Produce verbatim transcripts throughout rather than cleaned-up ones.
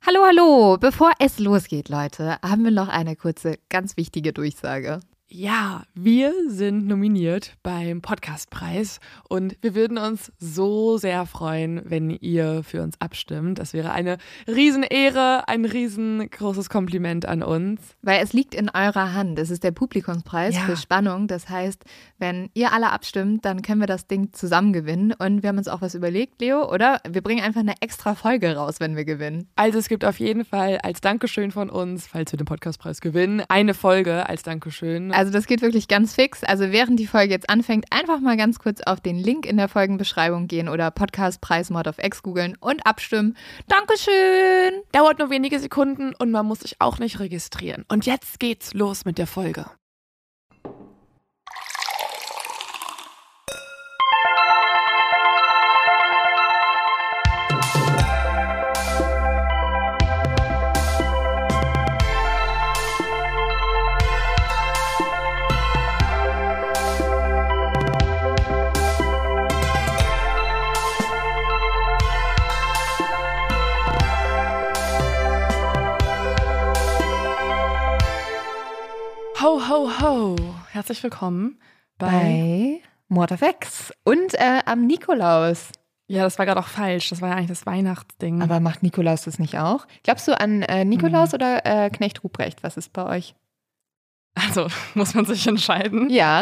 Hallo, hallo! Bevor es losgeht, Leute, haben wir noch eine kurze, ganz wichtige Durchsage. Ja, wir sind nominiert beim Podcastpreis und wir würden uns so sehr freuen, wenn ihr für uns abstimmt. Das wäre eine Riesenehre, ein riesengroßes Kompliment an uns. Weil es liegt in eurer Hand. Es ist der Publikumspreis Ja. für Spannung. Das heißt, wenn ihr alle abstimmt, dann können wir das Ding zusammen gewinnen. Und wir haben uns auch was überlegt, Leo, oder? Wir bringen einfach eine extra Folge raus, wenn wir gewinnen. Also es gibt auf jeden Fall als Dankeschön von uns, falls wir den Podcastpreis gewinnen, eine Folge als Dankeschön. Also das geht wirklich ganz fix. Also während die Folge jetzt anfängt, einfach mal ganz kurz auf den Link in der Folgenbeschreibung gehen oder Podcastpreis Mord of X googeln und abstimmen. Dankeschön! Dauert nur wenige Sekunden und man muss sich auch nicht registrieren. Und jetzt geht's los mit der Folge. Ho, ho, ho. Herzlich willkommen bei... Bei Mord of X und äh, am Nikolaus. Ja, das war gerade auch falsch. Das war ja eigentlich das Weihnachtsding. Aber macht Nikolaus das nicht auch? Glaubst du an äh, Nikolaus hm. oder äh, Knecht Ruprecht? Was ist bei euch? Also, muss man sich entscheiden. Ja.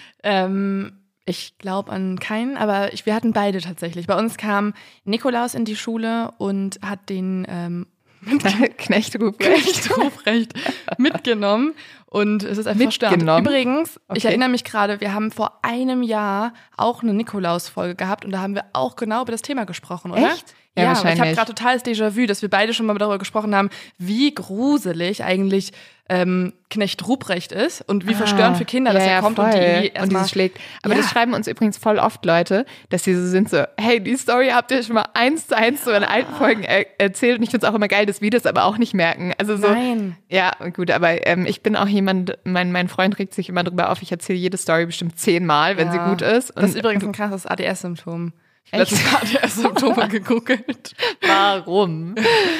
ähm, ich glaube an keinen, aber ich, wir hatten beide tatsächlich. Bei uns kam Nikolaus in die Schule und hat den ähm, Knecht Ruprecht. Knecht Ruprecht mitgenommen. Und es ist einfach mitgenommen. Übrigens, okay. ich erinnere mich gerade, wir haben vor einem Jahr auch eine Nikolaus-Folge gehabt und da haben wir auch genau über das Thema gesprochen, oder? Echt? Ja, ja, wahrscheinlich. Ich habe gerade totales Déjà-vu, dass wir beide schon mal darüber gesprochen haben, wie gruselig eigentlich ähm, Knecht Ruprecht ist und wie ah, verstörend für Kinder, dass ja, er ja, kommt voll. und die irgendwie und dieses schlägt. Aber ja. das schreiben uns übrigens voll oft Leute, dass sie so sind so, hey, die Story habt ihr schon mal eins zu eins so in alten Folgen er- erzählt und ich finde es auch immer geil, dass wir das aber auch nicht merken. Also so, Nein. Ja, gut, aber ähm, ich bin auch jemand, mein, mein Freund regt sich immer drüber auf, ich erzähle jede Story bestimmt zehnmal, wenn ja. sie gut ist. Und das ist übrigens ein krasses A D S-Symptom. Ich Echt? habe A D S-Symptome gegoogelt. Warum?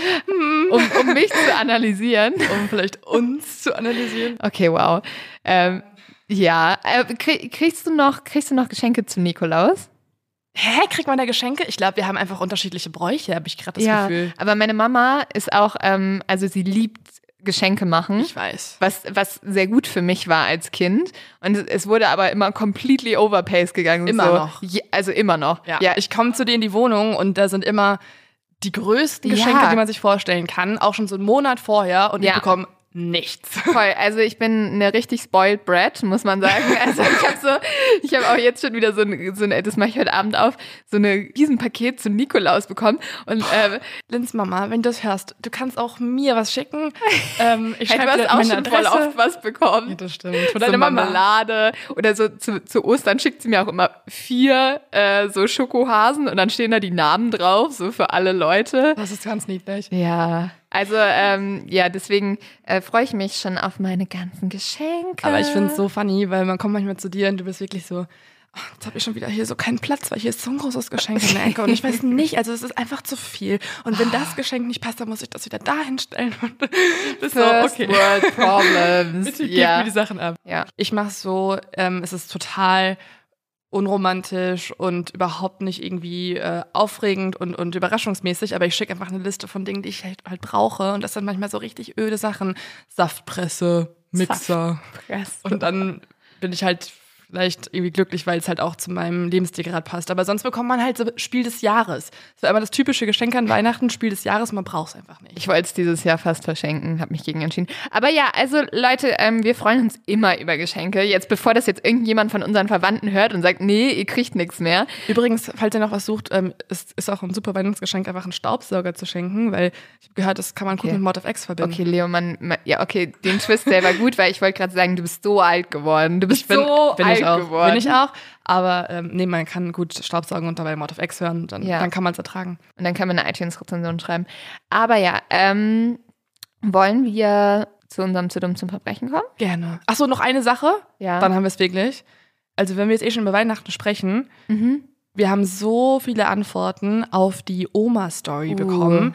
um, um mich zu analysieren. Um vielleicht uns zu analysieren. Okay, wow. Ähm, ja, äh, krieg, kriegst du noch, kriegst du noch Geschenke zu Nikolaus? Hä, kriegt man da Geschenke? Ich glaube, wir haben einfach unterschiedliche Bräuche, habe ich gerade das ja, Gefühl. Aber meine Mama ist auch, ähm, also sie liebt Geschenke machen. Ich weiß. Was, was sehr gut für mich war als Kind. Und es wurde aber immer completely overpaced gegangen. Immer so. noch. Je, also immer noch. Ja. ja. Ich komme zu dir in die Wohnung und da sind immer die größten Geschenke, ja. die man sich vorstellen kann. Auch schon so einen Monat vorher und ja. ich bekomme nichts. Voll, also ich bin eine richtig spoiled brat, muss man sagen. Also ich habe so, ich habe auch jetzt schon wieder so ein, so ein, das mache ich heute Abend auf, so ein Riesenpaket zu Nikolaus bekommen. Und äh, Linz Mama, wenn du das hörst, du kannst auch mir was schicken. Ähm, ich hey, du hast auch schon voll oft was bekommen. Ja, das stimmt. Von so deiner Mama. Marmelade oder so zu, zu Ostern schickt sie mir auch immer vier äh, so Schokohasen und dann stehen da die Namen drauf, so für alle Leute. Das ist ganz niedlich. Ja. Also, ähm, ja, deswegen äh, freue ich mich schon auf meine ganzen Geschenke. Aber ich finde es so funny, weil man kommt manchmal zu dir und du bist wirklich so, oh, jetzt habe ich schon wieder hier so keinen Platz, weil hier ist so ein großes Geschenk in der Ecke und ich weiß nicht, also es ist einfach zu viel. Und wenn das Geschenk nicht passt, dann muss ich das wieder dahin stellen. Und das so, okay. World Problems. Bitte gib ja. mir die Sachen ab. Ja. Ich mache so, ähm, es ist total unromantisch und überhaupt nicht irgendwie äh, aufregend und, und überraschungsmäßig, aber ich schicke einfach eine Liste von Dingen, die ich halt, halt brauche und das sind manchmal so richtig öde Sachen. Saftpresse, Mixer. Saftpresse. Und dann bin ich halt vielleicht irgendwie glücklich, weil es halt auch zu meinem Lebensstil gerade passt. Aber sonst bekommt man halt so Spiel des Jahres. Das war immer das typische Geschenk an Weihnachten, Spiel des Jahres, man braucht es einfach nicht. Ich wollte es dieses Jahr fast verschenken, habe mich gegen entschieden. Aber ja, also Leute, ähm, wir freuen uns immer über Geschenke. Jetzt, bevor das jetzt irgendjemand von unseren Verwandten hört und sagt, nee, ihr kriegt nichts mehr. Übrigens, falls ihr noch was sucht, ähm, es ist auch ein super Weihnachtsgeschenk, einfach einen Staubsauger zu schenken, weil ich habe gehört, das kann man okay. gut mit Mord of X verbinden. Okay, Leo, man, man ja, okay, den Twist, der war gut, weil ich wollte gerade sagen, du bist so alt geworden. Du bist bin, so bin alt ich auch, geworden. Bin ich auch. Aber ähm, nee, man kann gut Staubsaugen und dabei Mord of X hören, dann, ja. dann kann man es ertragen. Und dann kann man eine iTunes-Rezension schreiben. Aber ja, ähm, wollen wir zu unserem Zu dumm zum Verbrechen kommen? Gerne. Achso, noch eine Sache? Ja. Dann haben wir es wirklich. Also wenn wir jetzt eh schon über Weihnachten sprechen, mhm. wir haben so viele Antworten auf die Oma-Story uh. bekommen.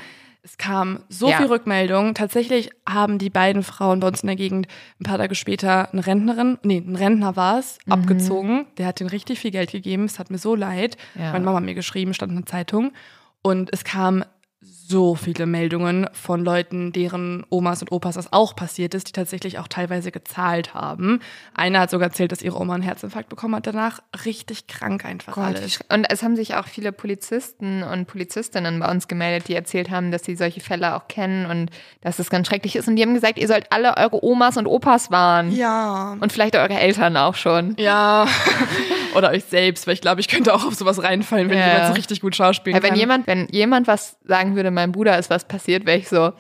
Es kam so Ja. viel Rückmeldung. Tatsächlich haben die beiden Frauen bei uns in der Gegend ein paar Tage später eine Rentnerin, nee, ein Rentner war es, Mhm. abgezogen. Der hat denen richtig viel Geld gegeben. Es hat mir so leid. Ja. Meine Mama hat mir geschrieben, stand in der Zeitung. Und es kam so viele Meldungen von Leuten, deren Omas und Opas das auch passiert ist, die tatsächlich auch teilweise gezahlt haben. Eine hat sogar erzählt, dass ihre Oma einen Herzinfarkt bekommen hat danach. Richtig krank einfach Gott, wie alles. schre- und es haben sich auch viele Polizisten und Polizistinnen bei uns gemeldet, die erzählt haben, dass sie solche Fälle auch kennen und dass es ganz schrecklich ist. Und die haben gesagt, ihr sollt alle eure Omas und Opas warnen. Ja. Und vielleicht eure Eltern auch schon. Ja. Oder euch selbst, weil ich glaube, ich könnte auch auf sowas reinfallen, wenn Ja. jemand so richtig gut schauspielen Ja, wenn kann. jemand, wenn jemand was sagen würde, meinem Bruder ist was passiert, wäre ich so,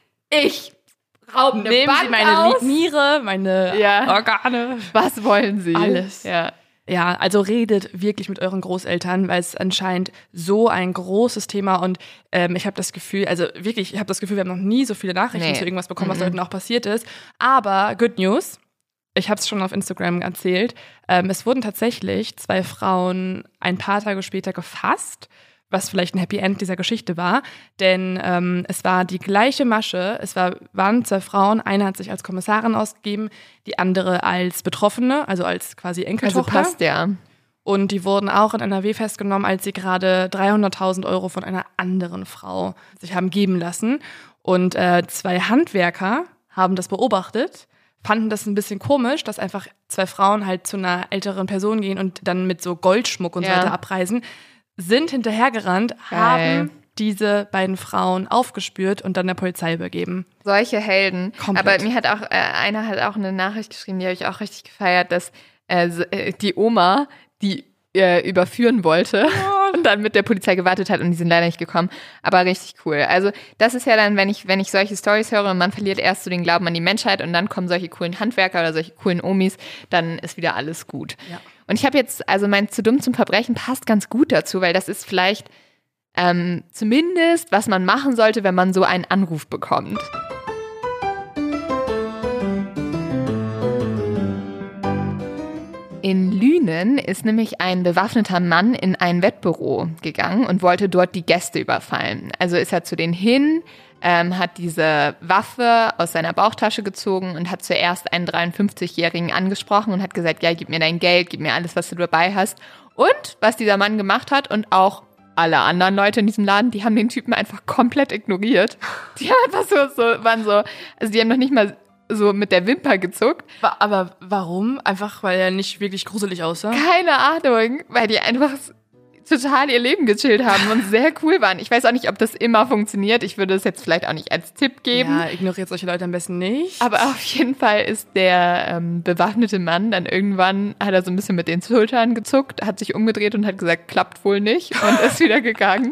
ich raube eine Nehmen Bank Sie meine aus. Niere, meine Ja. Organe. Was wollen Sie? Alles. Ja. Ja, also redet wirklich mit euren Großeltern, weil es anscheinend so ein großes Thema und ähm, ich habe das Gefühl, also wirklich, ich habe das Gefühl, wir haben noch nie so viele Nachrichten Nee. zu irgendwas bekommen, was Mhm. Leuten auch passiert ist. Aber Good News, ich habe es schon auf Instagram erzählt, ähm, es wurden tatsächlich zwei Frauen ein paar Tage später gefasst, was vielleicht ein Happy End dieser Geschichte war, denn ähm, es war die gleiche Masche, es war, waren zwei Frauen, eine hat sich als Kommissarin ausgegeben, die andere als Betroffene, also als quasi Also Enkeltochter. passt ja. Und die wurden auch in N R W festgenommen, als sie gerade dreihunderttausend Euro von einer anderen Frau sich haben geben lassen. Und äh, zwei Handwerker haben das beobachtet, fanden das ein bisschen komisch, dass einfach zwei Frauen halt zu einer älteren Person gehen und dann mit so Goldschmuck und so Ja. weiter abreisen, sind hinterhergerannt, Geil. haben diese beiden Frauen aufgespürt und dann der Polizei übergeben. Solche Helden. Komplett. Aber mir hat auch, äh, einer hat auch eine Nachricht geschrieben, die habe ich auch richtig gefeiert, dass äh, so- äh, die Oma, die äh, überführen wollte und dann mit der Polizei gewartet hat und die sind leider nicht gekommen. Aber richtig cool. Also das ist ja dann, wenn ich, wenn ich solche Storys höre und man verliert erst so den Glauben an die Menschheit und dann kommen solche coolen Handwerker oder solche coolen Omis, dann ist wieder alles gut. Ja. Und ich habe jetzt, also mein Zu dumm zum Verbrechen passt ganz gut dazu, weil das ist vielleicht ähm, zumindest, was man machen sollte, wenn man so einen Anruf bekommt. In Lünen ist nämlich ein bewaffneter Mann in ein Wettbüro gegangen und wollte dort die Gäste überfallen. Also ist er zu denen hin, ähm, hat diese Waffe aus seiner Bauchtasche gezogen und hat zuerst einen dreiundfünfzigjährigen angesprochen und hat gesagt, ja, gib mir dein Geld, gib mir alles, was du dabei hast. Und was dieser Mann gemacht hat und auch alle anderen Leute in diesem Laden, die haben den Typen einfach komplett ignoriert. Die haben einfach so, so, waren so, also die haben noch nicht mal so mit der Wimper gezuckt. Wa- Aber warum? Einfach, weil er nicht wirklich gruselig aussah? Keine Ahnung, weil die einfach total ihr Leben gechillt haben und sehr cool waren. Ich weiß auch nicht, ob das immer funktioniert. Ich würde es jetzt vielleicht auch nicht als Tipp geben. Ja, ignoriert solche Leute am besten nicht. Aber auf jeden Fall ist der ähm, bewaffnete Mann dann irgendwann, hat er so ein bisschen mit den Schultern gezuckt, hat sich umgedreht und hat gesagt, klappt wohl nicht und ist wieder gegangen.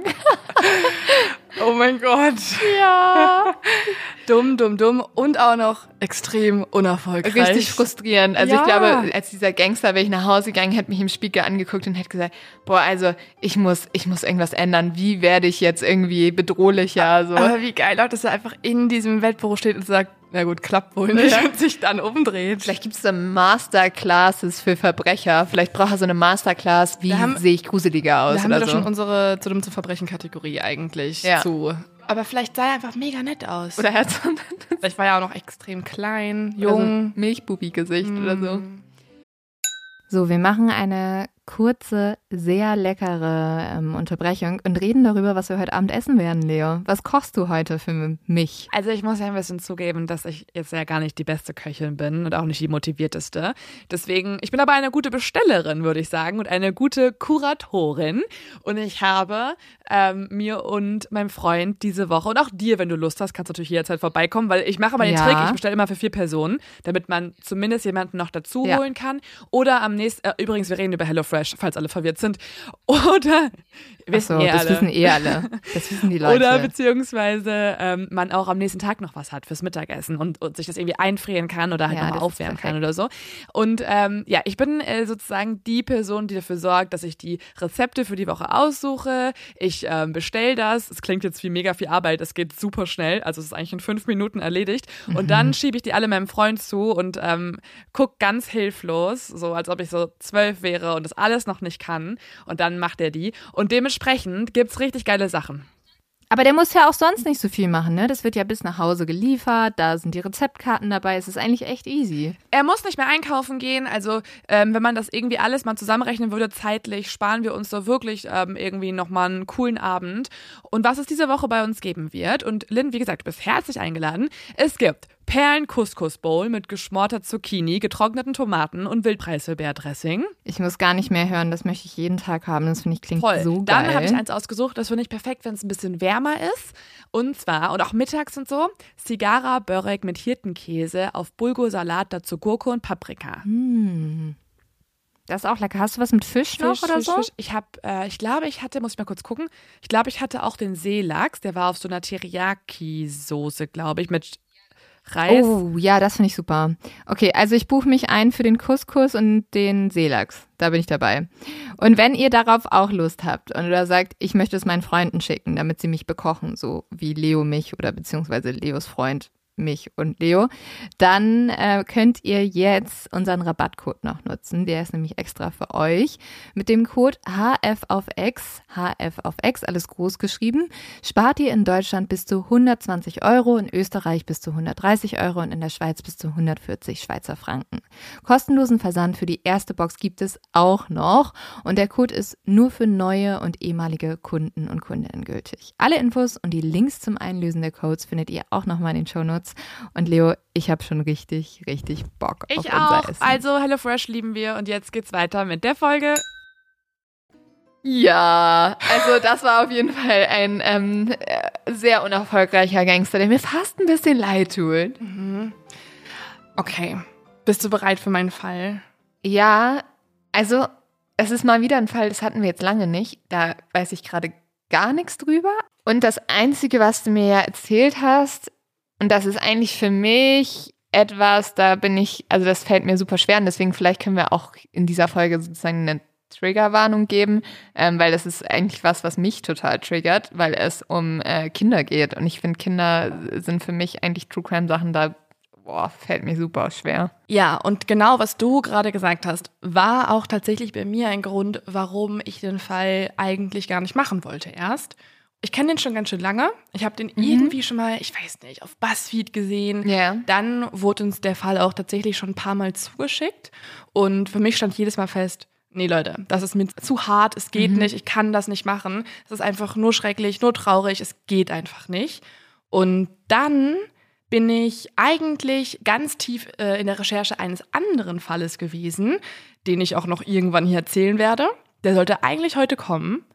Oh mein Gott. Ja. Dumm, dumm, dumm und auch noch extrem unerfolgreich. Richtig frustrierend. Also Ja. ich glaube, als dieser Gangster wäre ich nach Hause gegangen, hätte mich im Spiegel angeguckt und hätte gesagt, boah, also ich muss, ich muss irgendwas ändern. Wie werde ich jetzt irgendwie bedrohlicher? So. Aber wie geil auch, dass er einfach in diesem Wettbüro steht und sagt, na gut, klappt wohl nicht Ja. und sich dann umdreht. Vielleicht gibt es da Masterclasses für Verbrecher. Vielleicht braucht er so eine Masterclass, wie Da haben- sehe ich gruseliger aus Da haben wir oder doch so. schon unsere zu dumm zu Verbrechen-Kategorie eigentlich Ja. zu. Aber vielleicht sah er einfach mega nett aus. Oder er hat so ein vielleicht war er auch noch extrem klein, Oder so jung. ein Milchbubi-Gesicht oder so. So, wir machen eine kurze, sehr leckere ähm, Unterbrechung und reden darüber, was wir heute Abend essen werden, Leo. Was kochst du heute für mich? Also ich muss ja ein bisschen zugeben, dass ich jetzt ja gar nicht die beste Köchin bin und auch nicht die motivierteste. Deswegen, ich bin aber eine gute Bestellerin, würde ich sagen, und eine gute Kuratorin. Und ich habe ähm, mir und meinem Freund diese Woche, und auch dir, wenn du Lust hast, kannst du natürlich jederzeit vorbeikommen, weil ich mache mal den Ja. Trick, ich bestelle immer für vier Personen, damit man zumindest jemanden noch dazu Ja. holen kann. Oder am nächsten, äh, übrigens, wir reden über HelloFresh, falls alle verwirrt sind. Oder, wissen Achso, eh das alle. wissen eh alle. Das wissen die Leute. Oder beziehungsweise ähm, man auch am nächsten Tag noch was hat fürs Mittagessen und, und sich das irgendwie einfrieren kann oder halt Ja, nochmal das ist aufwärmen perfekt. kann oder so. Und ähm, ja, ich bin äh, sozusagen die Person, die dafür sorgt, dass ich die Rezepte für die Woche aussuche. Ich ähm, bestelle das. Es klingt jetzt wie mega viel Arbeit. Es geht super schnell. Also es ist eigentlich in fünf Minuten erledigt. Und Mhm. dann schiebe ich die alle meinem Freund zu und ähm, guck ganz hilflos, so als ob ich so zwölf wäre und das alles noch nicht kann. Und dann macht er die. Und dementsprechend gibt's richtig geile Sachen. Aber der muss ja auch sonst nicht so viel machen, ne? Das wird ja bis nach Hause geliefert, da sind die Rezeptkarten dabei, es ist eigentlich echt easy. Er muss nicht mehr einkaufen gehen, also ähm, wenn man das irgendwie alles mal zusammenrechnen würde, zeitlich, sparen wir uns da wirklich ähm, irgendwie nochmal einen coolen Abend. Und was es diese Woche bei uns geben wird, und Lynn, wie gesagt, du bist herzlich eingeladen, es gibt Perlen-Couscous-Bowl mit geschmorter Zucchini, getrockneten Tomaten und Wildpreiselbeerdressing. Ich muss gar nicht mehr hören, das möchte ich jeden Tag haben, das finde ich klingt Voll. so geil. Dann habe ich eins ausgesucht, das finde ich perfekt, wenn es ein bisschen wärmer ist. Und zwar, und auch mittags und so, Cigara Börek mit Hirtenkäse auf Bulgursalat, dazu Gurke und Paprika. Hm. Das ist auch lecker. Hast du was mit Fisch, Fisch noch oder Fisch, so? Fisch. Ich habe, äh, ich glaube, ich hatte, muss ich mal kurz gucken, ich glaube, ich hatte auch den Seelachs, der war auf so einer Teriyaki-Soße, glaube ich, mit Reis. Oh, ja, das finde ich super. Okay, also ich buche mich ein für den Couscous und den Seelachs. Da bin ich dabei. Und wenn ihr darauf auch Lust habt und oder sagt, ich möchte es meinen Freunden schicken, damit sie mich bekochen, so wie Leo mich oder beziehungsweise Leos Freund mich und Leo, dann äh, könnt ihr jetzt unseren Rabattcode noch nutzen. Der ist nämlich extra für euch. Mit dem Code H F auf X, H F auf X, alles groß geschrieben, spart ihr in Deutschland bis zu hundertzwanzig Euro, in Österreich bis zu hundertdreißig Euro und in der Schweiz bis zu hundertvierzig Schweizer Franken. Kostenlosen Versand für die erste Box gibt es auch noch und der Code ist nur für neue und ehemalige Kunden und Kundinnen gültig. Alle Infos und die Links zum Einlösen der Codes findet ihr auch nochmal in den Shownotes. Und Leo, ich habe schon richtig, richtig Bock ich auf auch. unser Essen. Also HelloFresh lieben wir und jetzt geht's weiter mit der Folge. Ja, also das war auf jeden Fall ein ähm, sehr unerfolgreicher Gangster, der mir fast ein bisschen leid tut. Mhm. Okay, bist du bereit für meinen Fall? Ja, also es ist mal wieder ein Fall, das hatten wir jetzt lange nicht. Da weiß ich gerade gar nichts drüber. Und das Einzige, was du mir ja erzählt hast, und das ist eigentlich für mich etwas, da bin ich, also das fällt mir super schwer und deswegen vielleicht können wir auch in dieser Folge sozusagen eine Triggerwarnung geben, ähm, weil das ist eigentlich was, was mich total triggert, weil es um äh, Kinder geht und ich finde, Kinder sind für mich eigentlich True Crime Sachen, da boah, fällt mir super schwer. Ja, und genau, was du gerade gesagt hast, war auch tatsächlich bei mir ein Grund, warum ich den Fall eigentlich gar nicht machen wollte erst. Ich kenne den schon ganz schön lange. Ich habe den mhm. irgendwie schon mal, ich weiß nicht, auf BuzzFeed gesehen. Yeah. Dann wurde uns der Fall auch tatsächlich schon ein paar Mal zugeschickt. Und für mich stand jedes Mal fest, nee Leute, das ist mir zu hart, es geht mhm. nicht, ich kann das nicht machen. Es ist einfach nur schrecklich, nur traurig, es geht einfach nicht. Und dann bin ich eigentlich ganz tief äh, in der Recherche eines anderen Falles gewesen, den ich auch noch irgendwann hier erzählen werde. Der sollte eigentlich heute kommen.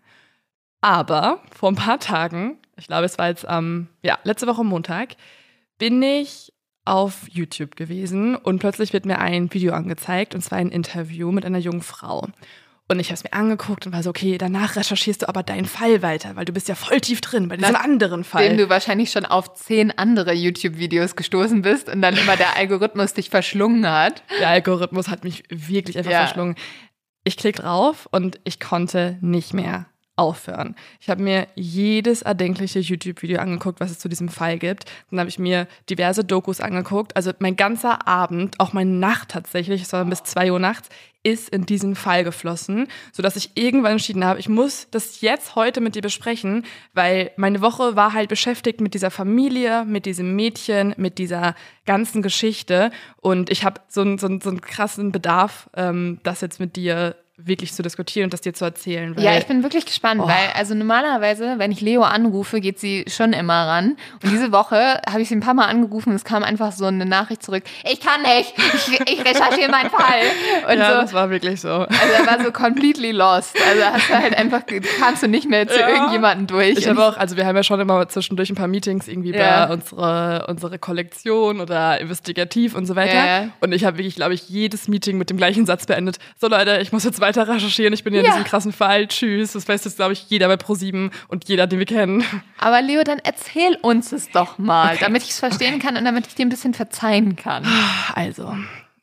Aber vor ein paar Tagen, ich glaube, es war jetzt am, ähm, ja, letzte Woche Montag, bin ich auf YouTube gewesen und plötzlich wird mir ein Video angezeigt, und zwar ein Interview mit einer jungen Frau. Und ich habe es mir angeguckt und war so, okay, danach recherchierst du aber deinen Fall weiter, weil du bist ja voll tief drin bei diesem anderen Fall. Dem du wahrscheinlich schon auf zehn andere YouTube-Videos gestoßen bist und dann immer der Algorithmus dich verschlungen hat. Der Algorithmus hat mich wirklich einfach ja. verschlungen. Ich klicke drauf und ich konnte nicht mehr aufhören. Ich habe mir jedes erdenkliche YouTube-Video angeguckt, was es zu diesem Fall gibt. Dann habe ich mir diverse Dokus angeguckt. Also mein ganzer Abend, auch meine Nacht tatsächlich, es war bis zwei Uhr nachts, ist in diesen Fall geflossen, sodass ich irgendwann entschieden habe, ich muss das jetzt heute mit dir besprechen, weil meine Woche war halt beschäftigt mit dieser Familie, mit diesem Mädchen, mit dieser ganzen Geschichte. Und ich habe so einen so einen, so einen krassen Bedarf, ähm, das jetzt mit dir wirklich zu diskutieren und das dir zu erzählen. Weil, ja, ich bin wirklich gespannt, oh. weil also normalerweise, wenn ich Leo anrufe, geht sie schon immer ran. Und diese Woche habe ich sie ein paar Mal angerufen und es kam einfach so eine Nachricht zurück, ich kann nicht, ich, ich recherchiere meinen Fall. Und ja, so, das war wirklich so. Also er war so completely lost. Also hast du halt einfach, kamst du nicht mehr zu ja. irgendjemandem durch. Ich habe auch, also wir haben ja schon immer zwischendurch ein paar Meetings irgendwie ja. bei unserer unsere Kollektion oder investigativ und so weiter. Ja. Und ich habe wirklich, glaube ich, jedes Meeting mit dem gleichen Satz beendet. So Leute, ich muss jetzt weiter recherchieren, ich bin hier ja. in diesem krassen Fall, tschüss. Das weiß jetzt, glaube ich, jeder bei ProSieben und jeder, den wir kennen. Aber Leo, dann erzähl uns es doch mal, okay. damit ich es verstehen okay. kann und damit ich dir ein bisschen verzeihen kann. Also,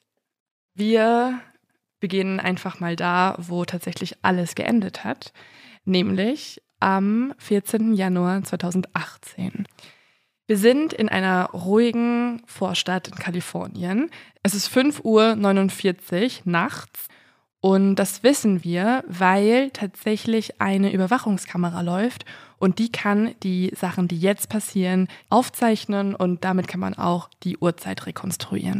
wir beginnen einfach mal da, wo tatsächlich alles geendet hat, nämlich am vierzehnten Januar zweitausendachtzehn. Wir sind in einer ruhigen Vorstadt in Kalifornien. Es ist fünf Uhr neunundvierzig nachts. Und das wissen wir, weil tatsächlich eine Überwachungskamera läuft und die kann die Sachen, die jetzt passieren, aufzeichnen und damit kann man auch die Uhrzeit rekonstruieren.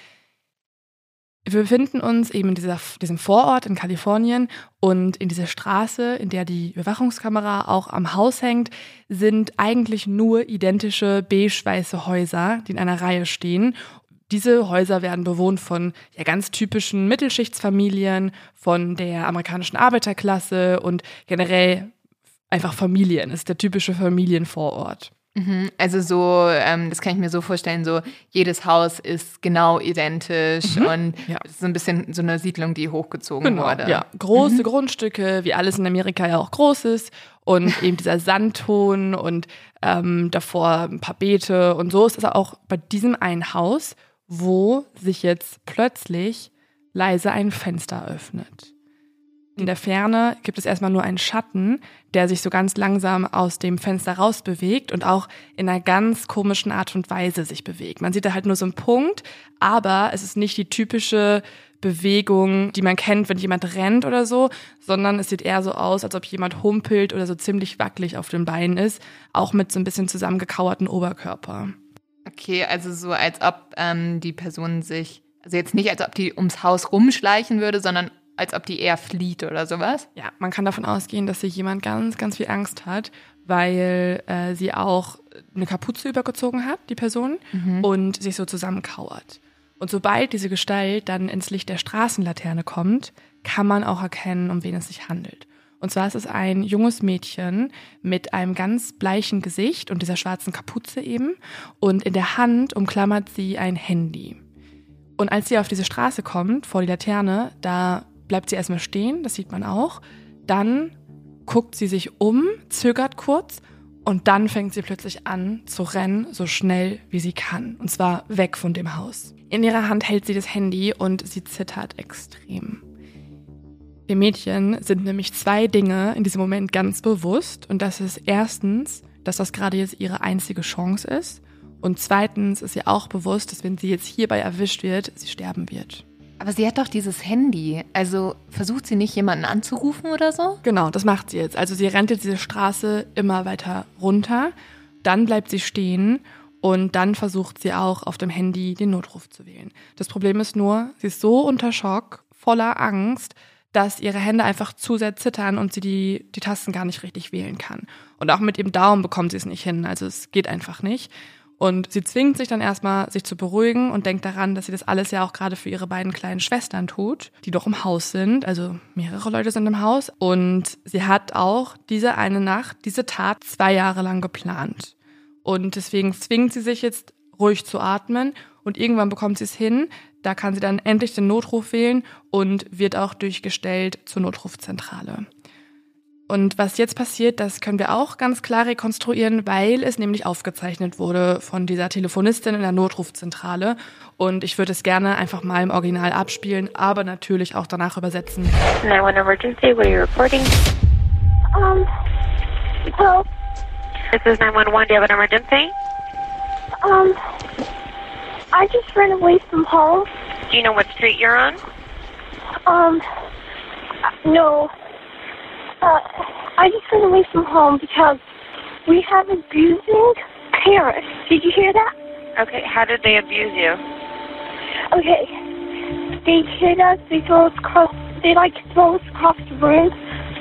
Wir befinden uns eben in dieser, diesem Vorort in Kalifornien und in dieser Straße, in der die Überwachungskamera auch am Haus hängt, sind eigentlich nur identische beige-weiße Häuser, die in einer Reihe stehen. Diese Häuser werden bewohnt von ja, ganz typischen Mittelschichtsfamilien, von der amerikanischen Arbeiterklasse und generell einfach Familien. Es ist der typische Familienvorort. Also so, ähm, das kann ich mir so vorstellen, so jedes Haus ist genau identisch mhm. und ja. es ist so ein bisschen so eine Siedlung, die hochgezogen genau, wurde. Ja, große mhm. Grundstücke, wie alles in Amerika ja auch groß ist und eben dieser Sandton und ähm, davor ein paar Beete und so ist es auch bei diesem einen Haus, wo sich jetzt plötzlich leise ein Fenster öffnet. In der Ferne gibt es erstmal nur einen Schatten, der sich so ganz langsam aus dem Fenster rausbewegt und auch in einer ganz komischen Art und Weise sich bewegt. Man sieht da halt nur so einen Punkt, aber es ist nicht die typische Bewegung, die man kennt, wenn jemand rennt oder so, sondern es sieht eher so aus, als ob jemand humpelt oder so ziemlich wackelig auf den Beinen ist, auch mit so ein bisschen zusammengekauerten Oberkörper. Okay, also so als ob ähm, die Person sich, also jetzt nicht als ob die ums Haus rumschleichen würde, sondern als ob die eher flieht oder sowas? Ja, man kann davon ausgehen, dass sich jemand ganz, ganz viel Angst hat, weil äh, sie auch eine Kapuze übergezogen hat, die Person, mhm. und sich so zusammenkauert. Und sobald diese Gestalt dann ins Licht der Straßenlaterne kommt, kann man auch erkennen, um wen es sich handelt. Und zwar ist es ein junges Mädchen mit einem ganz bleichen Gesicht und dieser schwarzen Kapuze eben. Und in der Hand umklammert sie ein Handy. Und als sie auf diese Straße kommt, vor die Laterne, da bleibt sie erstmal stehen, das sieht man auch. Dann guckt sie sich um, zögert kurz und dann fängt sie plötzlich an zu rennen, so schnell wie sie kann. Und zwar weg von dem Haus. In ihrer Hand hält sie das Handy und sie zittert extrem. Dem Mädchen sind nämlich zwei Dinge in diesem Moment ganz bewusst. Und das ist erstens, dass das gerade jetzt ihre einzige Chance ist. Und zweitens ist ihr auch bewusst, dass wenn sie jetzt hierbei erwischt wird, sie sterben wird. Aber sie hat doch dieses Handy. Also versucht sie nicht, jemanden anzurufen oder so? Genau, das macht sie jetzt. Also sie rennt jetzt diese Straße immer weiter runter. Dann bleibt sie stehen und dann versucht sie auch auf dem Handy den Notruf zu wählen. Das Problem ist nur, sie ist so unter Schock, voller Angst, dass ihre Hände einfach zu sehr zittern und sie die, die Tasten gar nicht richtig wählen kann. Und auch mit ihrem Daumen bekommt sie es nicht hin. Also es geht einfach nicht. Und sie zwingt sich dann erstmal, sich zu beruhigen und denkt daran, dass sie das alles ja auch gerade für ihre beiden kleinen Schwestern tut, die doch im Haus sind. Also mehrere Leute sind im Haus. Und sie hat auch diese eine Nacht, diese Tat zwei Jahre lang geplant. Und deswegen zwingt sie sich jetzt, ruhig zu atmen. Und irgendwann bekommt sie es hin. Da kann sie dann endlich den Notruf wählen und wird auch durchgestellt zur Notrufzentrale. Und was jetzt passiert, das können wir auch ganz klar rekonstruieren, weil es nämlich aufgezeichnet wurde von dieser Telefonistin in der Notrufzentrale. Und ich würde es gerne einfach mal im Original abspielen, aber natürlich auch danach übersetzen. nine one one emergency, what are you reporting? Um, help. This is nine one one, do you have an emergency? Um, I just ran away from home. Do you know what street you're on? Um, no. Uh, I just ran away from home because we have abusing parents. Did you hear that? Okay, how did they abuse you? Okay, they hit us, they throw us across, they like throw us across the room.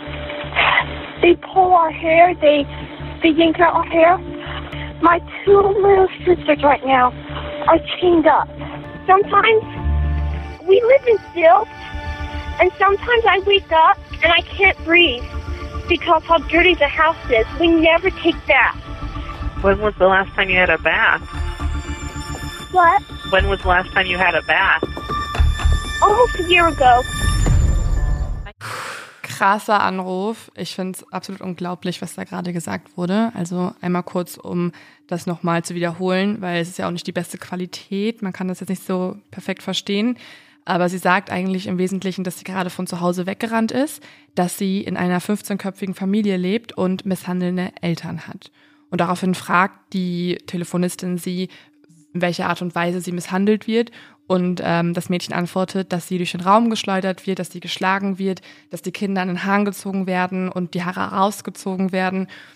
They pull our hair, they, they yank out our hair. My two little sisters right now are chained up. Sometimes we live in stilts, and sometimes I wake up and I can't breathe because how dirty the house is. We never take baths. When was the last time you had a bath? What? When was the last time you had a bath? Almost a year ago. Krasser Anruf. Ich finde es absolut unglaublich, was da gerade gesagt wurde. Also einmal kurz, um das nochmal zu wiederholen, weil es ist ja auch nicht die beste Qualität. Man kann das jetzt nicht so perfekt verstehen. Aber sie sagt eigentlich im Wesentlichen, dass sie gerade von zu Hause weggerannt ist, dass sie in einer fünfzehnköpfigen Familie lebt und misshandelnde Eltern hat. Und daraufhin fragt die Telefonistin sie, in welcher Art und Weise sie misshandelt wird. Und ähm, das Mädchen antwortet, dass sie durch den Raum geschleudert wird, dass sie geschlagen wird, dass die Kinder an den Haaren gezogen werden und die Haare rausgezogen werden.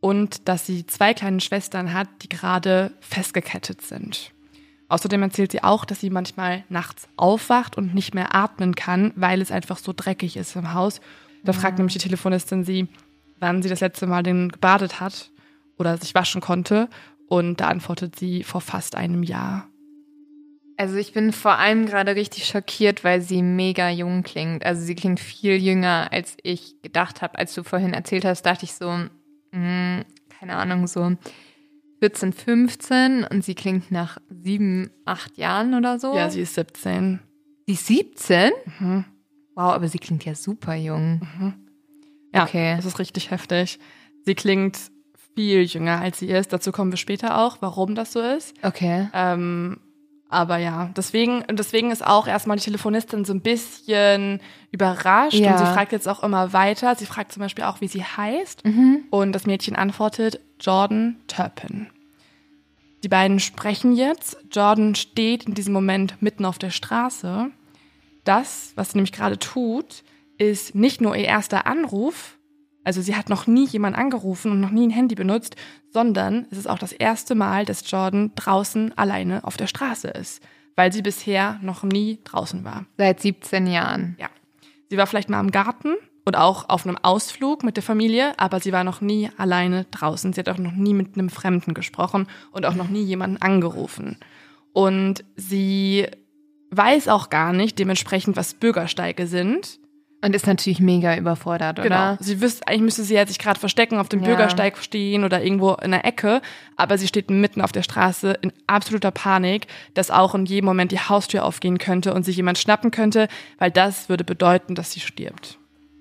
und dass sie zwei kleine Schwestern hat, die gerade festgekettet sind. Außerdem erzählt sie auch, dass sie manchmal nachts aufwacht und nicht mehr atmen kann, weil es einfach so dreckig ist im Haus. Da fragt nämlich die Telefonistin sie, wann sie das letzte Mal denn gebadet hat oder sich waschen konnte. Und da antwortet sie vor fast einem Jahr. Also ich bin vor allem gerade richtig schockiert, weil sie mega jung klingt. Also sie klingt viel jünger, als ich gedacht habe. Als du vorhin erzählt hast, dachte ich so, mh, keine Ahnung, so vierzehn, fünfzehn und sie klingt nach sieben, acht Jahren oder so. Ja, sie ist siebzehn. Sie ist siebzehn? Mhm. Wow, aber sie klingt ja super jung. Mhm. Ja, okay. Das ist richtig heftig. Sie klingt viel jünger, als sie ist. Dazu kommen wir später auch, warum das so ist. Okay. Ähm, aber ja, deswegen, deswegen ist auch erstmal die Telefonistin so ein bisschen überrascht. Ja. Und sie fragt jetzt auch immer weiter. Sie fragt zum Beispiel auch, wie sie heißt. Mhm. Und das Mädchen antwortet Jordan Turpin. Die beiden sprechen jetzt. Jordan steht in diesem Moment mitten auf der Straße. Das, was sie nämlich gerade tut, ist nicht nur ihr erster Anruf, also sie hat noch nie jemanden angerufen und noch nie ein Handy benutzt, sondern es ist auch das erste Mal, dass Jordan draußen alleine auf der Straße ist, weil sie bisher noch nie draußen war. Seit siebzehn Jahren. Ja. Sie war vielleicht mal im Garten und auch auf einem Ausflug mit der Familie, aber sie war noch nie alleine draußen. Sie hat auch noch nie mit einem Fremden gesprochen und auch noch nie jemanden angerufen. Und sie weiß auch gar nicht dementsprechend, was Bürgersteige sind. Und ist natürlich mega überfordert, oder? Genau. Sie wüsste, eigentlich müsste sie jetzt sich gerade verstecken, auf dem Ja. Bürgersteig stehen oder irgendwo in der Ecke. Aber sie steht mitten auf der Straße in absoluter Panik, dass auch in jedem Moment die Haustür aufgehen könnte und sich jemand schnappen könnte, weil das würde bedeuten, dass sie stirbt.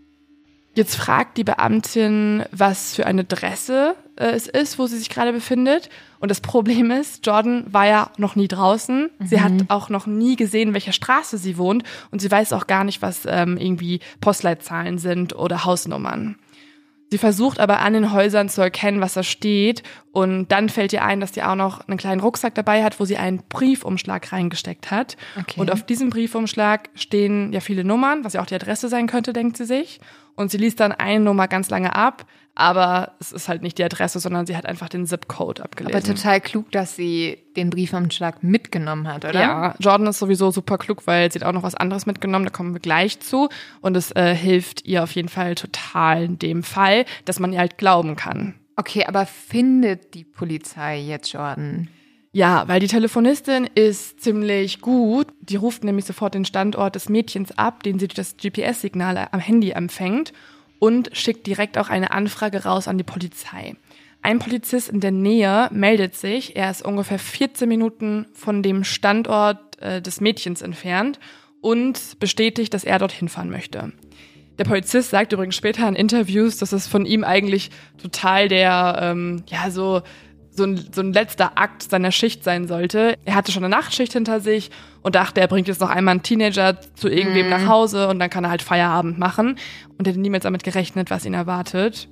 Jetzt fragt die Beamtin, was für eine Adresse äh, es ist, wo sie sich gerade befindet. Und das Problem ist, Jordan war ja noch nie draußen. Mhm. Sie hat auch noch nie gesehen, welche Straße sie wohnt. Und sie weiß auch gar nicht, was ähm, irgendwie Postleitzahlen sind oder Hausnummern. Sie versucht aber an den Häusern zu erkennen, was da steht. Und dann fällt ihr ein, dass sie auch noch einen kleinen Rucksack dabei hat, wo sie einen Briefumschlag reingesteckt hat. Okay. Und auf diesem Briefumschlag stehen ja viele Nummern, was ja auch die Adresse sein könnte, denkt sie sich. Und sie liest dann eine Nummer ganz lange ab, aber es ist halt nicht die Adresse, sondern sie hat einfach den Zip-Code abgelesen. Aber total klug, dass sie den Briefumschlag mitgenommen hat, oder? Ja, Jordan ist sowieso super klug, weil sie hat auch noch was anderes mitgenommen, da kommen wir gleich zu. Und es äh, hilft ihr auf jeden Fall total in dem Fall, dass man ihr halt glauben kann. Okay, aber findet die Polizei jetzt Jordan? Ja, weil die Telefonistin ist ziemlich gut. Die ruft nämlich sofort den Standort des Mädchens ab, den sie durch das G P S-Signal am Handy empfängt und schickt direkt auch eine Anfrage raus an die Polizei. Ein Polizist in der Nähe meldet sich. Er ist ungefähr vierzehn Minuten von dem Standort äh, des Mädchens entfernt und bestätigt, dass er dorthin fahren möchte. Der Polizist sagt übrigens später in Interviews, dass es von ihm eigentlich total der, ähm, ja, so... So ein, so ein letzter Akt seiner Schicht sein sollte. Er hatte schon eine Nachtschicht hinter sich und dachte, er bringt jetzt noch einmal einen Teenager zu irgendwem Mhm. nach Hause und dann kann er halt Feierabend machen. Und er hätte niemals damit gerechnet, was ihn erwartet.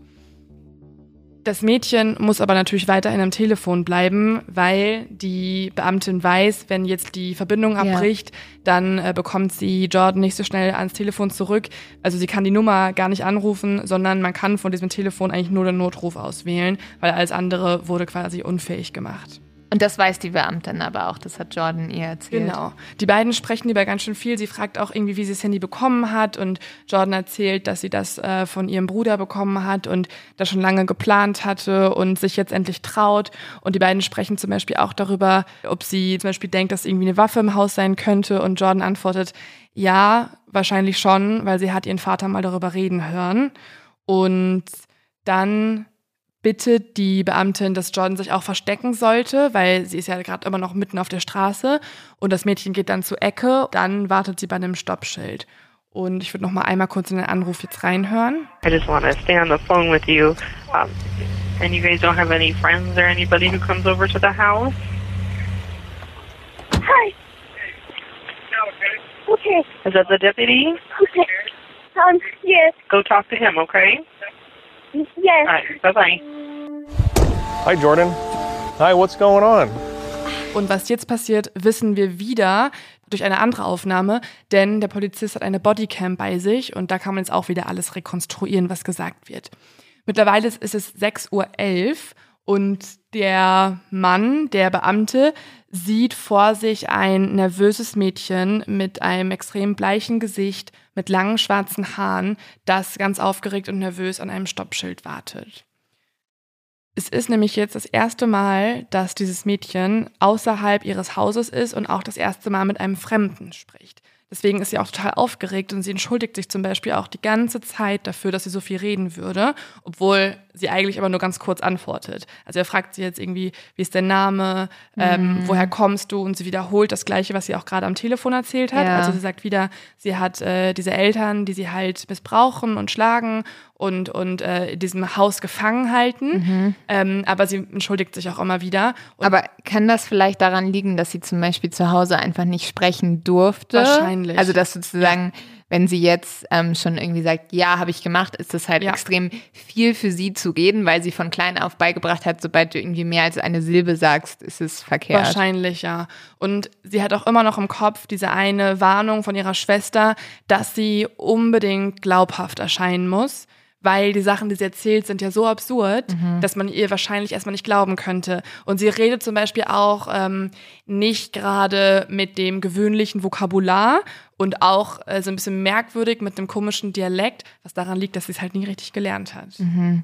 Das Mädchen muss aber natürlich weiterhin am Telefon bleiben, weil die Beamtin weiß, wenn jetzt die Verbindung Ja. abbricht, dann äh, bekommt sie Jordan nicht so schnell ans Telefon zurück. Also sie kann die Nummer gar nicht anrufen, sondern man kann von diesem Telefon eigentlich nur den Notruf auswählen, weil alles andere wurde quasi unfähig gemacht. Und das weiß die Beamtin aber auch, das hat Jordan ihr erzählt. Genau. Die beiden sprechen über ganz schön viel. Sie fragt auch irgendwie, wie sie das Handy bekommen hat und Jordan erzählt, dass sie das äh, von ihrem Bruder bekommen hat und das schon lange geplant hatte und sich jetzt endlich traut. Und die beiden sprechen zum Beispiel auch darüber, ob sie zum Beispiel denkt, dass irgendwie eine Waffe im Haus sein könnte und Jordan antwortet, ja, wahrscheinlich schon, weil sie hat ihren Vater mal darüber reden hören. Und dann bittet die Beamtin, dass Jordan sich auch verstecken sollte, weil sie ist ja gerade immer noch mitten auf der Straße und das Mädchen geht dann zur Ecke, dann wartet sie bei einem Stoppschild. Und ich würde noch mal einmal kurz in den Anruf jetzt reinhören. I just want to stay on the phone with you. Um, and you guys don't have any friends or anybody who comes over to the house? Hi. Okay. Is that the deputy? Okay. Um, yes. Go talk to him, okay? Yes. All right, bye-bye. Hi, Jordan. Hi, what's going on? Und was jetzt passiert, wissen wir wieder durch eine andere Aufnahme, denn der Polizist hat eine Bodycam bei sich und da kann man jetzt auch wieder alles rekonstruieren, was gesagt wird. Mittlerweile ist es sechs Uhr elf und der Mann, der Beamte, sieht vor sich ein nervöses Mädchen mit einem extrem bleichen Gesicht, mit langen schwarzen Haaren, das ganz aufgeregt und nervös an einem Stoppschild wartet. Es ist nämlich jetzt das erste Mal, dass dieses Mädchen außerhalb ihres Hauses ist und auch das erste Mal mit einem Fremden spricht. Deswegen ist sie auch total aufgeregt und sie entschuldigt sich zum Beispiel auch die ganze Zeit dafür, dass sie so viel reden würde, obwohl sie eigentlich aber nur ganz kurz antwortet. Also er fragt sie jetzt irgendwie, wie ist dein Name, ähm, mhm. woher kommst du? Und sie wiederholt das Gleiche, was sie auch gerade am Telefon erzählt hat. Ja. Also sie sagt wieder, sie hat äh, diese Eltern, die sie halt missbrauchen und schlagen und, und äh, in diesem Haus gefangen halten. Mhm. Ähm, aber sie entschuldigt sich auch immer wieder. Und aber kann das vielleicht daran liegen, dass sie zum Beispiel zu Hause einfach nicht sprechen durfte? Wahrscheinlich. Also dass sozusagen, wenn sie jetzt ähm, schon irgendwie sagt, ja, habe ich gemacht, ist das halt Ja. extrem viel für sie zu reden, weil sie von klein auf beigebracht hat, sobald du irgendwie mehr als eine Silbe sagst, ist es verkehrt. Wahrscheinlich, ja. Und sie hat auch immer noch im Kopf diese eine Warnung von ihrer Schwester, dass sie unbedingt glaubhaft erscheinen muss, weil die Sachen, die sie erzählt, sind ja so absurd, mhm. dass man ihr wahrscheinlich erstmal nicht glauben könnte. Und sie redet zum Beispiel auch ähm, nicht gerade mit dem gewöhnlichen Vokabular und auch äh, so ein bisschen merkwürdig mit einem komischen Dialekt, was daran liegt, dass sie es halt nie richtig gelernt hat. Mhm.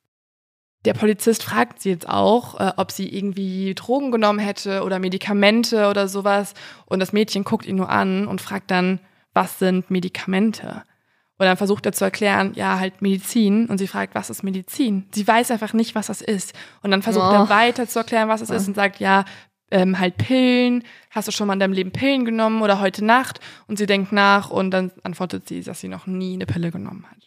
Der Polizist fragt sie jetzt auch, äh, ob sie irgendwie Drogen genommen hätte oder Medikamente oder sowas. Und das Mädchen guckt ihn nur an und fragt dann, was sind Medikamente? Und dann versucht er zu erklären, ja, halt Medizin. Und sie fragt, was ist Medizin? Sie weiß einfach nicht, was das ist. Und dann versucht Oh. er weiter zu erklären, was es ist und sagt, ja, ähm, halt Pillen. Hast du schon mal in deinem Leben Pillen genommen oder heute Nacht? Und sie denkt nach und dann antwortet sie, dass sie noch nie eine Pille genommen hat.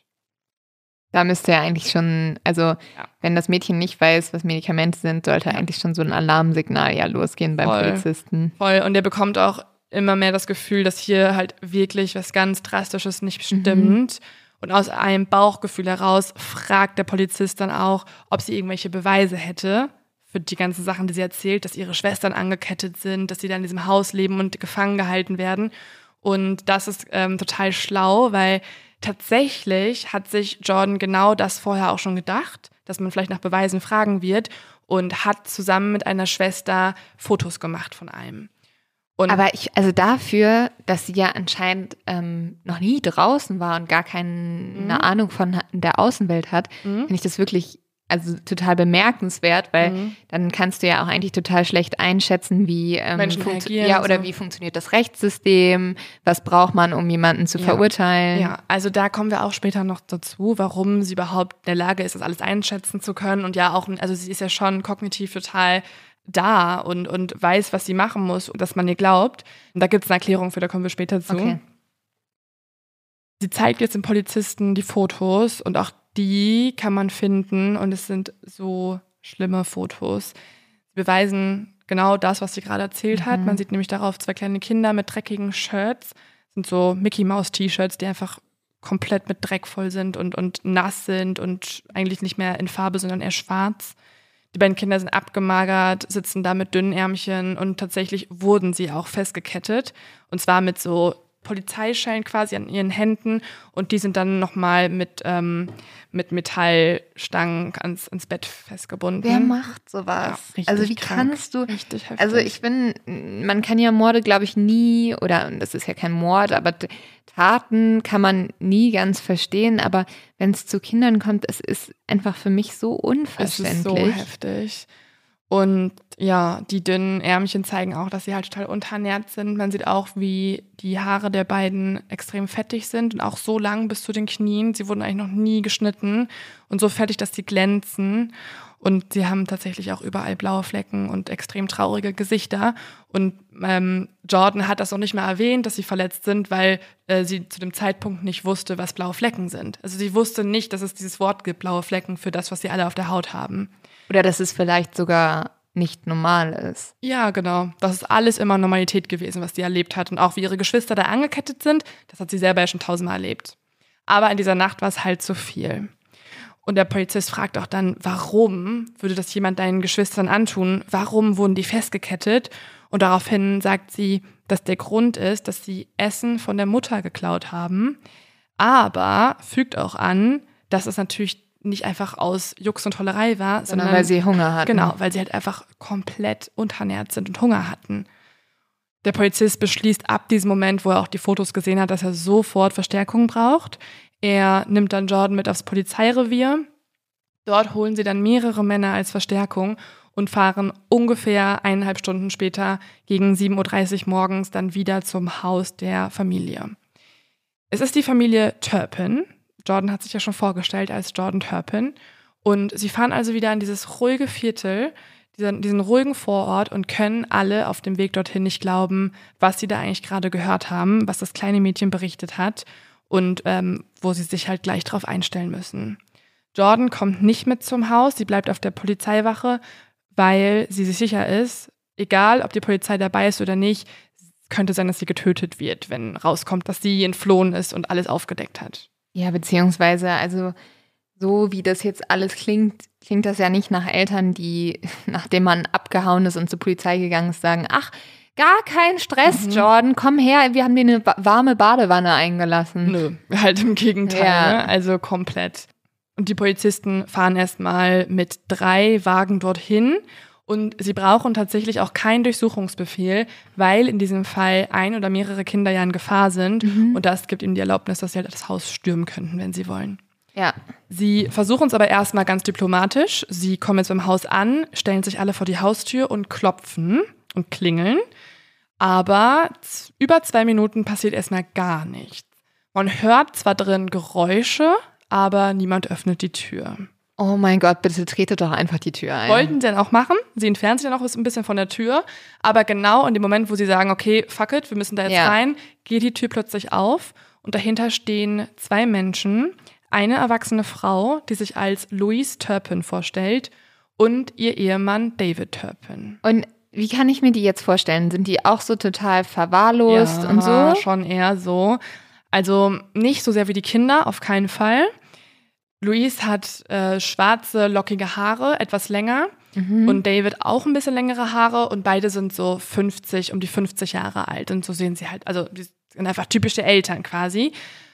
Da müsste ja eigentlich schon, also wenn das Mädchen nicht weiß, was Medikamente sind, sollte eigentlich schon so ein Alarmsignal ja losgehen beim Voll. Polizisten. Voll. Und er bekommt auch immer mehr das Gefühl, dass hier halt wirklich was ganz Drastisches nicht stimmt. Und aus einem Bauchgefühl heraus fragt der Polizist dann auch, ob sie irgendwelche Beweise hätte für die ganzen Sachen, die sie erzählt, dass ihre Schwestern angekettet sind, dass sie da in diesem Haus leben und gefangen gehalten werden. Und das ist ähm, total schlau, weil tatsächlich hat sich Jordan genau das vorher auch schon gedacht, dass man vielleicht nach Beweisen fragen wird und hat zusammen mit einer Schwester Fotos gemacht von einem. Und Aber ich, also dafür, dass sie ja anscheinend ähm, noch nie draußen war und gar keine Mhm. Ahnung von der Außenwelt hat, Mhm. finde ich das wirklich also total bemerkenswert, weil Mhm. dann kannst du ja auch eigentlich total schlecht einschätzen, wie ähm, Menschen funktio- reagieren ja und oder so. wie funktioniert das Rechtssystem, was braucht man, um jemanden zu Ja. verurteilen. Ja, also da kommen wir auch später noch dazu, warum sie überhaupt in der Lage ist, das alles einschätzen zu können. Und ja auch, also sie ist ja schon kognitiv total da und, und weiß, was sie machen muss, dass man ihr glaubt. Und da gibt es eine Erklärung für, da kommen wir später zu. Okay. Sie zeigt jetzt dem Polizisten die Fotos und auch die kann man finden und es sind so schlimme Fotos. Sie beweisen genau das, was sie gerade erzählt hat. Man sieht nämlich darauf zwei kleine Kinder mit dreckigen Shirts. Das sind so Mickey-Maus-T-Shirts, die einfach komplett mit Dreck voll sind und, und nass sind und eigentlich nicht mehr in Farbe, sondern eher schwarz. Die beiden Kinder sind abgemagert, sitzen da mit dünnen Ärmchen und tatsächlich wurden sie auch festgekettet. Und zwar mit so Polizeischellen quasi an ihren Händen und die sind dann nochmal mit, ähm, mit Metallstangen ans, ans Bett festgebunden. Wer macht sowas? Ja, richtig also wie krank. kannst du, Richtig heftig. also ich bin, man kann ja Morde, glaube ich, nie, oder das ist ja kein Mord, aber t- Taten kann man nie ganz verstehen, aber wenn es zu Kindern kommt, es ist einfach für mich so Es unverständlich. ist so heftig. Und ja, die dünnen Ärmchen zeigen auch, dass sie halt total unterernährt sind. Man sieht auch, wie die Haare der beiden extrem fettig sind und auch so lang bis zu den Knien. Sie wurden eigentlich noch nie geschnitten und so fettig, dass sie glänzen. Und sie haben tatsächlich auch überall blaue Flecken und extrem traurige Gesichter. Und ähm, Jordan hat das auch nicht mehr erwähnt, dass sie verletzt sind, weil äh, sie zu dem Zeitpunkt nicht wusste, was blaue Flecken sind. Also sie wusste nicht, dass es dieses Wort gibt, blaue Flecken, für das, was sie alle auf der Haut haben. Oder dass es vielleicht sogar nicht normal ist. Ja, genau. Das ist alles immer Normalität gewesen, was sie erlebt hat. Und auch wie ihre Geschwister da angekettet sind, das hat sie selber ja schon tausendmal erlebt. Aber in dieser Nacht war es halt zu viel. Und der Polizist fragt auch dann, warum würde das jemand deinen Geschwistern antun? Warum wurden die festgekettet? Und daraufhin sagt sie, dass der Grund ist, dass sie Essen von der Mutter geklaut haben. Aber fügt auch an, dass es natürlich nicht einfach aus Jux und Tollerei war, Sondern sondern weil sie Hunger hatten. Genau, weil sie halt einfach komplett unterernährt sind und Hunger hatten. Der Polizist beschließt ab diesem Moment, wo er auch die Fotos gesehen hat, dass er sofort Verstärkung braucht. Er nimmt dann Jordan mit aufs Polizeirevier. Dort holen sie dann mehrere Männer als Verstärkung und fahren ungefähr eineinhalb Stunden später gegen sieben Uhr dreißig morgens dann wieder zum Haus der Familie. Es ist die Familie Turpin. Jordan hat sich ja schon vorgestellt als Jordan Turpin. Und sie fahren also wieder in dieses ruhige Viertel, diesen, diesen ruhigen Vorort und können alle auf dem Weg dorthin nicht glauben, was sie da eigentlich gerade gehört haben, was das kleine Mädchen berichtet hat und ähm, wo sie sich halt gleich drauf einstellen müssen. Jordan kommt nicht mit zum Haus, sie bleibt auf der Polizeiwache, weil sie sich sicher ist, egal ob die Polizei dabei ist oder nicht, könnte sein, dass sie getötet wird, wenn rauskommt, dass sie entflohen ist und alles aufgedeckt hat. Ja, beziehungsweise, also so wie das jetzt alles klingt, klingt das ja nicht nach Eltern, die, nachdem man abgehauen ist und zur Polizei gegangen ist, sagen, ach, gar kein Stress, mhm. Jordan, komm her, wir haben dir eine warme Badewanne eingelassen. Nö, halt im Gegenteil, ja. ne? Also komplett. Und die Polizisten fahren erstmal mit drei Wagen dorthin und sie brauchen tatsächlich auch keinen Durchsuchungsbefehl, weil in diesem Fall ein oder mehrere Kinder ja in Gefahr sind mhm. und das gibt ihnen die Erlaubnis, dass sie halt das Haus stürmen könnten, wenn sie wollen. Ja. Sie versuchen es aber erstmal ganz diplomatisch. Sie kommen jetzt beim Haus an, stellen sich alle vor die Haustür und klopfen und klingeln. Aber z- über zwei Minuten passiert erstmal gar nichts. Man hört zwar drin Geräusche, aber niemand öffnet die Tür. Oh mein Gott, bitte tretet doch einfach die Tür ein. Wollten sie dann auch machen. Sie entfernen sich dann auch ein bisschen von der Tür. Aber genau in dem Moment, wo sie sagen, okay, fuck it, wir müssen da jetzt ja. rein, geht die Tür plötzlich auf. Und dahinter stehen zwei Menschen. Eine erwachsene Frau, die sich als Louise Turpin vorstellt und ihr Ehemann David Turpin. Und wie kann ich mir die jetzt vorstellen? Sind die auch so total verwahrlost ja, und so? Schon eher so. Also nicht so sehr wie die Kinder, auf keinen Fall. Louise hat äh, schwarze, lockige Haare, etwas länger. Mhm. Und David auch ein bisschen längere Haare. Und beide sind so fünfzig, um die fünfzig Jahre alt. Und so sehen sie halt, also die sind einfach typische Eltern quasi.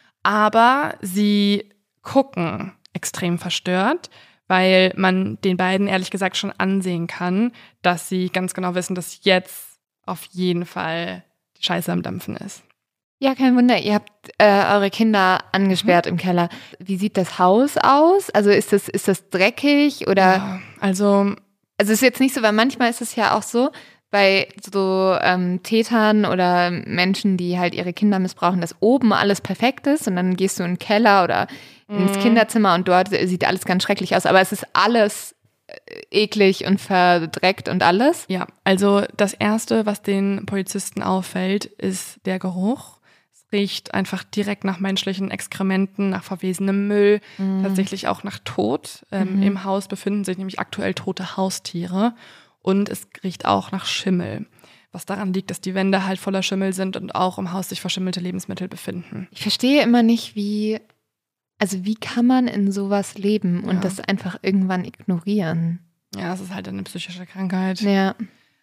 Aber sie gucken extrem verstört, weil man den beiden ehrlich gesagt schon ansehen kann, dass sie ganz genau wissen, dass jetzt auf jeden Fall die Scheiße am Dampfen ist. Ja, kein Wunder, ihr habt äh, eure Kinder angesperrt mhm. im Keller. Wie sieht das Haus aus? Also ist das, ist das dreckig oder? Ja, also, also ist jetzt nicht so, weil manchmal ist es ja auch so, bei so ähm, Tätern oder Menschen, die halt ihre Kinder missbrauchen, dass oben alles perfekt ist und dann gehst du in den Keller oder ins Kinderzimmer und dort sieht alles ganz schrecklich aus. Aber es ist alles eklig und verdreckt und alles. Ja, also das Erste, was den Polizisten auffällt, ist der Geruch. Es riecht einfach direkt nach menschlichen Exkrementen, nach verwesenem Müll, mhm. tatsächlich auch nach Tod. Ähm, mhm. Im Haus befinden sich nämlich aktuell tote Haustiere und es riecht auch nach Schimmel. Was daran liegt, dass die Wände halt voller Schimmel sind und auch im Haus sich verschimmelte Lebensmittel befinden. Ich verstehe immer nicht, wie... Also wie kann man in sowas leben und ja. das einfach irgendwann ignorieren? Ja, es ist halt eine psychische Krankheit. Ja.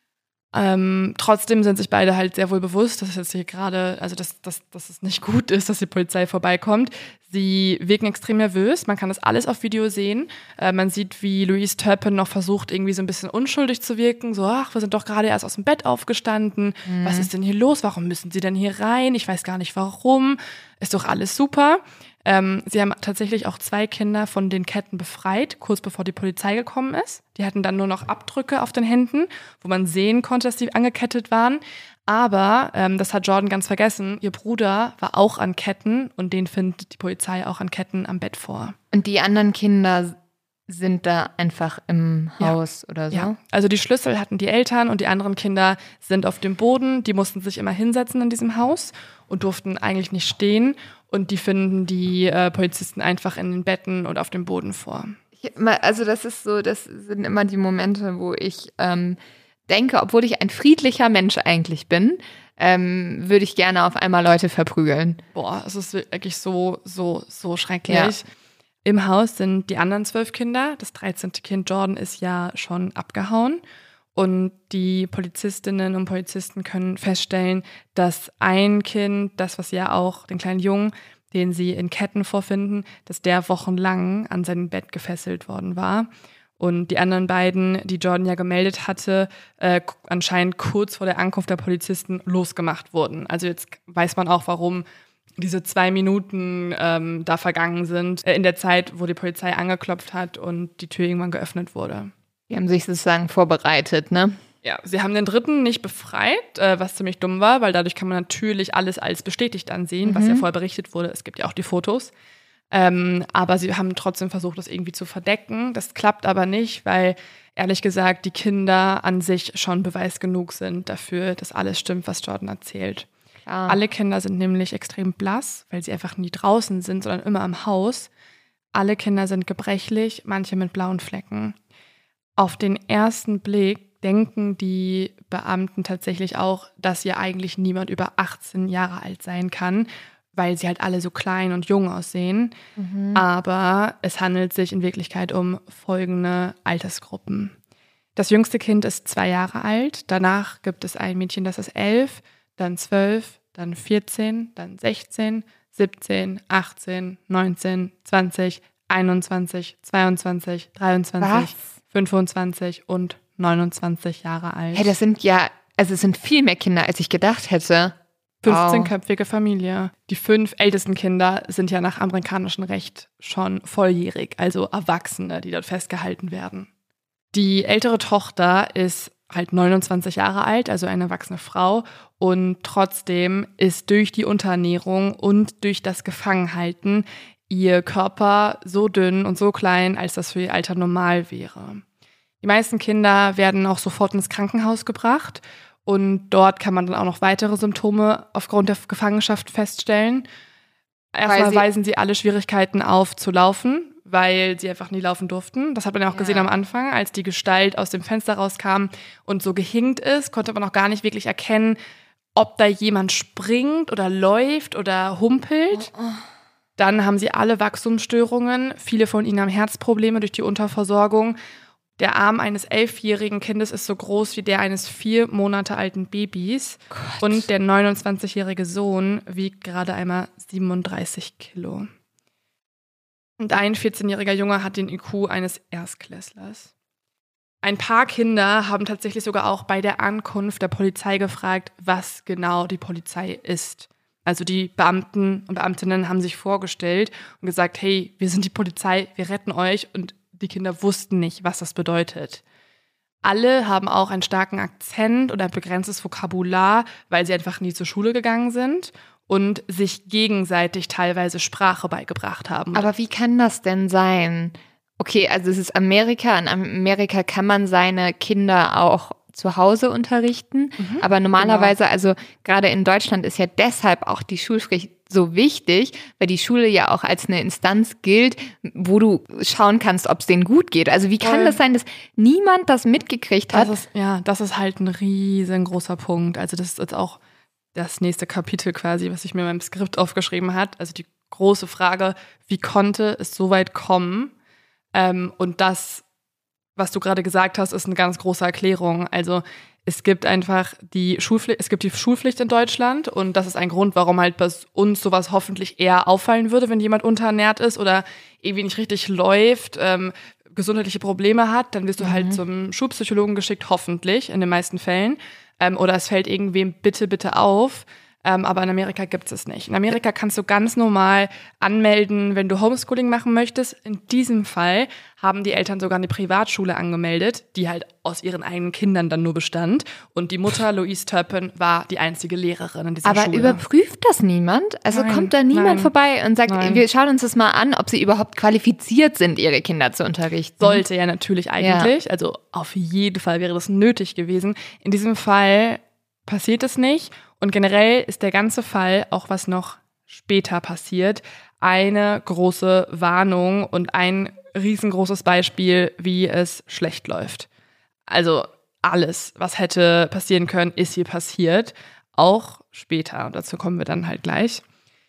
Ähm, trotzdem sind sich beide halt sehr wohl bewusst, dass es jetzt hier gerade, also dass, dass, dass es nicht gut ist, dass die Polizei vorbeikommt. Sie wirken extrem nervös, man kann das alles auf Video sehen. Äh, man sieht, wie Louise Turpin noch versucht, irgendwie so ein bisschen unschuldig zu wirken. So, ach, wir sind doch gerade erst aus dem Bett aufgestanden. Mhm. Was ist denn hier los? Warum müssen sie denn hier rein? Ich weiß gar nicht, warum. Ist doch alles super. Ähm, sie haben tatsächlich auch zwei Kinder von den Ketten befreit, kurz bevor die Polizei gekommen ist. Die hatten dann nur noch Abdrücke auf den Händen, wo man sehen konnte, dass die angekettet waren. Aber, ähm, das hat Jordan ganz vergessen, ihr Bruder war auch an Ketten und den findet die Polizei auch an Ketten am Bett vor. Und die anderen Kinder sind da einfach im Haus ja. oder so? Ja, also die Schlüssel hatten die Eltern und die anderen Kinder sind auf dem Boden. Die mussten sich immer hinsetzen in diesem Haus und durften eigentlich nicht stehen. Und die finden die äh, Polizisten einfach in den Betten und auf dem Boden vor. Ich, also das ist so, das sind immer die Momente, wo ich ähm, denke, obwohl ich ein friedlicher Mensch eigentlich bin, ähm, würde ich gerne auf einmal Leute verprügeln. Boah, es ist wirklich so, so, so schrecklich. Ja. Im Haus sind die anderen zwölf Kinder. Das dreizehnte Kind Jordan ist ja schon abgehauen. Und die Polizistinnen und Polizisten können feststellen, dass ein Kind, das was ja auch, den kleinen Jungen, den sie in Ketten vorfinden, dass der wochenlang an sein Bett gefesselt worden war. Und die anderen beiden, die Jordan ja gemeldet hatte, äh, anscheinend kurz vor der Ankunft der Polizisten losgemacht wurden. Also jetzt weiß man auch, warum diese zwei Minuten ähm, da vergangen sind, äh, in der Zeit, wo die Polizei angeklopft hat und die Tür irgendwann geöffnet wurde. Die haben sich sozusagen vorbereitet, ne? Ja, sie haben den Dritten nicht befreit, äh, was ziemlich dumm war, weil dadurch kann man natürlich alles als bestätigt ansehen, mhm. was ja vorher berichtet wurde. Es gibt ja auch die Fotos. Ähm, aber sie haben trotzdem versucht, das irgendwie zu verdecken. Das klappt aber nicht, weil ehrlich gesagt die Kinder an sich schon Beweis genug sind dafür, dass alles stimmt, was Jordan erzählt. Klar. Alle Kinder sind nämlich extrem blass, weil sie einfach nie draußen sind, sondern immer im Haus. Alle Kinder sind gebrechlich, manche mit blauen Flecken. Auf den ersten Blick denken die Beamten tatsächlich auch, dass hier eigentlich niemand über achtzehn Jahre alt sein kann, weil sie halt alle so klein und jung aussehen. Mhm. Aber es handelt sich in Wirklichkeit um folgende Altersgruppen. Das jüngste Kind ist zwei Jahre alt. Danach gibt es ein Mädchen, das ist elf, dann zwölf, dann vierzehn, dann sechzehn, siebzehn, achtzehn, neunzehn, zwanzig, einundzwanzig, zweiundzwanzig, dreiundzwanzig, Was? fünfundzwanzig und neunundzwanzig Jahre alt. Hey, das sind ja, also es sind viel mehr Kinder, als ich gedacht hätte. fünfzehnköpfige Familie. Die fünf ältesten Kinder sind ja nach amerikanischem Recht schon volljährig, also Erwachsene, die dort festgehalten werden. Die ältere Tochter ist halt neunundzwanzig Jahre alt, also eine erwachsene Frau, und trotzdem ist durch die Unterernährung und durch das Gefangenhalten ihr Körper so dünn und so klein, als das für ihr Alter normal wäre. Die meisten Kinder werden auch sofort ins Krankenhaus gebracht. Und dort kann man dann auch noch weitere Symptome aufgrund der Gefangenschaft feststellen. Erstmal sie weisen sie alle Schwierigkeiten auf zu laufen, weil sie einfach nie laufen durften. Das hat man ja auch ja. gesehen am Anfang, als die Gestalt aus dem Fenster rauskam und so gehinkt ist, konnte man auch gar nicht wirklich erkennen, ob da jemand springt oder läuft oder humpelt. Oh, oh. Dann haben sie alle Wachstumsstörungen. Viele von ihnen haben Herzprobleme durch die Unterversorgung. Der Arm eines elfjährigen Kindes ist so groß wie der eines vier Monate alten Babys. Gott. Und der neunundzwanzigjährige Sohn wiegt gerade einmal siebenunddreißig Kilo. Und ein vierzehnjähriger Junge hat den I Q eines Erstklässlers. Ein paar Kinder haben tatsächlich sogar auch bei der Ankunft der Polizei gefragt, was genau die Polizei ist. Also die Beamten und Beamtinnen haben sich vorgestellt und gesagt, hey, wir sind die Polizei, wir retten euch, und die Kinder wussten nicht, was das bedeutet. Alle haben auch einen starken Akzent oder ein begrenztes Vokabular, weil sie einfach nie zur Schule gegangen sind und sich gegenseitig teilweise Sprache beigebracht haben. Aber wie kann das denn sein? Okay, also es ist Amerika. In Amerika kann man seine Kinder auch zu Hause unterrichten. Mhm, aber normalerweise, genau. also gerade in Deutschland ist ja deshalb auch die Schulpflicht so wichtig, weil die Schule ja auch als eine Instanz gilt, wo du schauen kannst, ob es denen gut geht. Also wie kann Voll. das sein, dass niemand das mitgekriegt hat? Das ist, ja, das ist halt ein riesengroßer Punkt. Also das ist jetzt auch das nächste Kapitel quasi, was ich mir in meinem Skript aufgeschrieben habe. Also die große Frage, wie konnte es so weit kommen? Ähm, und das, was du gerade gesagt hast, ist eine ganz große Erklärung. Also es gibt einfach die Schulpflicht, es gibt die Schulpflicht in Deutschland, und das ist ein Grund, warum halt bei uns sowas hoffentlich eher auffallen würde, wenn jemand unterernährt ist oder irgendwie nicht richtig läuft, ähm, gesundheitliche Probleme hat, dann wirst du mhm. halt zum Schulpsychologen geschickt, hoffentlich, in den meisten Fällen. Ähm, oder es fällt irgendwem bitte, bitte auf. Ähm, aber in Amerika gibt es nicht. In Amerika kannst du ganz normal anmelden, wenn du Homeschooling machen möchtest. In diesem Fall haben die Eltern sogar eine Privatschule angemeldet, die halt aus ihren eigenen Kindern dann nur bestand. Und die Mutter, Louise Turpin, war die einzige Lehrerin in dieser aber Schule. Aber überprüft das niemand? Also nein, kommt da niemand nein, vorbei und sagt, nein. wir schauen uns das mal an, ob sie überhaupt qualifiziert sind, ihre Kinder zu unterrichten? Sollte ja natürlich eigentlich. Ja. Also auf jeden Fall wäre das nötig gewesen. In diesem Fall passiert es nicht. Und generell ist der ganze Fall, auch was noch später passiert, eine große Warnung und ein riesengroßes Beispiel, wie es schlecht läuft. Also alles, was hätte passieren können, ist hier passiert, auch später. Und dazu kommen wir dann halt gleich.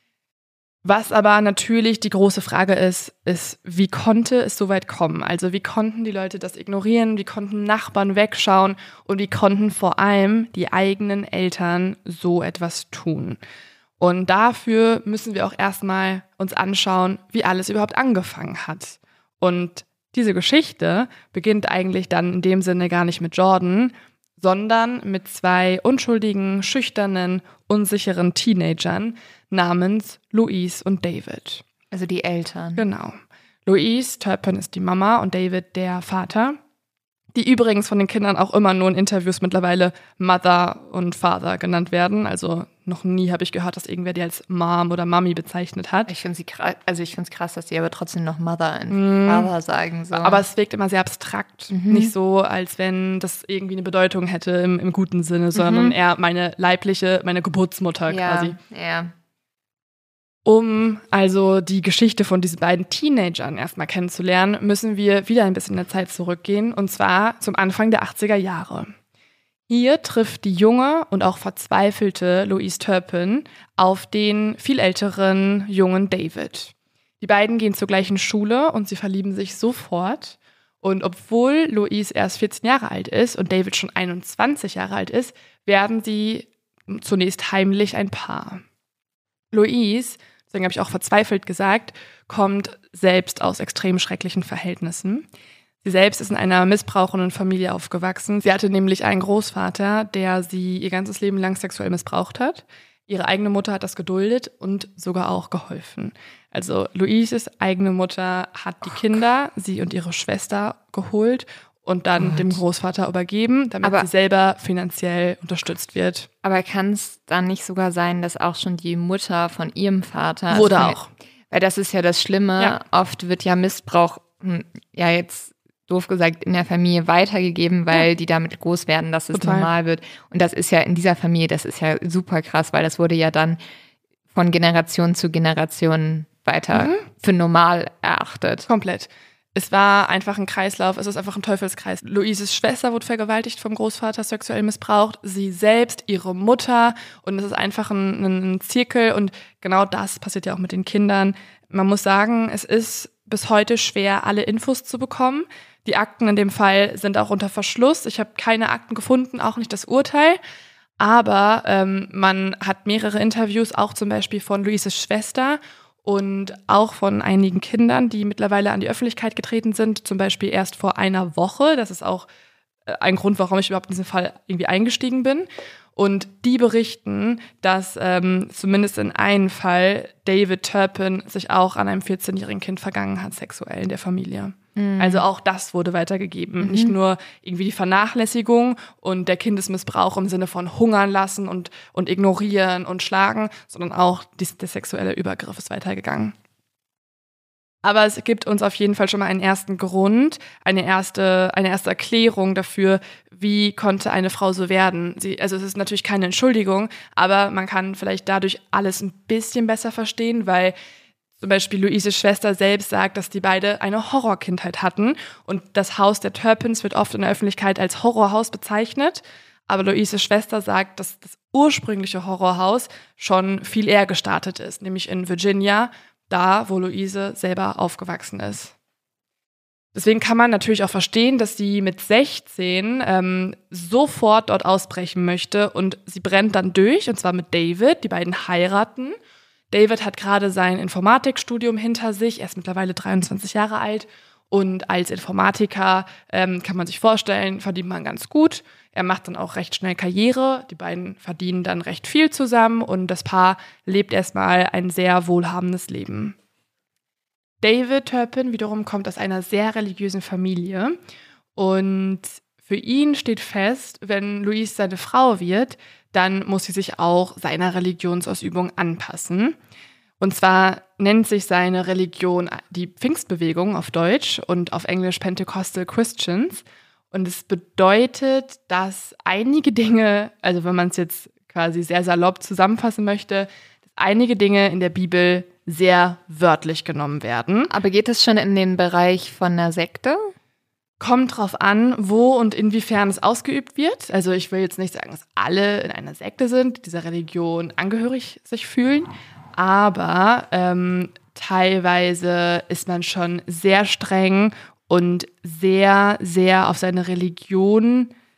Was aber natürlich die große Frage ist, ist, wie konnte es so weit kommen? Also wie konnten die Leute das ignorieren? Wie konnten Nachbarn wegschauen? Und wie konnten vor allem die eigenen Eltern so etwas tun? Und dafür müssen wir auch erstmal uns anschauen, wie alles überhaupt angefangen hat. Und diese Geschichte beginnt eigentlich dann in dem Sinne gar nicht mit Jordan, sondern mit zwei unschuldigen, schüchternen, unsicheren Teenagern namens Louise und David. Also die Eltern. Genau. Louise Turpin ist die Mama und David der Vater, die übrigens von den Kindern auch immer nur in Interviews mittlerweile Mother und Father genannt werden. Also noch nie habe ich gehört, dass irgendwer die als Mom oder Mami bezeichnet hat. Ich finde sie krass, also ich finde es krass, dass die aber trotzdem noch Mother und mm. Father sagen. So. Aber es wirkt immer sehr abstrakt. Mhm. Nicht so, als wenn das irgendwie eine Bedeutung hätte im, im guten Sinne, sondern mhm. eher meine leibliche, meine Geburtsmutter ja, quasi. Ja. Um also die Geschichte von diesen beiden Teenagern erstmal kennenzulernen, müssen wir wieder ein bisschen in der Zeit zurückgehen, und zwar zum Anfang der achtziger Jahre. Hier trifft die junge und auch verzweifelte Louise Turpin auf den viel älteren jungen David. Die beiden gehen zur gleichen Schule und sie verlieben sich sofort. Und obwohl Louise erst vierzehn Jahre alt ist und David schon einundzwanzig Jahre alt ist, werden sie zunächst heimlich ein Paar. Louise, deswegen habe ich auch verzweifelt gesagt, kommt selbst aus extrem schrecklichen Verhältnissen. Sie selbst ist in einer missbrauchenden Familie aufgewachsen. Sie hatte nämlich einen Großvater, der sie ihr ganzes Leben lang sexuell missbraucht hat. Ihre eigene Mutter hat das geduldet und sogar auch geholfen. Also Louises eigene Mutter hat die Kinder, sie und ihre Schwester geholt und dann Gott. dem Großvater übergeben, damit aber, sie selber finanziell unterstützt wird. Aber kann es dann nicht sogar sein, dass auch schon die Mutter von ihrem Vater... Wurde also, auch. Weil das ist ja das Schlimme. Ja. Oft wird ja Missbrauch, ja jetzt doof gesagt, in der Familie weitergegeben, weil ja. die damit groß werden, dass es Total. normal wird. Und das ist ja in dieser Familie, das ist ja super krass, weil das wurde ja dann von Generation zu Generation weiter mhm. für normal erachtet. Komplett. Es war einfach ein Kreislauf, es ist einfach ein Teufelskreis. Louises Schwester wurde vergewaltigt vom Großvater, sexuell missbraucht, sie selbst, ihre Mutter, und es ist einfach ein, ein Zirkel, und genau das passiert ja auch mit den Kindern. Man muss sagen, es ist bis heute schwer, alle Infos zu bekommen. Die Akten in dem Fall sind auch unter Verschluss. Ich habe keine Akten gefunden, auch nicht das Urteil. Aber ähm, man hat mehrere Interviews, auch zum Beispiel von Louises Schwester und auch von einigen Kindern, die mittlerweile an die Öffentlichkeit getreten sind, zum Beispiel erst vor einer Woche. Das ist auch ein Grund, warum ich überhaupt in diesen Fall irgendwie eingestiegen bin. Und die berichten, dass ähm, zumindest in einem Fall David Turpin sich auch an einem vierzehnjährigen Kind vergangen hat, sexuell in der Familie. Mhm. Also auch das wurde weitergegeben. Mhm. Nicht nur irgendwie die Vernachlässigung und der Kindesmissbrauch im Sinne von hungern lassen und, und ignorieren und schlagen, sondern auch die, der sexuelle Übergriff ist weitergegangen. Aber es gibt uns auf jeden Fall schon mal einen ersten Grund, eine erste, eine erste Erklärung dafür, wie konnte eine Frau so werden. Sie, also es ist natürlich keine Entschuldigung, aber man kann vielleicht dadurch alles ein bisschen besser verstehen, weil zum Beispiel Louises Schwester selbst sagt, dass die beide eine Horrorkindheit hatten, und das Haus der Turpins wird oft in der Öffentlichkeit als Horrorhaus bezeichnet. Aber Louises Schwester sagt, dass das ursprüngliche Horrorhaus schon viel eher gestartet ist, nämlich in Virginia, da, wo Louise selber aufgewachsen ist. Deswegen kann man natürlich auch verstehen, dass sie mit sechzehn ähm, sofort dort ausbrechen möchte, und sie brennt dann durch, und zwar mit David. Die beiden heiraten. David hat gerade sein Informatikstudium hinter sich, er ist mittlerweile dreiundzwanzig Jahre alt, und als Informatiker ähm, kann man sich vorstellen, verdient man ganz gut. Er macht dann auch recht schnell Karriere, die beiden verdienen dann recht viel zusammen, und das Paar lebt erstmal ein sehr wohlhabendes Leben. David Turpin wiederum kommt aus einer sehr religiösen Familie, und für ihn steht fest, wenn Louise seine Frau wird, dann muss sie sich auch seiner Religionsausübung anpassen. Und zwar nennt sich seine Religion die Pfingstbewegung auf Deutsch und auf Englisch Pentecostal Christians. Und es bedeutet, dass einige Dinge, also wenn man es jetzt quasi sehr salopp zusammenfassen möchte, dass einige Dinge in der Bibel sehr wörtlich genommen werden. Aber geht es schon in den Bereich von einer Sekte? Kommt drauf an, wo und inwiefern es ausgeübt wird. Also ich will jetzt nicht sagen, dass alle in einer Sekte sind, dieser Religion angehörig sich fühlen, aber ähm, teilweise ist man schon sehr streng und sehr, sehr auf seine Religion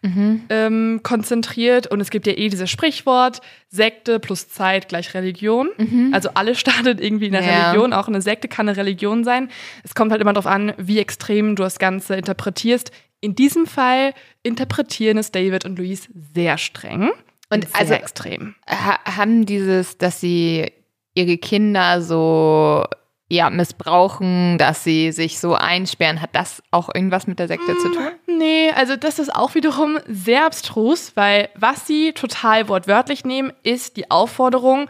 Mhm. ähm, konzentriert. Und es gibt ja eh dieses Sprichwort, Sekte plus Zeit gleich Religion. Mhm. Also alles startet irgendwie in der Ja. Religion. Auch eine Sekte kann eine Religion sein. Es kommt halt immer darauf an, wie extrem du das Ganze interpretierst. In diesem Fall interpretieren es David und Louise sehr streng und, Und sehr also- extrem. Ha haben dieses, dass sie ihre Kinder so ja, missbrauchen, dass sie sich so einsperren, hat das auch irgendwas mit der Sekte zu tun? Nee, also das ist auch wiederum sehr abstrus, weil was sie total wortwörtlich nehmen, ist die Aufforderung,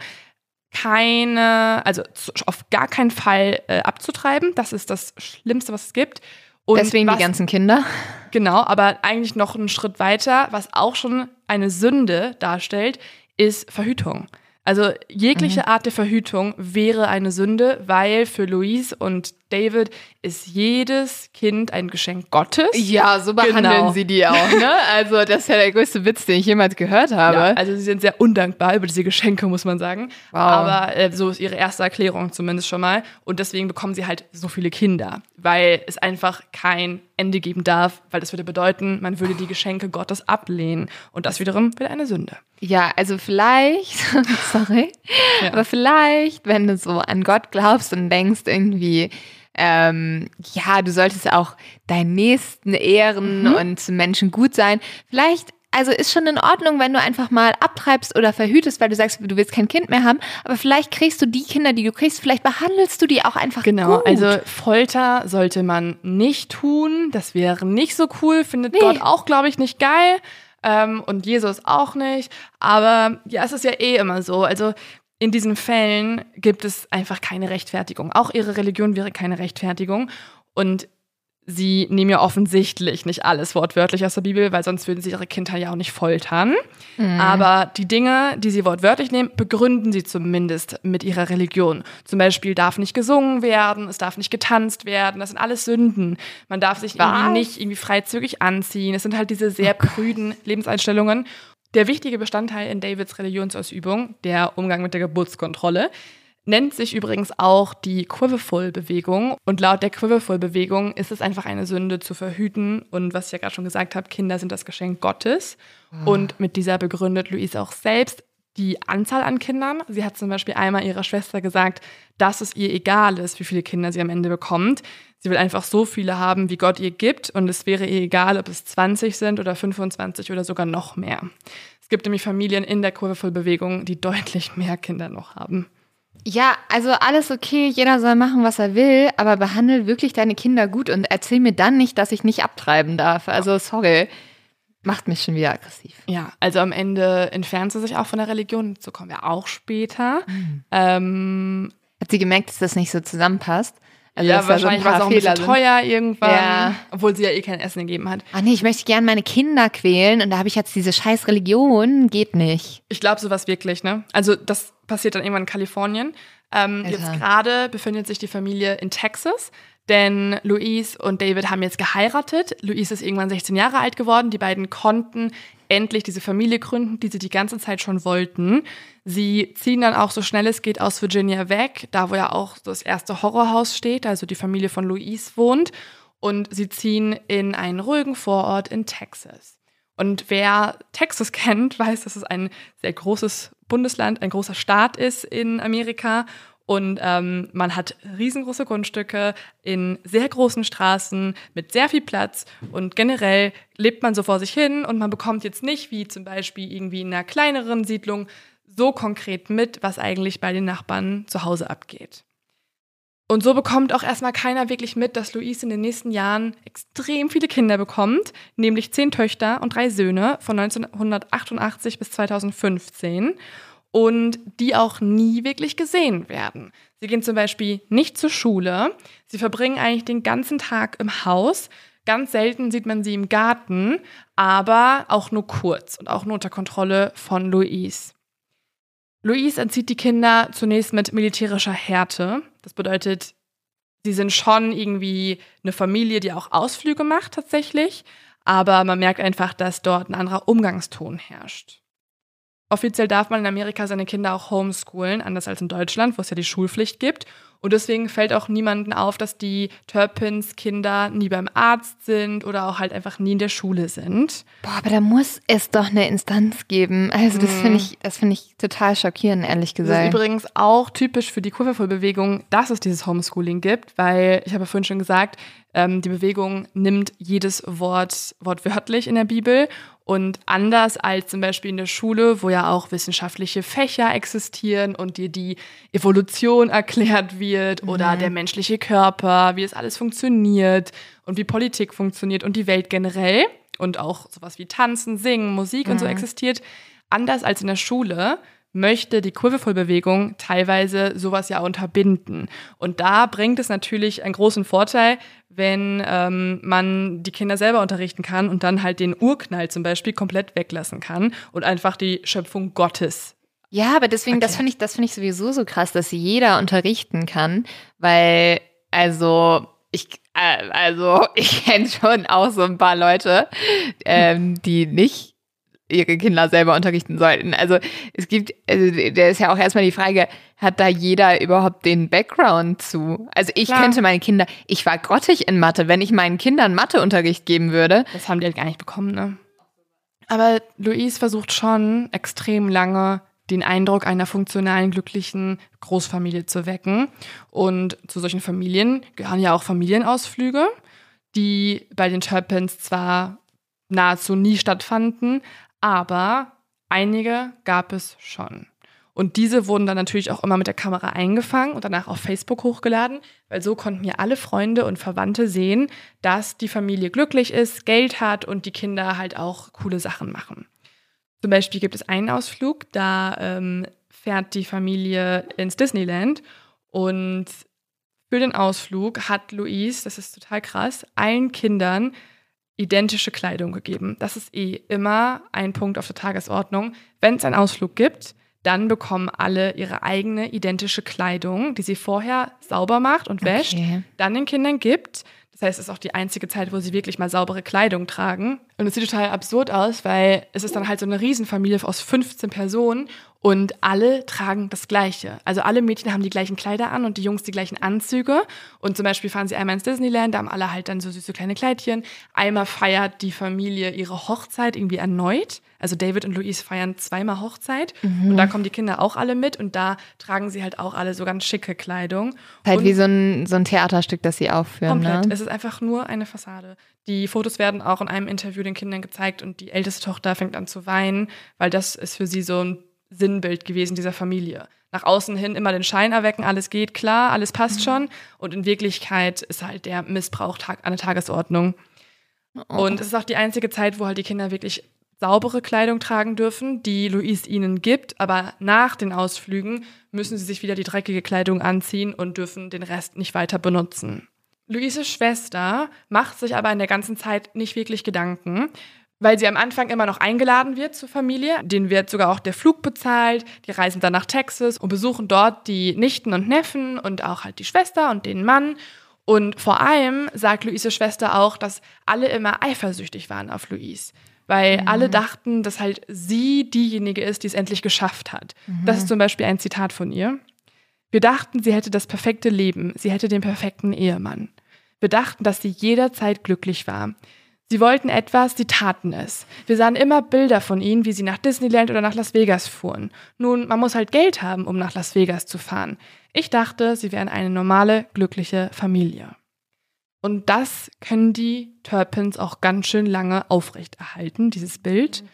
keine, also zu- auf gar keinen Fall äh, abzutreiben. Das ist das Schlimmste, was es gibt. Und Deswegen was, die ganzen Kinder. Genau, aber eigentlich noch einen Schritt weiter, was auch schon eine Sünde darstellt, ist Verhütung. Also jegliche Mhm. Art der Verhütung wäre eine Sünde, weil für Louise und David ist jedes Kind ein Geschenk Gottes. Ja, so behandeln Genau. sie die auch, ne? Also das ist ja der größte Witz, den ich jemals gehört habe. Ja, also sie sind sehr undankbar über diese Geschenke, muss man sagen. Wow. Aber äh, so ist ihre erste Erklärung zumindest schon mal. Und deswegen bekommen sie halt so viele Kinder, weil es einfach kein Ende geben darf, weil das würde bedeuten, man würde die Geschenke Gottes ablehnen. Und das wiederum wäre eine Sünde. Ja, also vielleicht, sorry, Ja. aber vielleicht, wenn du so an Gott glaubst und denkst irgendwie, ähm, ja, du solltest auch deinen Nächsten ehren Mhm. und zu Menschen gut sein, vielleicht, also ist schon in Ordnung, wenn du einfach mal abtreibst oder verhütest, weil du sagst, du willst kein Kind mehr haben, aber vielleicht kriegst du die Kinder, die du kriegst, vielleicht behandelst du die auch einfach Genau, gut. also Folter sollte man nicht tun. Das wäre nicht so cool, findet Nee. Gott auch, glaube ich, nicht geil. Ähm, und Jesus auch nicht. Aber ja, es ist ja eh immer so. Also in diesen Fällen gibt es einfach keine Rechtfertigung. Auch ihre Religion wäre keine Rechtfertigung. Und sie nehmen ja offensichtlich nicht alles wortwörtlich aus der Bibel, weil sonst würden sie ihre Kinder ja auch nicht foltern. Aber die Dinge, die sie wortwörtlich nehmen, begründen sie zumindest mit ihrer Religion. Zum Beispiel darf nicht gesungen werden, es darf nicht getanzt werden, das sind alles Sünden. Man darf sich Was? irgendwie nicht irgendwie freizügig anziehen. Es sind halt diese sehr prüden Lebenseinstellungen. Der wichtige Bestandteil in Davids Religionsausübung, der Umgang mit der Geburtskontrolle, nennt sich übrigens auch die Quiverful-Bewegung. Und laut der Quiverful-Bewegung ist es einfach eine Sünde zu verhüten. Und was ich ja gerade schon gesagt habe, Kinder sind das Geschenk Gottes. Und mit dieser begründet Louise auch selbst die Anzahl an Kindern. Sie hat zum Beispiel einmal ihrer Schwester gesagt, dass es ihr egal ist, wie viele Kinder sie am Ende bekommt. Sie will einfach so viele haben, wie Gott ihr gibt. Und es wäre ihr egal, ob es zwanzig sind oder fünfundzwanzig oder sogar noch mehr. Es gibt nämlich Familien in der Quiverful-Bewegung, die deutlich mehr Kinder noch haben. Ja, also alles okay, jeder soll machen, was er will, aber behandle wirklich deine Kinder gut und erzähl mir dann nicht, dass ich nicht abtreiben darf. Also sorry, macht mich schon wieder aggressiv. Ja, also am Ende entfernt sie sich auch von der Religion, dazu kommen wir auch später. Ähm, Hat sie gemerkt, dass das nicht so zusammenpasst? Also, ja, dass da so wahrscheinlich war es auch ein Fehler bisschen sind. teuer irgendwann, Ja. obwohl sie ja eh kein Essen gegeben hat. Ach nee, ich möchte gerne meine Kinder quälen und da habe ich jetzt diese scheiß Religion, geht nicht. Ich glaube sowas wirklich, ne? Also das passiert dann irgendwann in Kalifornien. Ähm, Alter. jetzt gerade befindet sich die Familie in Texas, denn Louise und David haben jetzt geheiratet. Louise ist irgendwann sechzehn Jahre alt geworden. Die beiden konnten endlich diese Familie gründen, die sie die ganze Zeit schon wollten. Sie ziehen dann auch so schnell es geht aus Virginia weg, da wo ja auch das erste Horrorhaus steht, also die Familie von Louise wohnt. Und sie ziehen in einen ruhigen Vorort in Texas. Und wer Texas kennt, weiß, dass es ein sehr großes Bundesland, ein großer Staat ist in Amerika. Und ähm, man hat riesengroße Grundstücke in sehr großen Straßen mit sehr viel Platz. Und generell lebt man so vor sich hin und man bekommt jetzt nicht, wie zum Beispiel irgendwie in einer kleineren Siedlung, so konkret mit, was eigentlich bei den Nachbarn zu Hause abgeht. Und so bekommt auch erstmal keiner wirklich mit, dass Louise in den nächsten Jahren extrem viele Kinder bekommt, nämlich zehn Töchter und drei Söhne von neunzehnhundertachtundachtzig bis zweitausendfünfzehn und die auch nie wirklich gesehen werden. Sie gehen zum Beispiel nicht zur Schule, sie verbringen eigentlich den ganzen Tag im Haus, ganz selten sieht man sie im Garten, aber auch nur kurz und auch nur unter Kontrolle von Louise. Louise entzieht die Kinder zunächst mit militärischer Härte. Das bedeutet, sie sind schon irgendwie eine Familie, die auch Ausflüge macht tatsächlich, aber man merkt einfach, dass dort ein anderer Umgangston herrscht. Offiziell darf man in Amerika seine Kinder auch homeschoolen, anders als in Deutschland, wo es ja die Schulpflicht gibt. Und deswegen fällt auch niemandem auf, dass die Turpins-Kinder nie beim Arzt sind oder auch halt einfach nie in der Schule sind. Boah, aber da muss es doch eine Instanz geben. Also das finde ich, das finde ich total schockierend, ehrlich Das gesagt. ist übrigens auch typisch für die Queervoll-Bewegung, dass es dieses Homeschooling gibt, weil, ich habe ja vorhin schon gesagt, ähm, die Bewegung nimmt jedes Wort wortwörtlich in der Bibel. Und anders als zum Beispiel in der Schule, wo ja auch wissenschaftliche Fächer existieren und dir die Evolution erklärt wird oder mhm. der menschliche Körper, wie es alles funktioniert und wie Politik funktioniert und die Welt generell und auch sowas wie Tanzen, Singen, Musik mhm. und so existiert. Anders als in der Schule möchte die Queervoll-Bewegung teilweise sowas ja unterbinden. Und da bringt es natürlich einen großen Vorteil, wenn ähm, man die Kinder selber unterrichten kann und dann halt den Urknall zum Beispiel komplett weglassen kann und einfach die Schöpfung Gottes. Ja, aber deswegen, Okay. das finde ich, das finde ich sowieso so krass, dass jeder unterrichten kann, weil, also, ich, äh, also, ich kenne schon auch so ein paar Leute, ähm, die nicht ihre Kinder selber unterrichten sollten. Also es gibt, also da ist ja auch erstmal die Frage, hat da jeder überhaupt den Background zu? Also ich Klar. könnte meine Kinder, ich war grottig in Mathe, wenn ich meinen Kindern Matheunterricht geben würde. Das haben die halt gar nicht bekommen, ne? Aber Louise versucht schon extrem lange, den Eindruck einer funktionalen, glücklichen Großfamilie zu wecken. Und zu solchen Familien gehören ja auch Familienausflüge, die bei den Turpins zwar nahezu nie stattfanden, aber einige gab es schon. Und diese wurden dann natürlich auch immer mit der Kamera eingefangen und danach auf Facebook hochgeladen, weil so konnten ja alle Freunde und Verwandte sehen, dass die Familie glücklich ist, Geld hat und die Kinder halt auch coole Sachen machen. Zum Beispiel gibt es einen Ausflug, da ähm, fährt die Familie ins Disneyland und für den Ausflug hat Louise, das ist total krass, allen Kindern identische Kleidung gegeben. Das ist eh immer ein Punkt auf der Tagesordnung. Wenn es einen Ausflug gibt, dann bekommen alle ihre eigene identische Kleidung, die sie vorher sauber macht und wäscht, Okay. dann den Kindern gibt. Das heißt, es ist auch die einzige Zeit, wo sie wirklich mal saubere Kleidung tragen. Und es sieht total absurd aus, weil es ist dann halt so eine Riesenfamilie aus fünfzehn Personen und alle tragen das Gleiche. Also alle Mädchen haben die gleichen Kleider an und die Jungs die gleichen Anzüge. Und zum Beispiel fahren sie einmal ins Disneyland, da haben alle halt dann so süße kleine Kleidchen. Einmal feiert die Familie ihre Hochzeit irgendwie erneut. Also David und Louise feiern zweimal Hochzeit. Mhm. Und da kommen die Kinder auch alle mit und da tragen sie halt auch alle so ganz schicke Kleidung. Halt und wie so ein, so ein Theaterstück, das sie aufführen. Komplett. Ne? Es ist einfach nur eine Fassade. Die Fotos werden auch in einem Interview den Kindern gezeigt und die älteste Tochter fängt an zu weinen, weil das ist für sie so ein Sinnbild gewesen dieser Familie. Nach außen hin immer den Schein erwecken, alles geht klar, alles passt mhm. schon. Und in Wirklichkeit ist halt der Missbrauch an der Tagesordnung. Oh. Und es ist auch die einzige Zeit, wo halt die Kinder wirklich saubere Kleidung tragen dürfen, die Louise ihnen gibt. Aber nach den Ausflügen müssen sie sich wieder die dreckige Kleidung anziehen und dürfen den Rest nicht weiter benutzen. Louises Schwester macht sich aber in der ganzen Zeit nicht wirklich Gedanken, weil sie am Anfang immer noch eingeladen wird zur Familie. Denen wird sogar auch der Flug bezahlt. Die reisen dann nach Texas und besuchen dort die Nichten und Neffen und auch halt die Schwester und den Mann. Und vor allem sagt Louises Schwester auch, dass alle immer eifersüchtig waren auf Louise. Weil mhm. alle dachten, dass halt sie diejenige ist, die es endlich geschafft hat. Mhm. Das ist zum Beispiel ein Zitat von ihr. Wir dachten, sie hätte das perfekte Leben, sie hätte den perfekten Ehemann. Wir dachten, dass sie jederzeit glücklich war. Sie wollten etwas, sie taten es. Wir sahen immer Bilder von ihnen, wie sie nach Disneyland oder nach Las Vegas fuhren. Nun, man muss halt Geld haben, um nach Las Vegas zu fahren. Ich dachte, sie wären eine normale, glückliche Familie. Und das können die Turpins auch ganz schön lange aufrechterhalten, dieses Bild.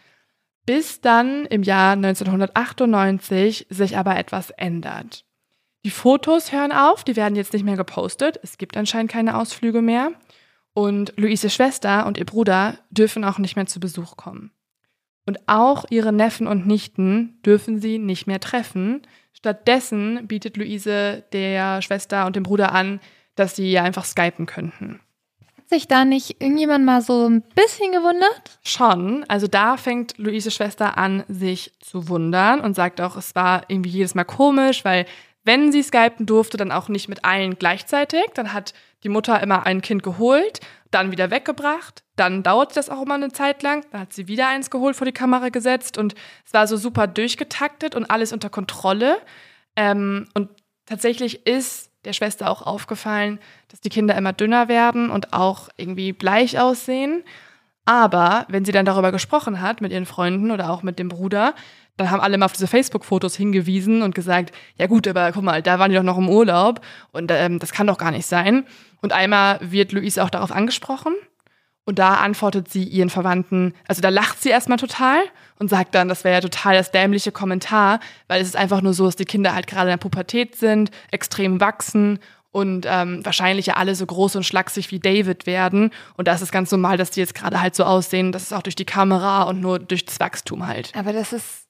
Bis dann im Jahr neunzehnhundertachtundneunzig sich aber etwas ändert. Die Fotos hören auf, die werden jetzt nicht mehr gepostet. Es gibt anscheinend keine Ausflüge mehr. Und Louises Schwester und ihr Bruder dürfen auch nicht mehr zu Besuch kommen. Und auch ihre Neffen und Nichten dürfen sie nicht mehr treffen. Stattdessen bietet Louise der Schwester und dem Bruder an, dass sie ja einfach skypen könnten. Hat sich da nicht irgendjemand mal so ein bisschen gewundert? Schon. Also da fängt Louises Schwester an, sich zu wundern und sagt auch, es war irgendwie jedes Mal komisch, weil wenn sie skypen durfte, dann auch nicht mit allen gleichzeitig. Dann hat die Mutter immer ein Kind geholt, dann wieder weggebracht. Dann dauerte das auch immer eine Zeit lang. Dann hat sie wieder eins geholt, vor die Kamera gesetzt. Und es war so super durchgetaktet und alles unter Kontrolle. Ähm, und tatsächlich ist der Schwester auch aufgefallen, dass die Kinder immer dünner werden und auch irgendwie bleich aussehen. Aber wenn sie dann darüber gesprochen hat mit ihren Freunden oder auch mit dem Bruder, dann haben alle mal auf diese Facebook-Fotos hingewiesen und gesagt, ja gut, aber guck mal, da waren die doch noch im Urlaub und ähm, das kann doch gar nicht sein. Und einmal wird Louise auch darauf angesprochen und da antwortet sie ihren Verwandten, also da lacht sie erstmal total und sagt dann, das wäre ja total das dämliche Kommentar, weil es ist einfach nur so, dass die Kinder halt gerade in der Pubertät sind, extrem wachsen und ähm, wahrscheinlich ja alle so groß und schlaksig wie David werden. Und das ist ganz normal, dass die jetzt gerade halt so aussehen. Das ist auch durch die Kamera und nur durch das Wachstum halt. Aber das ist,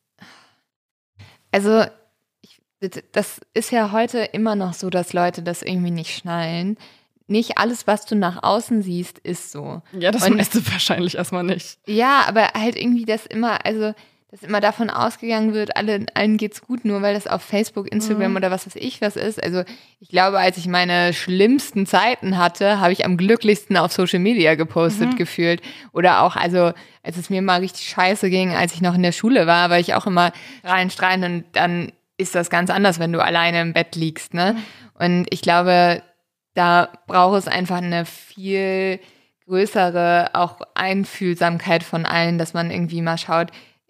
also ich, das ist ja heute immer noch so, dass Leute das irgendwie nicht schnallen. Nicht alles, was du nach außen siehst, ist so. Ja, das und, meiste wahrscheinlich erstmal nicht. Ja, aber halt irgendwie das immer, also dass immer davon ausgegangen wird, alle, allen geht's gut, nur weil das auf Facebook, Instagram mhm. oder was weiß ich was ist. Also ich glaube, als ich meine schlimmsten Zeiten hatte, habe ich am glücklichsten auf Social Media gepostet mhm. gefühlt. Oder auch, also als es mir mal richtig scheiße ging, als ich noch in der Schule war, war ich auch immer rein strahlen und dann ist das ganz anders, wenn du alleine im Bett liegst, ne? Mhm. Und ich glaube, da braucht es einfach eine viel größere auch Einfühlsamkeit von allen, dass man irgendwie mal schaut,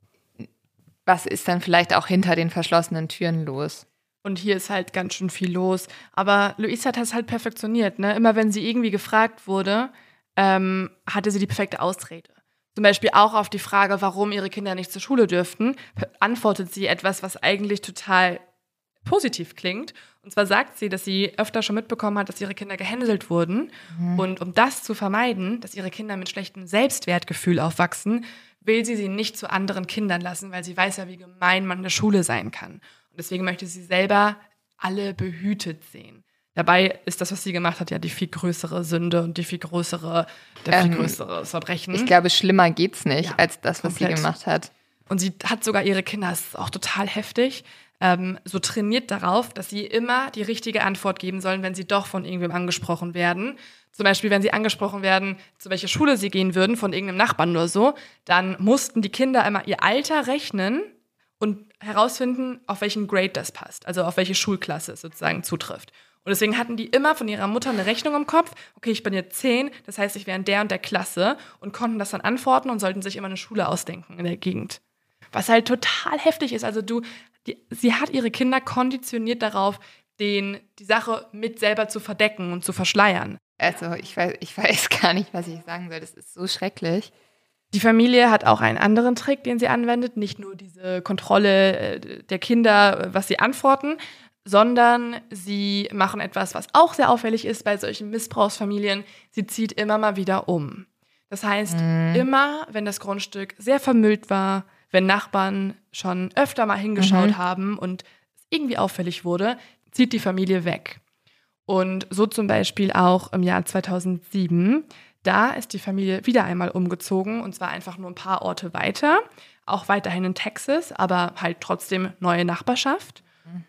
was ist dann vielleicht auch hinter den verschlossenen Türen los? Und hier ist halt ganz schön viel los. Aber Louise hat das halt perfektioniert, ne? Immer wenn sie irgendwie gefragt wurde, ähm, hatte sie die perfekte Ausrede. Zum Beispiel auch auf die Frage, warum ihre Kinder nicht zur Schule dürften, antwortet sie etwas, was eigentlich total positiv klingt. Und zwar sagt sie, dass sie öfter schon mitbekommen hat, dass ihre Kinder gehänselt wurden. Mhm. Und um das zu vermeiden, dass ihre Kinder mit schlechtem Selbstwertgefühl aufwachsen, will sie sie nicht zu anderen Kindern lassen, weil sie weiß ja, wie gemein man in der Schule sein kann. Und deswegen möchte sie selber alle behütet sehen. Dabei ist das, was sie gemacht hat, ja die viel größere Sünde und die viel größere, der viel ähm, größere Verbrechen. Ich glaube, schlimmer geht's nicht, ja, als das, was komplett. sie gemacht hat. Und sie hat sogar ihre Kinder, das ist auch total heftig, ähm, so trainiert darauf, dass sie immer die richtige Antwort geben sollen, wenn sie doch von irgendwem angesprochen werden. Zum Beispiel, wenn sie angesprochen werden, zu welcher Schule sie gehen würden, von irgendeinem Nachbarn oder so, dann mussten die Kinder immer ihr Alter rechnen und herausfinden, auf welchen Grade das passt, also auf welche Schulklasse es sozusagen zutrifft. Und deswegen hatten die immer von ihrer Mutter eine Rechnung im Kopf, okay, ich bin jetzt zehn, das heißt, ich wäre in der und der Klasse und konnten das dann antworten und sollten sich immer eine Schule ausdenken in der Gegend. Was halt total heftig ist, also du, die, sie hat ihre Kinder konditioniert darauf, den, die Sache mit selber zu verdecken und zu verschleiern. Also ich weiß, ich weiß gar nicht, was ich sagen soll. Das ist so schrecklich. Die Familie hat auch einen anderen Trick, den sie anwendet. Nicht nur diese Kontrolle der Kinder, was sie antworten, sondern sie machen etwas, was auch sehr auffällig ist bei solchen Missbrauchsfamilien. Sie zieht immer mal wieder um. Das heißt, mhm. immer, wenn das Grundstück sehr vermüllt war, wenn Nachbarn schon öfter mal hingeschaut mhm. haben und es irgendwie auffällig wurde, zieht die Familie weg. Und so zum Beispiel auch im Jahr zweitausendsieben, da ist die Familie wieder einmal umgezogen und zwar einfach nur ein paar Orte weiter, auch weiterhin in Texas, aber halt trotzdem neue Nachbarschaft.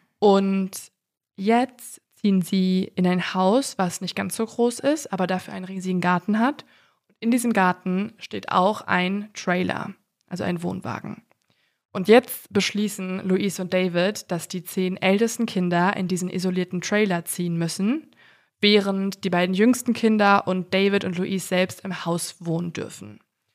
Und jetzt ziehen sie in ein Haus, was nicht ganz so groß ist, aber dafür einen riesigen Garten hat. Und in diesem Garten steht auch ein Trailer, also ein Wohnwagen. Und jetzt beschließen Louise und David, dass die zehn ältesten Kinder in diesen isolierten Trailer ziehen müssen, während die beiden jüngsten Kinder und David und Louise selbst im Haus wohnen dürfen.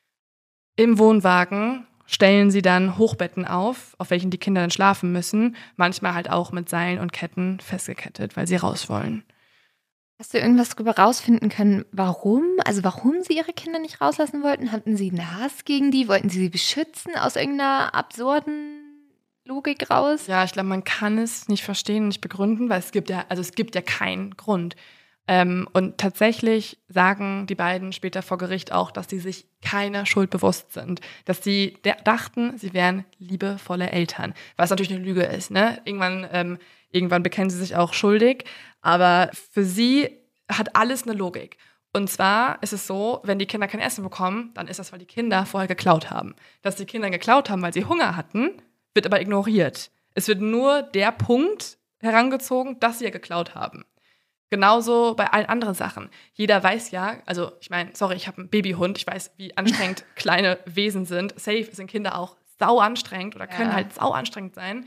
Im Wohnwagen stellen sie dann Hochbetten auf, auf welchen die Kinder dann schlafen müssen, manchmal halt auch mit Seilen und Ketten festgekettet, weil sie raus wollen. Hast du irgendwas darüber rausfinden können, warum? Also warum sie ihre Kinder nicht rauslassen wollten? Hatten sie einen Hass gegen die? Wollten sie sie beschützen aus irgendeiner absurden Logik raus? Ja, ich glaube, man kann es nicht verstehen, nicht begründen, weil es gibt ja, also es gibt ja keinen Grund. Ähm, und tatsächlich sagen die beiden später vor Gericht auch, dass sie sich keiner Schuld bewusst sind. Dass sie de- dachten, sie wären liebevolle Eltern. Was natürlich eine Lüge ist, ne? Irgendwann, ähm, irgendwann bekennen sie sich auch schuldig. Aber für sie hat alles eine Logik. Und zwar ist es so, wenn die Kinder kein Essen bekommen, dann ist das, weil die Kinder vorher geklaut haben. Dass die Kinder geklaut haben, weil sie Hunger hatten, wird aber ignoriert. Es wird nur der Punkt herangezogen, dass sie ja geklaut haben. Genauso bei allen anderen Sachen. Jeder weiß ja, also ich meine, sorry, ich habe einen Babyhund, ich weiß, wie anstrengend kleine Wesen sind. Safe sind Kinder auch sau anstrengend oder können ja. halt sau anstrengend sein.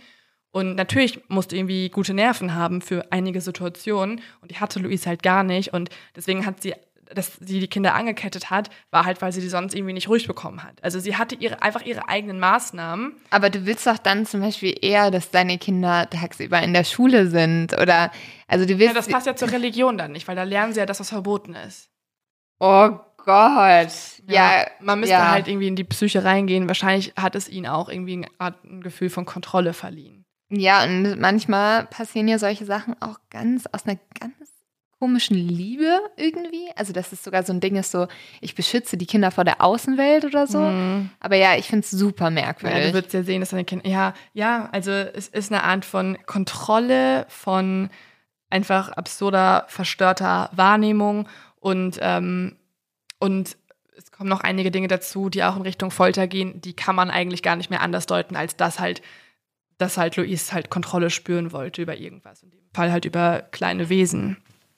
Und natürlich musste irgendwie gute Nerven haben für einige Situationen. Und die hatte Louise halt gar nicht. Und deswegen hat sie, dass sie die Kinder angekettet hat, war halt, weil sie die sonst irgendwie nicht ruhig bekommen hat. Also sie hatte ihre, einfach ihre eigenen Maßnahmen. Aber du willst doch dann zum Beispiel eher, dass deine Kinder tagsüber in der Schule sind oder, also du willst... Ja, das passt ja zur Religion dann nicht, weil da lernen sie ja das, was verboten ist. Oh Gott. Ja, Ja, man müsste ja. halt irgendwie in die Psyche reingehen. Wahrscheinlich hat es ihnen auch irgendwie eine Art, ein Gefühl von Kontrolle verliehen. Ja, und manchmal passieren ja solche Sachen auch ganz aus einer ganz komischen Liebe irgendwie. Also, dass es sogar so ein Ding ist, so, ich beschütze die Kinder vor der Außenwelt oder so. Mhm. Aber ja, ich finde es super Ja, merkwürdig. du würdest ja sehen, dass deine Kinder. Ja, ja, also es ist eine Art von Kontrolle, von einfach absurder, verstörter Wahrnehmung und, ähm, und es kommen noch einige Dinge dazu, die auch in Richtung Folter gehen, die kann man eigentlich gar nicht mehr anders deuten, als dass halt, dass halt Louise halt Kontrolle spüren wollte über irgendwas. In dem Fall halt über kleine Wesen.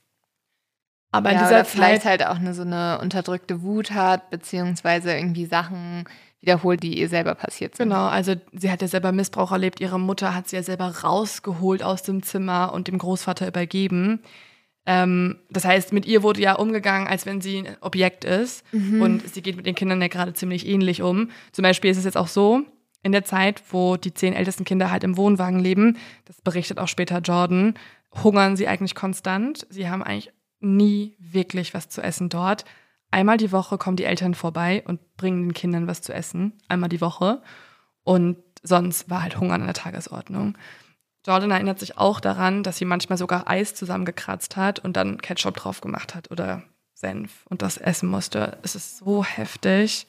Aber in ja, dieser oder vielleicht Zeit halt auch eine, so eine unterdrückte Wut hat, beziehungsweise irgendwie Sachen wiederholt, die ihr selber passiert sind. Genau, also sie hat ja selber Missbrauch erlebt. Ihre Mutter hat sie ja selber rausgeholt aus dem Zimmer und dem Großvater übergeben. Ähm, das heißt, mit ihr wurde ja umgegangen, als wenn sie ein Objekt ist. Mhm. Und sie geht mit den Kindern ja gerade ziemlich ähnlich um. Zum Beispiel ist es jetzt auch so, in der Zeit, wo die zehn ältesten Kinder halt im Wohnwagen leben, das berichtet auch später Jordan, hungern sie eigentlich konstant. Sie haben eigentlich nie wirklich was zu essen dort. Einmal die Woche kommen die Eltern vorbei und bringen den Kindern was zu essen. Einmal die Woche. Und sonst war halt Hunger an der Tagesordnung. Jordan erinnert sich auch daran, dass sie manchmal sogar Eis zusammengekratzt hat und dann Ketchup drauf gemacht hat oder Senf und das essen musste. Es ist so heftig.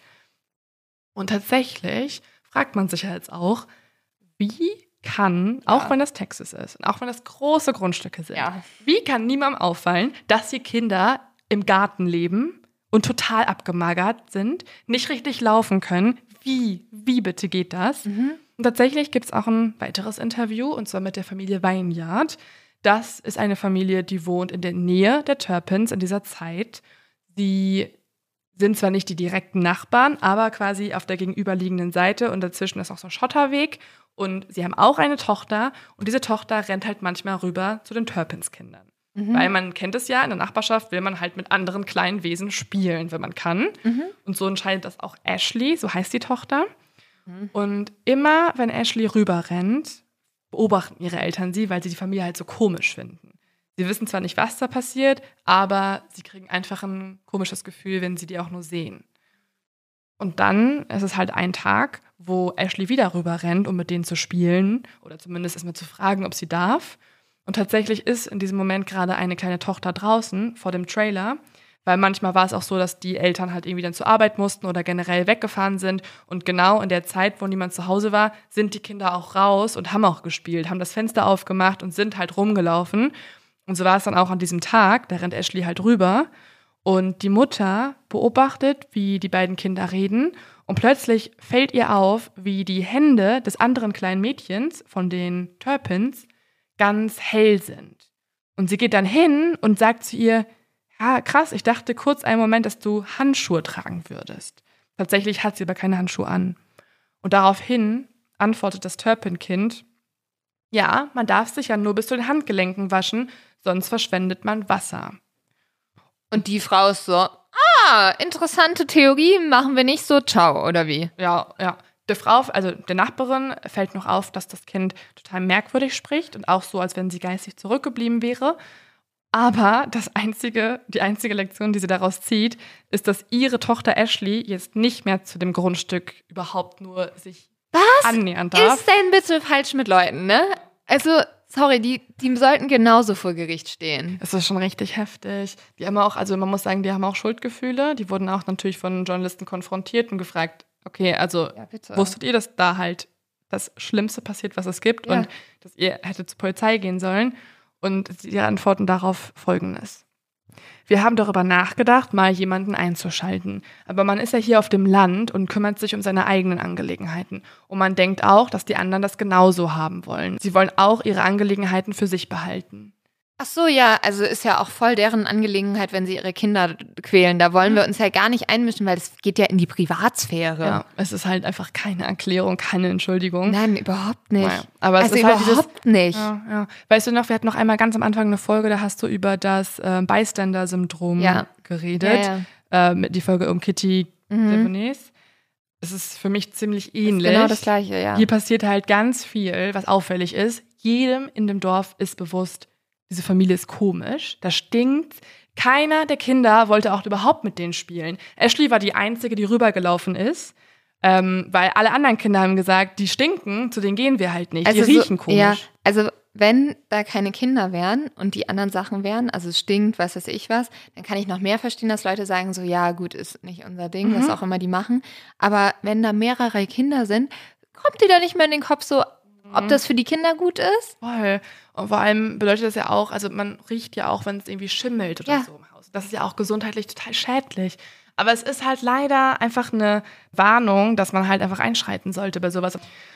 Und tatsächlich fragt man sich ja jetzt auch, wie kann, auch Ja. wenn das Texas ist und auch wenn das große Grundstücke sind, Ja. wie kann niemandem auffallen, dass hier Kinder im Garten leben und total abgemagert sind, nicht richtig laufen können? Wie, wie bitte geht das? Mhm. Und tatsächlich gibt es auch ein weiteres Interview, und zwar mit der Familie Vineyard. Das ist eine Familie, die wohnt in der Nähe der Turpins in dieser Zeit. Sie sind zwar nicht die direkten Nachbarn, aber quasi auf der gegenüberliegenden Seite und dazwischen ist auch so ein Schotterweg. Und sie haben auch eine Tochter und diese Tochter rennt halt manchmal rüber zu den Turpins-Kindern. Mhm. Weil man kennt es ja, in der Nachbarschaft will man halt mit anderen kleinen Wesen spielen, wenn man kann. Mhm. Und so entscheidet das auch Ashley, so heißt die Tochter. Mhm. Und immer, wenn Ashley rüber rennt, beobachten ihre Eltern sie, weil sie die Familie halt so komisch finden. Sie wissen zwar nicht, was da passiert, aber sie kriegen einfach ein komisches Gefühl, wenn sie die auch nur sehen. Und dann ist es halt ein Tag, wo Ashley wieder rüber rennt, um mit denen zu spielen oder zumindest erstmal zu fragen, ob sie darf. Und tatsächlich ist in diesem Moment gerade eine kleine Tochter draußen vor dem Trailer, weil manchmal war es auch so, dass die Eltern halt irgendwie dann zur Arbeit mussten oder generell weggefahren sind. Und genau in der Zeit, wo niemand zu Hause war, sind die Kinder auch raus und haben auch gespielt, haben das Fenster aufgemacht und sind halt rumgelaufen. Und so war es dann auch an diesem Tag, da rennt Ashley halt rüber. Und die Mutter beobachtet, wie die beiden Kinder reden. Und plötzlich fällt ihr auf, wie die Hände des anderen kleinen Mädchens von den Turpins ganz hell sind. Und sie geht dann hin und sagt zu ihr, ja, krass, ich dachte kurz einen Moment, dass du Handschuhe tragen würdest. Tatsächlich hat sie aber keine Handschuhe an. Und daraufhin antwortet das Turpin-Kind, ja, man darf sich ja nur bis zu den Handgelenken waschen, sonst verschwendet man Wasser. Und die Frau ist so, ah, interessante Theorie, machen wir nicht so, ciao, oder wie? Ja, ja. Der Frau, also der Nachbarin, fällt noch auf, dass das Kind total merkwürdig spricht und auch so, als wenn sie geistig zurückgeblieben wäre. Aber das einzige, die einzige Lektion, die sie daraus zieht, ist, dass ihre Tochter Ashley jetzt nicht mehr zu dem Grundstück überhaupt nur sich Was annähern darf. ist denn bitte falsch mit Leuten, ne? Also, sorry, die, die sollten genauso vor Gericht stehen. Es ist schon richtig heftig. Die haben auch, also man muss sagen, die haben auch Schuldgefühle. Die wurden auch natürlich von Journalisten konfrontiert und gefragt, okay, also Ja, bitte. wusstet ihr, dass da halt das Schlimmste passiert, was es gibt Ja. und dass ihr hättet zur Polizei gehen sollen? Und ihre Antworten darauf folgendes. Wir haben darüber nachgedacht, mal jemanden einzuschalten. Aber man ist ja hier auf dem Land und kümmert sich um seine eigenen Angelegenheiten. Und man denkt auch, dass die anderen das genauso haben wollen. Sie wollen auch ihre Angelegenheiten für sich behalten. Ach so, ja, also ist ja auch voll deren Angelegenheit, wenn sie ihre Kinder quälen. Da wollen wir uns ja gar nicht einmischen, weil das geht ja in die Privatsphäre. Ja, es ist halt einfach keine Erklärung, keine Entschuldigung. Nein, überhaupt nicht. Naja, aber es also ist halt überhaupt dieses, nicht. Ja, ja. Weißt du noch, wir hatten noch einmal ganz am Anfang eine Folge, da hast du über das äh, Bystander-Syndrom Ja. geredet. Ja, ja. Äh, mit die Folge um Kitty Mhm. Devonese. Es ist für mich ziemlich Ist ähnlich. genau das Gleiche, ja. Hier passiert halt ganz viel, was auffällig ist. Jedem in dem Dorf ist bewusst, diese Familie ist komisch, da stinkt. Keiner der Kinder wollte auch überhaupt mit denen spielen. Ashley war die Einzige, die rübergelaufen ist, ähm, weil alle anderen Kinder haben gesagt, die stinken, zu denen gehen wir halt nicht, Also die riechen so, komisch. Ja, also wenn da keine Kinder wären und die anderen Sachen wären, also es stinkt, was weiß ich was, dann kann ich noch mehr verstehen, dass Leute sagen so, ja gut, ist nicht unser Ding, Mhm. was auch immer die machen. Aber wenn da mehrere Kinder sind, kommt dir da nicht mehr in den Kopf so, ob das für die Kinder gut ist? Voll. Und vor allem bedeutet das ja auch, also man riecht ja auch, wenn es irgendwie schimmelt oder Ja. so im Haus. Das ist ja auch gesundheitlich total schädlich. Aber es ist halt leider einfach eine Warnung, dass man halt einfach einschreiten sollte bei sowas.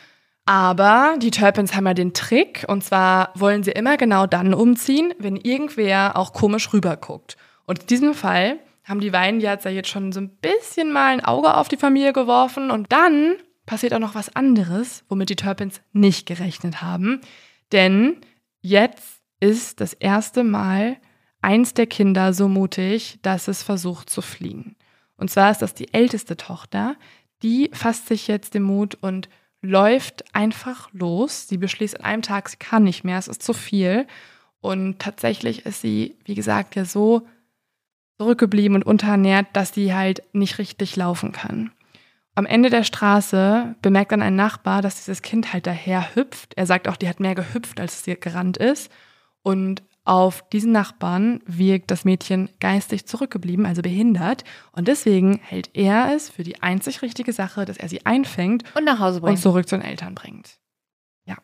Aber die Turpins haben ja den Trick, und zwar wollen sie immer genau dann umziehen, wenn irgendwer auch komisch rüberguckt. Und in diesem Fall haben die Vineyards ja jetzt schon so ein bisschen mal ein Auge auf die Familie geworfen, und dann passiert auch noch was anderes, womit die Turpins nicht gerechnet haben. Denn jetzt ist das erste Mal eins der Kinder so mutig, dass es versucht zu fliehen. Und zwar ist das die älteste Tochter, die fasst sich jetzt den Mut und läuft einfach los. Sie beschließt an einem Tag, sie kann nicht mehr, es ist zu viel. Und tatsächlich ist sie, wie gesagt, ja so zurückgeblieben und unterernährt, dass sie halt nicht richtig laufen kann. Am Ende der Straße bemerkt dann ein Nachbar, dass dieses Kind halt daher hüpft. Er sagt auch, die hat mehr gehüpft, als sie gerannt ist. Und auf diesen Nachbarn wirkt das Mädchen geistig zurückgeblieben, also behindert. Und deswegen hält er es für die einzig richtige Sache, dass er sie einfängt Und nach Hause und bringen. zurück zu den Eltern bringt. Ja.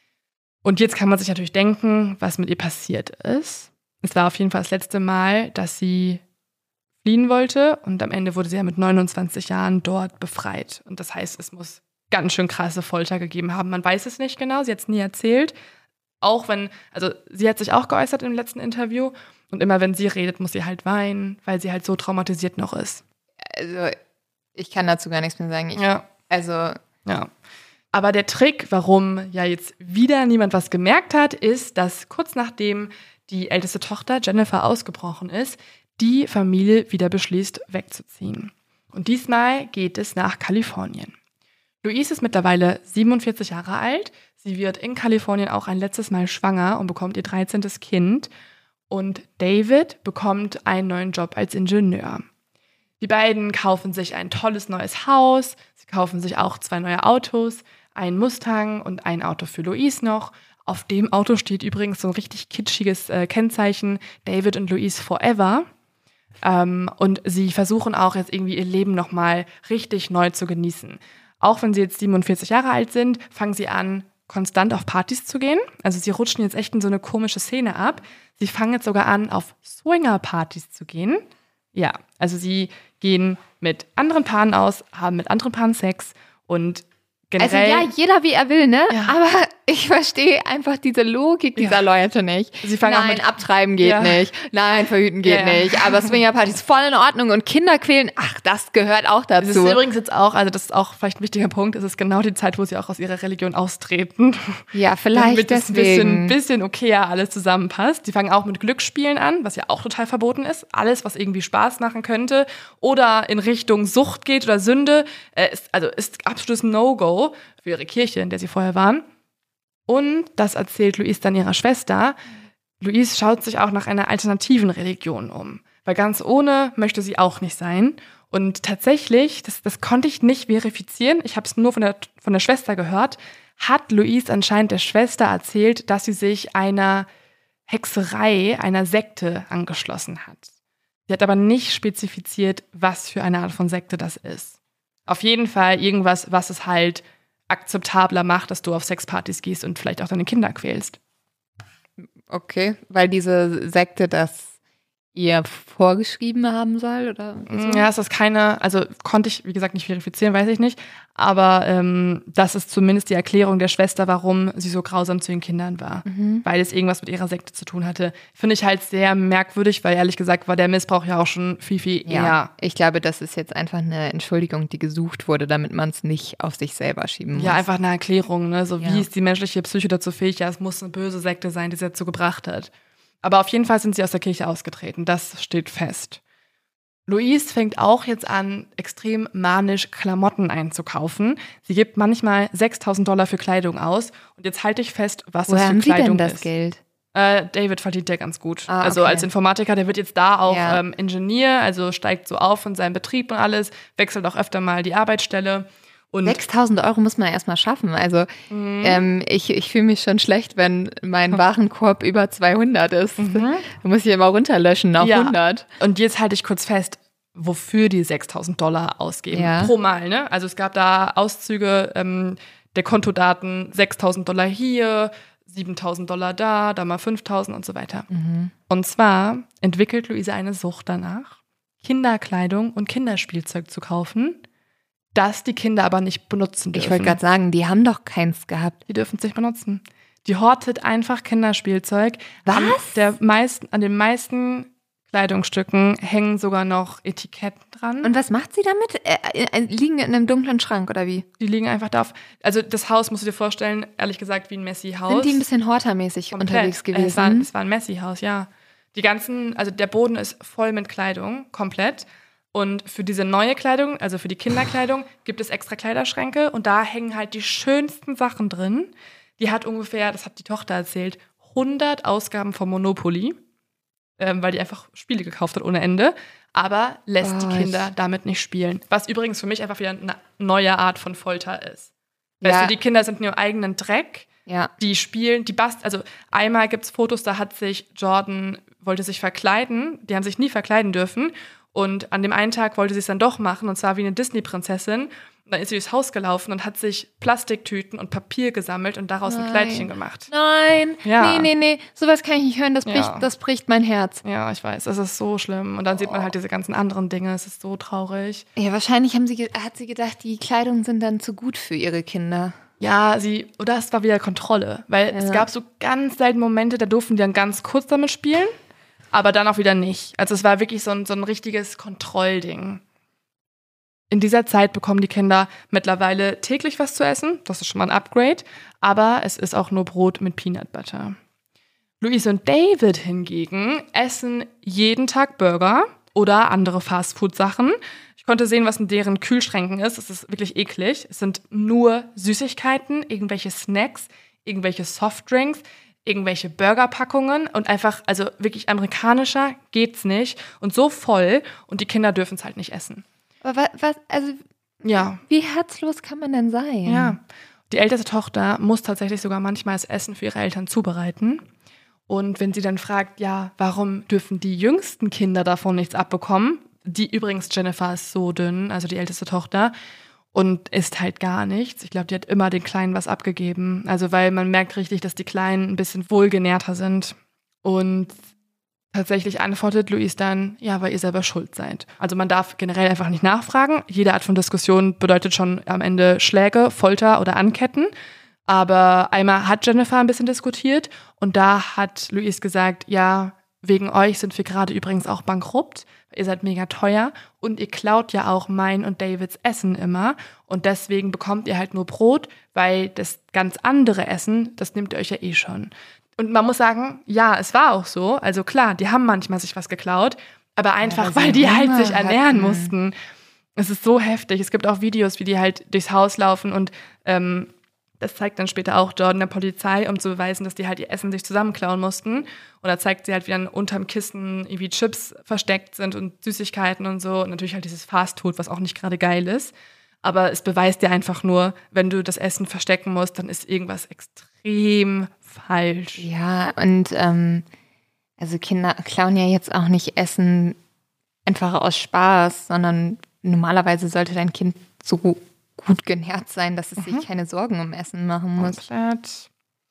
Und jetzt kann man sich natürlich denken, was mit ihr passiert ist. Es war auf jeden Fall das letzte Mal, dass sie fliehen wollte, und am Ende wurde sie ja mit neunundzwanzig Jahren dort befreit. Und das heißt, es muss ganz schön krasse Folter gegeben haben. Man weiß es nicht genau, sie hat es nie erzählt. Auch wenn, also sie hat sich auch geäußert im letzten Interview, und immer wenn sie redet, muss sie halt weinen, weil sie halt so traumatisiert noch ist. Also ich kann dazu gar nichts mehr sagen. Ich, Ja. Also Ja. Aber der Trick, warum ja jetzt wieder niemand was gemerkt hat, ist, dass kurz nachdem die älteste Tochter Jennifer ausgebrochen ist, die Familie wieder beschließt, wegzuziehen. Und diesmal geht es nach Kalifornien. Louise ist mittlerweile siebenundvierzig Jahre alt. Sie wird in Kalifornien auch ein letztes Mal schwanger und bekommt ihr dreizehntes Kind. Und David bekommt einen neuen Job als Ingenieur. Die beiden kaufen sich ein tolles neues Haus. Sie kaufen sich auch zwei neue Autos, einen Mustang und ein Auto für Louise noch. Auf dem Auto steht übrigens so ein richtig kitschiges äh, Kennzeichen, David und Louise Forever. Ähm, und sie versuchen auch jetzt irgendwie ihr Leben nochmal richtig neu zu genießen. Auch wenn sie jetzt siebenundvierzig Jahre alt sind, fangen sie an, konstant auf Partys zu gehen. Also sie rutschen jetzt echt in so eine komische Szene ab. Sie fangen jetzt sogar an, auf Swinger-Partys zu gehen. Ja, also sie gehen mit anderen Paaren aus, haben mit anderen Paaren Sex und generell... Also ja, jeder wie er will, ne? Ja. Aber ich verstehe einfach diese Logik dieser Ja. Leute nicht. Sie fangen auch Nein, mit- abtreiben geht Ja. nicht. Nein, verhüten geht Ja. nicht. Aber Swingerparty ist voll in Ordnung und Kinder quälen, ach, das gehört auch Das ist dazu. übrigens jetzt auch, also das ist auch vielleicht ein wichtiger Punkt, es ist genau die Zeit, wo sie auch aus ihrer Religion austreten. Ja, vielleicht Damit es ein deswegen. bisschen, bisschen okayer alles zusammenpasst. Die fangen auch mit Glücksspielen an, was ja auch total verboten ist. Alles, was irgendwie Spaß machen könnte oder in Richtung Sucht geht oder Sünde, äh, ist, also ist absolutes No-Go für ihre Kirche, in der sie vorher waren. Und das erzählt Louise dann ihrer Schwester. Louise schaut sich auch nach einer alternativen Religion um, weil ganz ohne möchte sie auch nicht sein. Und tatsächlich, das, das konnte ich nicht verifizieren, ich habe es nur von der, von der Schwester gehört, hat Louise anscheinend der Schwester erzählt, dass sie sich einer Hexerei, einer Sekte angeschlossen hat. Sie hat aber nicht spezifiziert, was für eine Art von Sekte das ist. Auf jeden Fall irgendwas, was es halt akzeptabler macht, dass du auf Sexpartys gehst und vielleicht auch deine Kinder quälst. Okay, weil diese Sekte das ihr vorgeschrieben haben soll? Oder so? Ja, es ist keine, also konnte ich, wie gesagt, nicht verifizieren, weiß ich nicht. Aber ähm, das ist zumindest die Erklärung der Schwester, warum sie so grausam zu den Kindern war. Mhm. Weil es irgendwas mit ihrer Sekte zu tun hatte. Finde ich halt sehr merkwürdig, weil ehrlich gesagt war der Missbrauch ja auch schon viel, viel Ja, eher. ich glaube, das ist jetzt einfach eine Entschuldigung, die gesucht wurde, damit man es nicht auf sich selber schieben muss. Ja, einfach eine Erklärung, ne? So Ja. wie ist die menschliche Psyche dazu fähig? Ja, es muss eine böse Sekte sein, die sie dazu gebracht hat. Aber auf jeden Fall sind sie aus der Kirche ausgetreten. Das steht fest. Louise fängt auch jetzt an, extrem manisch Klamotten einzukaufen. Sie gibt manchmal sechstausend Dollar für Kleidung aus. Und jetzt halte ich fest, was Woher das für haben Sie Kleidung denn das ist. Geld? Äh, David verdient ja ganz gut. Ah, Also okay. als Informatiker, der wird jetzt da auch Ja. ähm, Ingenieur, also steigt so auf in seinem Betrieb und alles, wechselt auch öfter mal die Arbeitsstelle. Und sechstausend Euro muss man erstmal schaffen. Also ähm, ich, ich fühle mich schon schlecht, wenn mein Warenkorb über zweihundert ist. Da muss ich immer runterlöschen auf Ja. hundert. Und jetzt halte ich kurz fest, wofür die sechstausend Dollar ausgeben. Ja. Pro Mal, ne? Also es gab da Auszüge ähm, der Kontodaten, sechstausend Dollar hier, siebentausend Dollar da, da mal fünftausend und so weiter. Und zwar entwickelt Luise eine Sucht danach, Kinderkleidung und Kinderspielzeug zu kaufen, das die Kinder aber nicht benutzen dürfen. Ich wollte gerade sagen, die haben doch keins gehabt. Die dürfen es nicht benutzen. Die hortet einfach Kinderspielzeug. Was? An, der meisten, an den meisten Kleidungsstücken hängen sogar noch Etiketten dran. Und was macht sie damit? Äh, äh, liegen in einem dunklen Schrank oder wie? Die liegen einfach da auf. Also das Haus musst du dir vorstellen, ehrlich gesagt, wie ein Messi-Haus. Sind die ein bisschen hortermäßig Komplett. unterwegs Äh, Es war, gewesen? es war ein Messi-Haus, ja. Die ganzen, also der Boden ist voll mit Kleidung, komplett. Und für diese neue Kleidung, also für die Kinderkleidung, gibt es extra Kleiderschränke und da hängen halt die schönsten Sachen drin. Die hat ungefähr, das hat die Tochter erzählt, hundert Ausgaben von Monopoly, ähm, weil die einfach Spiele gekauft hat ohne Ende, aber lässt Oh, die Kinder ich- damit nicht spielen. Was übrigens für mich einfach wieder eine neue Art von Folter ist. Weißt Ja. du, die Kinder sind in ihrem eigenen Dreck. Ja. Die spielen, die bast, also einmal gibt's Fotos, da hat sich Jordan, wollte sich verkleiden, die haben sich nie verkleiden dürfen und an dem einen Tag wollte sie es dann doch machen und zwar wie eine Disney-Prinzessin und dann ist sie durchs Haus gelaufen und hat sich Plastiktüten und Papier gesammelt und daraus ein Nein. Kleidchen gemacht. Nein, Ja. nee, nee, nee, sowas kann ich nicht hören, das bricht, Ja. das bricht mein Herz. Ja, ich weiß, es ist so schlimm und dann sieht man halt diese ganzen anderen Dinge, es ist so traurig. Ja, wahrscheinlich haben sie, ge- hat sie gedacht, die Kleidung sind dann zu gut für ihre Kinder. Ja, sie, oder es war wieder Kontrolle, weil es Ja. gab so ganz selten Momente, da durften die dann ganz kurz damit spielen, aber dann auch wieder nicht. Also es war wirklich so ein, so ein richtiges Kontrollding. In dieser Zeit bekommen die Kinder mittlerweile täglich was zu essen, das ist schon mal ein Upgrade, aber es ist auch nur Brot mit Peanut Butter. Louise und David hingegen essen jeden Tag Burger oder andere Fastfood-Sachen. Ich konnte sehen, was in deren Kühlschränken ist. Es ist wirklich eklig. Es sind nur Süßigkeiten, irgendwelche Snacks, irgendwelche Softdrinks, irgendwelche Burgerpackungen und einfach, also wirklich amerikanischer geht's nicht und so voll und die Kinder dürfen es halt nicht essen. Aber was, was, also, Ja, wie herzlos kann man denn sein? ja. Die älteste Tochter muss tatsächlich sogar manchmal das Essen für ihre Eltern zubereiten. Und wenn sie dann fragt, ja, warum dürfen die jüngsten Kinder davon nichts abbekommen? Die übrigens, Jennifer ist so dünn, also die älteste Tochter, und isst halt gar nichts. Ich glaube, die hat immer den Kleinen was abgegeben. Also weil man merkt richtig, dass die Kleinen ein bisschen wohlgenährter sind. Und tatsächlich antwortet Louise dann, ja, weil ihr selber schuld seid. Also man darf generell einfach nicht nachfragen. Jede Art von Diskussion bedeutet schon am Ende Schläge, Folter oder Anketten. Aber einmal hat Jennifer ein bisschen diskutiert und da hat Louise gesagt, ja, wegen euch sind wir gerade übrigens auch bankrupt. Ihr seid mega teuer und ihr klaut ja auch mein und Davids Essen immer und deswegen bekommt ihr halt nur Brot, weil das ganz andere Essen, das nehmt ihr euch ja eh schon. Und man muss sagen, ja, es war auch so. Also klar, die haben manchmal sich was geklaut, aber einfach, weil sie weil die halt Hunger sich ernähren hatten. mussten. Es ist so heftig. Es gibt auch Videos, wie die halt durchs Haus laufen und ähm, das zeigt dann später auch Jordan der Polizei, um zu beweisen, dass die halt ihr Essen sich zusammenklauen mussten. Und da zeigt sie halt, wie dann unterm Kissen irgendwie Chips versteckt sind und Süßigkeiten und so. Und natürlich halt dieses Fastfood, was auch nicht gerade geil ist. Aber es beweist dir einfach nur, wenn du das Essen verstecken musst, dann ist irgendwas extrem falsch. Ja, und ähm, also Kinder klauen ja jetzt auch nicht Essen einfach aus Spaß, sondern normalerweise sollte dein Kind so gut genährt sein, dass es sich keine Sorgen um Essen machen muss. Komplett.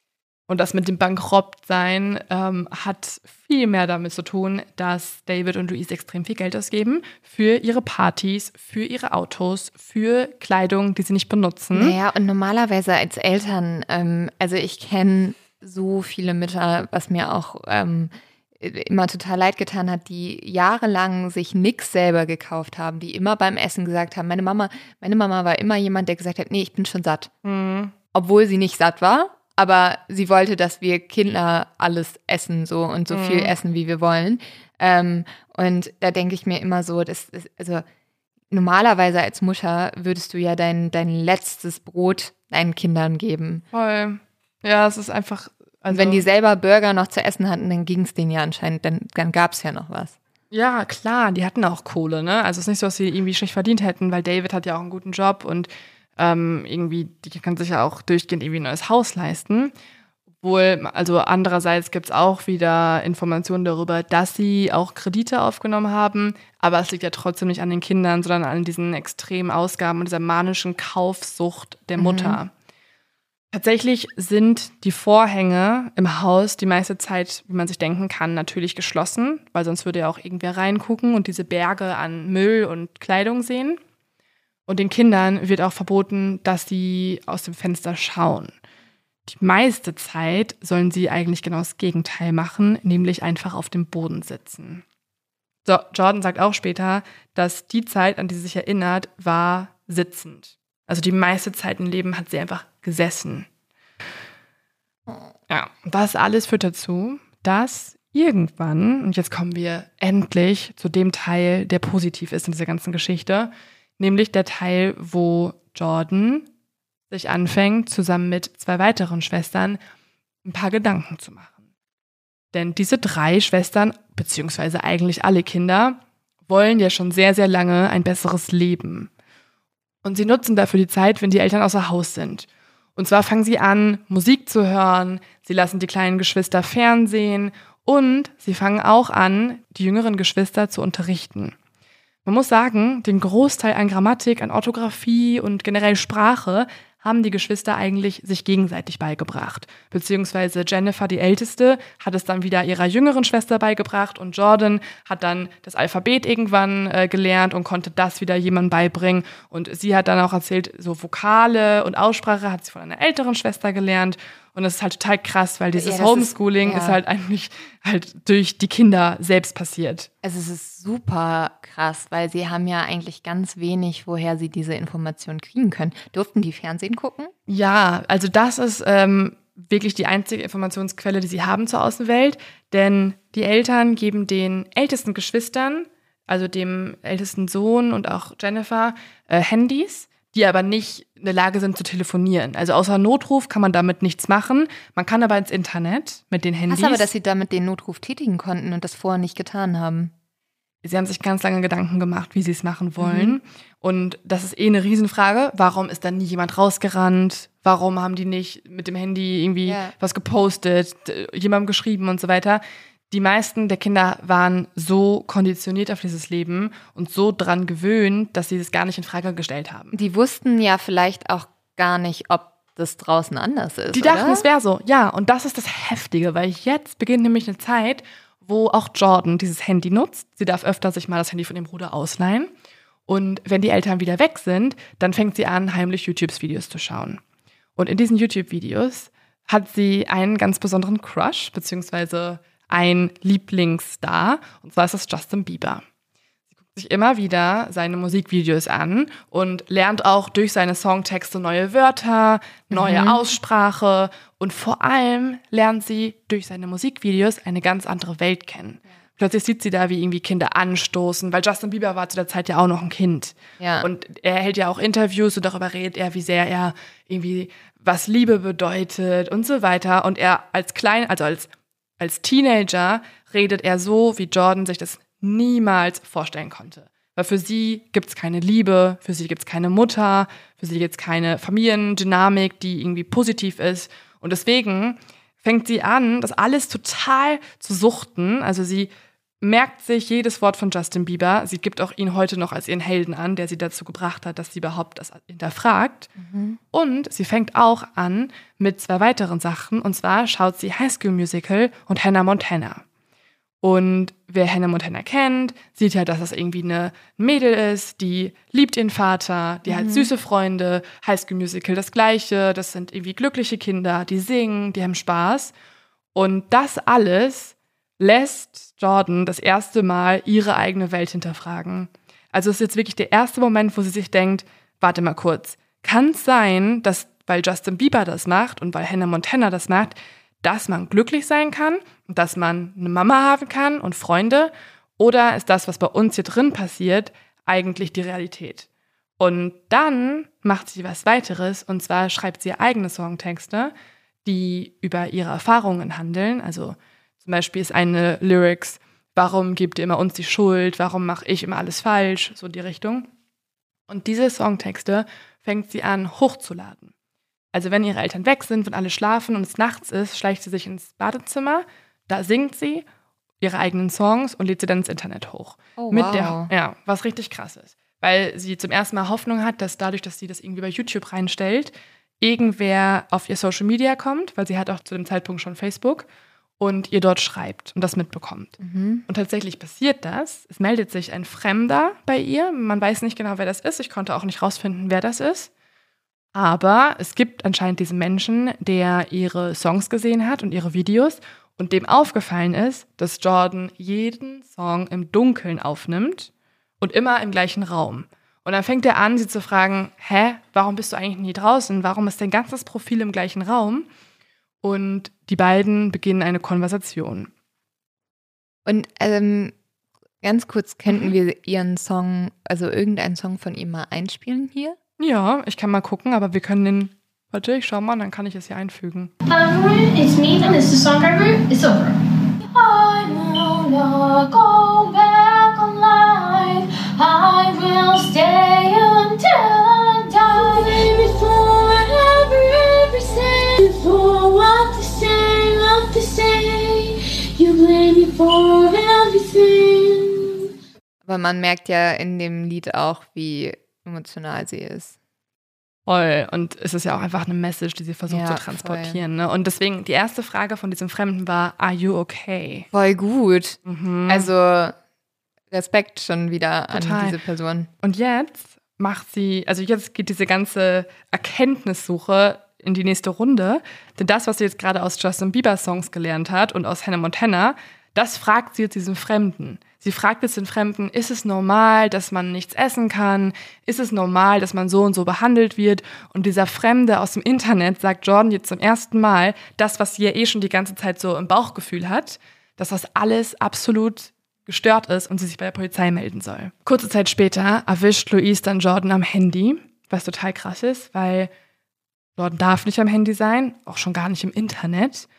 Und das mit dem Bankrottsein ähm, hat viel mehr damit zu tun, dass David und Louise extrem viel Geld ausgeben für ihre Partys, für ihre Autos, für Kleidung, die sie nicht benutzen. Naja, und normalerweise als Eltern, ähm, also ich kenne so viele Mütter, was mir auch ähm, immer total leid getan hat, die jahrelang sich nichts selber gekauft haben, die immer beim Essen gesagt haben, meine Mama, meine Mama war immer jemand, der gesagt hat, nee, ich bin schon satt. Mhm. Obwohl sie nicht satt war. Aber sie wollte, dass wir Kinder alles essen so und so Mhm. viel essen, wie wir wollen. Ähm, und da denke ich mir immer so, das ist, also normalerweise als Mutter würdest du ja dein, dein letztes Brot deinen Kindern geben. Voll. Ja, es ist einfach. Also, Und wenn die selber Burger noch zu essen hatten, dann ging es denen ja anscheinend, dann, dann gab es ja noch was. Ja, klar, die hatten auch Kohle, ne? Also es ist nicht so, dass sie irgendwie schlecht verdient hätten, weil David hat ja auch einen guten Job und ähm, irgendwie, die kann sich ja auch durchgehend irgendwie ein neues Haus leisten. Obwohl, also andererseits gibt es auch wieder Informationen darüber, dass sie auch Kredite aufgenommen haben, aber es liegt ja trotzdem nicht an den Kindern, sondern an diesen extremen Ausgaben und dieser manischen Kaufsucht der Mutter. Mhm. Tatsächlich sind die Vorhänge im Haus die meiste Zeit, wie man sich denken kann, natürlich geschlossen, weil sonst würde ja auch irgendwer reingucken und diese Berge an Müll und Kleidung sehen. Und den Kindern wird auch verboten, dass sie aus dem Fenster schauen. Die meiste Zeit sollen sie eigentlich genau das Gegenteil machen, nämlich einfach auf dem Boden sitzen. So, Jordan sagt auch später, dass die Zeit, an die sie sich erinnert, war sitzend. Also die meiste Zeit im Leben hat sie einfach gesessen. Ja, das alles führt dazu, dass irgendwann, und jetzt kommen wir endlich zu dem Teil, der positiv ist in dieser ganzen Geschichte, nämlich der Teil, wo Jordan sich anfängt, zusammen mit zwei weiteren Schwestern ein paar Gedanken zu machen. Denn diese drei Schwestern, beziehungsweise eigentlich alle Kinder, wollen ja schon sehr, sehr lange ein besseres Leben. Und sie nutzen dafür die Zeit, wenn die Eltern außer Haus sind. Und zwar fangen sie an, Musik zu hören, sie lassen die kleinen Geschwister Fernsehen und sie fangen auch an, die jüngeren Geschwister zu unterrichten. Man muss sagen, den Großteil an Grammatik, an Orthographie und generell Sprache haben die Geschwister eigentlich sich gegenseitig beigebracht. Beziehungsweise Jennifer, die Älteste, hat es dann wieder ihrer jüngeren Schwester beigebracht und Jordan hat dann das Alphabet irgendwann äh, gelernt und konnte das wieder jemandem beibringen. Und sie hat dann auch erzählt, so Vokale und Aussprache hat sie von einer älteren Schwester gelernt. Und das ist halt total krass, weil dieses ja, Homeschooling ist, ja. ist halt eigentlich halt durch die Kinder selbst passiert. Also es ist super krass, weil sie haben ja eigentlich ganz wenig, woher sie diese Informationen kriegen können. Durften die Fernsehen gucken? Ja, also das ist ähm, wirklich die einzige Informationsquelle, die sie haben zur Außenwelt. Denn die Eltern geben den ältesten Geschwistern, also dem ältesten Sohn und auch Jennifer, äh, Handys, die aber nicht in der Lage sind zu telefonieren. Also außer Notruf kann man damit nichts machen. Man kann aber ins Internet mit den Handys. Hast aber, dass sie damit den Notruf tätigen konnten und das vorher nicht getan haben. Sie haben sich ganz lange Gedanken gemacht, wie sie es machen wollen. Mhm. Und das ist eh eine Riesenfrage. Warum ist dann nie jemand rausgerannt? Warum haben die nicht mit dem Handy irgendwie ja. was gepostet, jemandem geschrieben und so weiter? Die meisten der Kinder waren so konditioniert auf dieses Leben und so dran gewöhnt, dass sie das gar nicht in Frage gestellt haben. Die wussten ja vielleicht auch gar nicht, ob das draußen anders ist, Die dachten, oder? es wäre so. Ja, und das ist das Heftige, weil jetzt beginnt nämlich eine Zeit, wo auch Jordan dieses Handy nutzt. Sie darf öfter sich mal das Handy von dem Bruder ausleihen. Und wenn die Eltern wieder weg sind, dann fängt sie an, heimlich YouTube-Videos zu schauen. Und in diesen YouTube-Videos hat sie einen ganz besonderen Crush, beziehungsweise ein Lieblingsstar, und zwar ist das Justin Bieber. Sie guckt sich immer wieder seine Musikvideos an und lernt auch durch seine Songtexte neue Wörter, neue Mhm. Aussprache und vor allem lernt sie durch seine Musikvideos eine ganz andere Welt kennen. Plötzlich sieht sie da, wie irgendwie Kinder anstoßen, weil Justin Bieber war zu der Zeit ja auch noch ein Kind. Ja. Und er hält ja auch Interviews und darüber redet er, wie sehr er irgendwie, was Liebe bedeutet und so weiter. Und er als klein, also als Als Teenager redet er so, wie Jordan sich das niemals vorstellen konnte. Weil für sie gibt's keine Liebe, für sie gibt's keine Mutter, für sie gibt's keine Familiendynamik, die irgendwie positiv ist. Und deswegen fängt sie an, das alles total zu suchten. Also sie merkt sich jedes Wort von Justin Bieber. Sie gibt auch ihn heute noch als ihren Helden an, der sie dazu gebracht hat, dass sie überhaupt das hinterfragt. Mhm. Und sie fängt auch an mit zwei weiteren Sachen. Und zwar schaut sie High School Musical und Hannah Montana. Und wer Hannah Montana kennt, sieht ja, dass das irgendwie eine Mädel ist, die liebt ihren Vater, die mhm. hat süße Freunde, High School Musical das Gleiche, das sind irgendwie glückliche Kinder, die singen, die haben Spaß. Und das alles lässt Jordan das erste Mal ihre eigene Welt hinterfragen. Also es ist jetzt wirklich der erste Moment, wo sie sich denkt, warte mal kurz, kann es sein, dass, weil Justin Bieber das macht und weil Hannah Montana das macht, dass man glücklich sein kann und dass man eine Mama haben kann und Freunde? Oder ist das, was bei uns hier drin passiert, eigentlich die Realität? Und dann macht sie was weiteres, und zwar schreibt sie eigene Songtexte, die über ihre Erfahrungen handeln. Also zum Beispiel ist eine Lyrics, warum gebt ihr immer uns die Schuld, warum mache ich immer alles falsch, so in die Richtung. Und diese Songtexte fängt sie an hochzuladen. Also wenn ihre Eltern weg sind, wenn alle schlafen und es nachts ist, schleicht sie sich ins Badezimmer, da singt sie ihre eigenen Songs und lädt sie dann ins Internet hoch. Oh, Mit wow. der, ja, was richtig krass ist. Weil sie zum ersten Mal Hoffnung hat, dass dadurch, dass sie das irgendwie bei YouTube reinstellt, irgendwer auf ihr Social Media kommt, weil sie hat auch zu dem Zeitpunkt schon Facebook, und ihr dort schreibt und das mitbekommt. Mhm. Und tatsächlich passiert das. Es meldet sich ein Fremder bei ihr. Man weiß nicht genau, wer das ist. Ich konnte auch nicht rausfinden, wer das ist. Aber es gibt anscheinend diesen Menschen, der ihre Songs gesehen hat und ihre Videos und dem aufgefallen ist, dass Jordan jeden Song im Dunkeln aufnimmt und immer im gleichen Raum. Und dann fängt er an, sie zu fragen, hä, warum bist du eigentlich nie draußen? Warum ist dein ganzes Profil im gleichen Raum? Und die beiden beginnen eine Konversation. Und ähm, ganz kurz, könnten wir ihren Song, also irgendeinen Song von ihm mal einspielen hier? Ja, ich kann mal gucken, aber wir können den, warte, ich schau mal, dann kann ich es hier einfügen. Everyone, it's me and it's the song I wrote. It's over. I will not go back alive. I will stay until I die. Baby, forever, ever say for what to say, what to say. You blame me for everything. Aber man merkt ja in dem Lied auch, wie emotional sie ist. Voll. Und es ist ja auch einfach eine Message, die sie versucht Ja, zu transportieren. Ne? Und deswegen, die erste Frage von diesem Fremden war, are you okay? Voll gut. Mhm. Also Respekt schon wieder Total. an diese Person. Und jetzt macht sie, also jetzt geht diese ganze Erkenntnissuche in die nächste Runde. Denn das, was sie jetzt gerade aus Justin Bieber Songs gelernt hat und aus Hannah Montana, das fragt sie jetzt diesen Fremden. Sie fragt jetzt den Fremden, ist es normal, dass man nichts essen kann? Ist es normal, dass man so und so behandelt wird? Und dieser Fremde aus dem Internet sagt Jordan jetzt zum ersten Mal, das, was sie ja eh schon die ganze Zeit so im Bauchgefühl hat, dass das alles absolut gestört ist und sie sich bei der Polizei melden soll. Kurze Zeit später erwischt Louise dann Jordan am Handy, was total krass ist, weil Jordan darf nicht am Handy sein, auch schon gar nicht im Internet.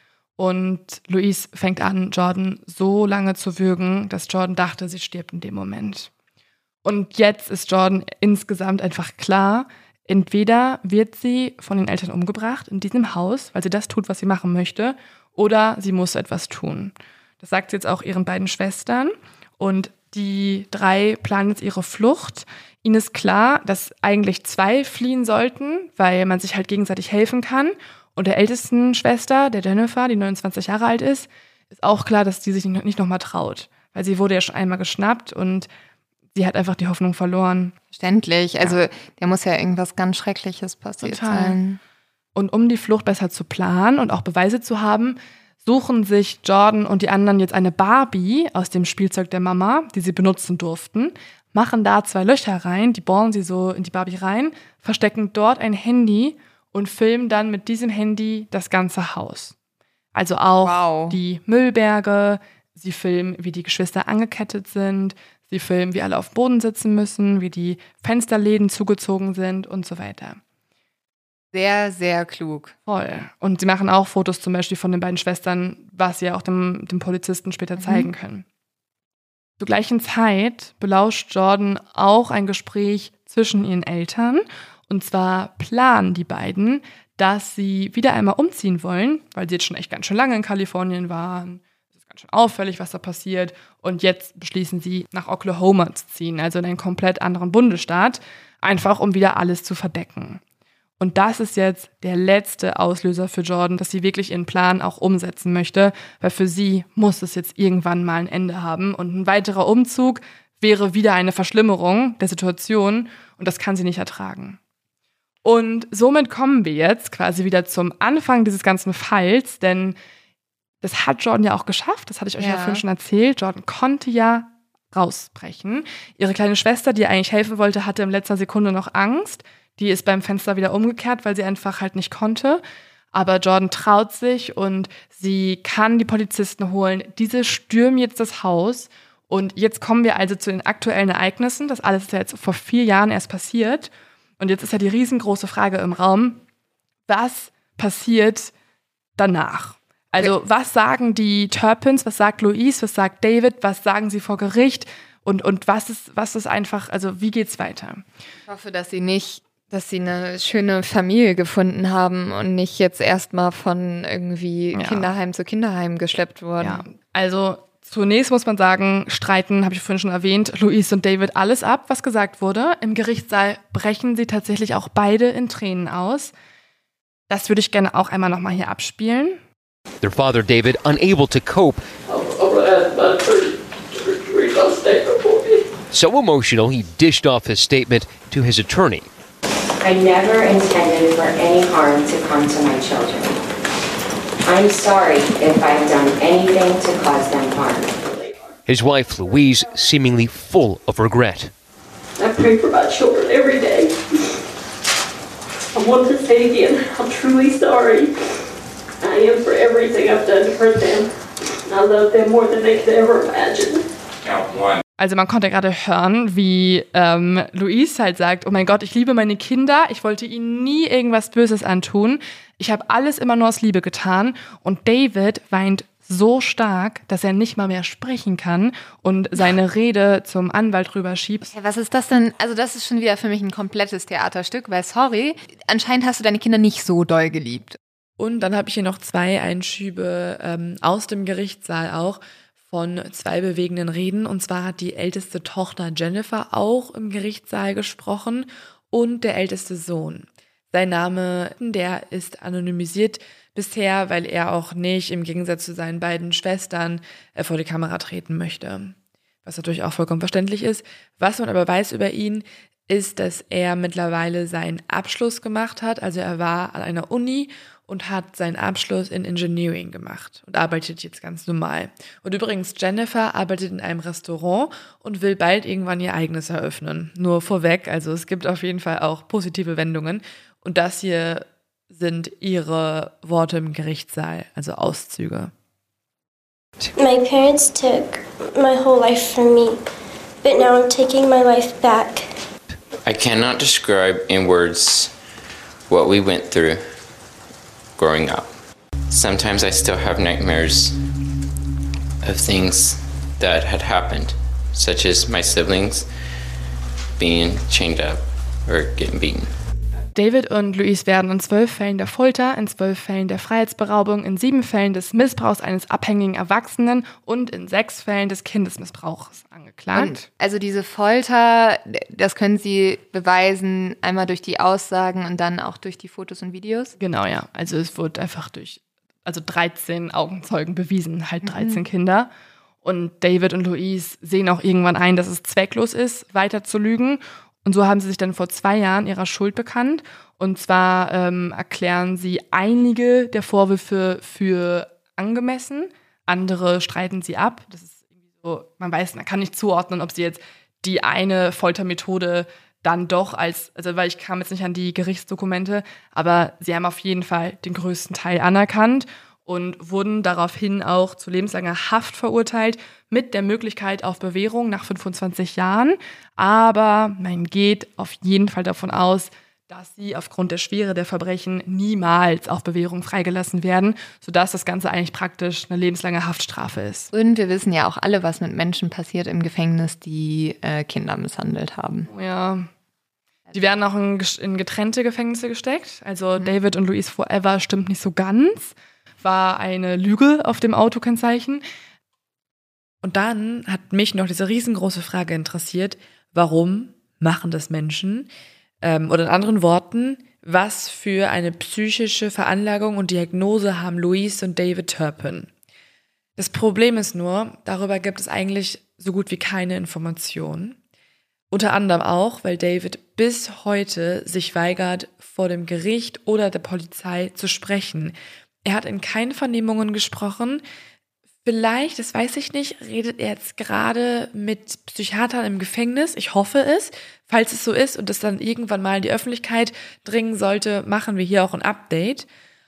Und Louise fängt an, Jordan so lange zu würgen, dass Jordan dachte, sie stirbt in dem Moment. Und jetzt ist Jordan insgesamt einfach klar, entweder wird sie von den Eltern umgebracht in diesem Haus, weil sie das tut, was sie machen möchte, oder sie muss etwas tun. Das sagt sie jetzt auch ihren beiden Schwestern. Und die drei planen jetzt ihre Flucht. Ihnen ist klar, dass eigentlich zwei fliehen sollten, weil man sich halt gegenseitig helfen kann. Und der ältesten Schwester, der Jennifer, die neunundzwanzig Jahre alt ist, ist auch klar, dass die sich nicht nochmal traut. Weil sie wurde ja schon einmal geschnappt und sie hat einfach die Hoffnung verloren. Verständlich. Also der muss ja irgendwas ganz Schreckliches passiert Total. sein. Und um die Flucht besser zu planen und auch Beweise zu haben, suchen sich Jordan und die anderen jetzt eine Barbie aus dem Spielzeug der Mama, die sie benutzen durften, machen da zwei Löcher rein, die bohren sie so in die Barbie rein, verstecken dort ein Handy und filmen dann mit diesem Handy das ganze Haus. Also auch Wow. die Müllberge, sie filmen, wie die Geschwister angekettet sind, sie filmen, wie alle auf dem Boden sitzen müssen, wie die Fensterläden zugezogen sind und so weiter. Sehr, sehr klug. Voll. Und sie machen auch Fotos zum Beispiel von den beiden Schwestern, was sie ja auch dem, dem Polizisten später Mhm. zeigen können. Zur gleichen Zeit belauscht Jordan auch ein Gespräch zwischen ihren Eltern. Und zwar planen die beiden, dass sie wieder einmal umziehen wollen, weil sie jetzt schon echt ganz schön lange in Kalifornien waren. Es ist ganz schön auffällig, was da passiert. Und jetzt beschließen sie, nach Oklahoma zu ziehen, also in einen komplett anderen Bundesstaat, einfach um wieder alles zu verdecken. Und das ist jetzt der letzte Auslöser für Jordan, dass sie wirklich ihren Plan auch umsetzen möchte, weil für sie muss es jetzt irgendwann mal ein Ende haben. Und ein weiterer Umzug wäre wieder eine Verschlimmerung der Situation und das kann sie nicht ertragen. Und somit kommen wir jetzt quasi wieder zum Anfang dieses ganzen Falls, denn das hat Jordan ja auch geschafft, das hatte ich euch ja, ja vorhin schon erzählt. Jordan konnte ja rausbrechen. Ihre kleine Schwester, die ihr eigentlich helfen wollte, hatte in letzter Sekunde noch Angst. Die ist beim Fenster wieder umgekehrt, weil sie einfach halt nicht konnte. Aber Jordan traut sich und sie kann die Polizisten holen. Diese stürmen jetzt das Haus. Und jetzt kommen wir also zu den aktuellen Ereignissen. Das alles ist ja jetzt vor vier Jahren erst passiert. Und jetzt ist ja die riesengroße Frage im Raum, was passiert danach? Also was sagen die Turpins, was sagt Louise, was sagt David, was sagen sie vor Gericht? Und, und was ist, was ist einfach, also wie geht's weiter? Ich hoffe, dass sie nicht... dass sie eine schöne Familie gefunden haben und nicht jetzt erstmal von irgendwie ja. Kinderheim zu Kinderheim geschleppt wurden. Ja. Also zunächst muss man sagen, streiten, habe ich vorhin schon erwähnt, Louise und David alles ab, was gesagt wurde. Im Gerichtssaal brechen sie tatsächlich auch beide in Tränen aus. Das würde ich gerne auch einmal nochmal hier abspielen. Their father, David, unable to cope. So emotional, he dished off his statement to his attorney. I never intended for any harm to come to my children. I'm sorry if I've done anything to cause them harm. His wife, Louise, seemingly full of regret. I pray for my children every day. I want to say again, I'm truly sorry. I am for everything I've done to hurt them. I love them more than they could ever imagine. Also man konnte gerade hören, wie ähm, Louise halt sagt, oh mein Gott, ich liebe meine Kinder, ich wollte ihnen nie irgendwas Böses antun. Ich habe alles immer nur aus Liebe getan. Und David weint so stark, dass er nicht mal mehr sprechen kann und seine Rede zum Anwalt rüberschiebt. Ja, was ist das denn? Also das ist schon wieder für mich ein komplettes Theaterstück, weil sorry, anscheinend hast du deine Kinder nicht so doll geliebt. Und dann habe ich hier noch zwei Einschübe ähm, aus dem Gerichtssaal auch, von zwei bewegenden Reden. Und zwar hat die älteste Tochter Jennifer auch im Gerichtssaal gesprochen und der älteste Sohn. Sein Name, der ist anonymisiert bisher, weil er auch nicht im Gegensatz zu seinen beiden Schwestern vor die Kamera treten möchte. Was natürlich auch vollkommen verständlich ist. Was man aber weiß über ihn, ist, dass er mittlerweile seinen Abschluss gemacht hat. Also er war an einer Uni und hat seinen Abschluss in Engineering gemacht und arbeitet jetzt ganz normal. Und übrigens, Jennifer arbeitet in einem Restaurant und will bald irgendwann ihr eigenes eröffnen. Nur vorweg, also es gibt auf jeden Fall auch positive Wendungen. Und das hier sind ihre Worte im Gerichtssaal, also Auszüge. My parents took my whole life from me, but now I'm taking my life back. I cannot describe in words what we went through growing up. Sometimes I still have nightmares of things that had happened, such as my siblings being chained up or getting beaten. David und Louise werden in zwölf Fällen der Folter, in zwölf Fällen der Freiheitsberaubung, in sieben Fällen des Missbrauchs eines abhängigen Erwachsenen und in sechs Fällen des Kindesmissbrauchs angeklagt. Und also diese Folter, das können sie beweisen, einmal durch die Aussagen und dann auch durch die Fotos und Videos? Genau, ja. Also es wird einfach durch, also dreizehn Augenzeugen bewiesen, halt dreizehn mhm. Kinder. Und David und Louise sehen auch irgendwann ein, dass es zwecklos ist, weiter zu lügen. Und so haben sie sich dann vor zwei Jahren ihrer Schuld bekannt. Und zwar ähm, erklären sie einige der Vorwürfe für angemessen. Andere streiten sie ab. Das ist irgendwie so, man weiß, man kann nicht zuordnen, ob sie jetzt die eine Foltermethode dann doch als, also weil ich kam jetzt nicht an die Gerichtsdokumente, aber sie haben auf jeden Fall den größten Teil anerkannt und wurden daraufhin auch zu lebenslanger Haft verurteilt mit der Möglichkeit auf Bewährung nach fünfundzwanzig Jahren. Aber man geht auf jeden Fall davon aus, dass sie aufgrund der Schwere der Verbrechen niemals auf Bewährung freigelassen werden, sodass das Ganze eigentlich praktisch eine lebenslange Haftstrafe ist. Und wir wissen ja auch alle, was mit Menschen passiert im Gefängnis, die äh, Kinder misshandelt haben. Ja. Die werden auch in, in getrennte Gefängnisse gesteckt. Also mhm. David und Louise Forever stimmt nicht so ganz. War eine Lüge auf dem Autokennzeichen. Und dann hat mich noch diese riesengroße Frage interessiert, warum machen das Menschen? Ähm, oder in anderen Worten, was für eine psychische Veranlagung und Diagnose haben Louise und David Turpin? Das Problem ist nur, darüber gibt es eigentlich so gut wie keine Informationen. Unter anderem auch, weil David bis heute sich weigert, vor dem Gericht oder der Polizei zu sprechen. Er hat in keinen Vernehmungen gesprochen. Vielleicht, das weiß ich nicht, redet er jetzt gerade mit Psychiatern im Gefängnis. Ich hoffe es. Falls es so ist und es dann irgendwann mal in die Öffentlichkeit dringen sollte, machen wir hier auch ein Update.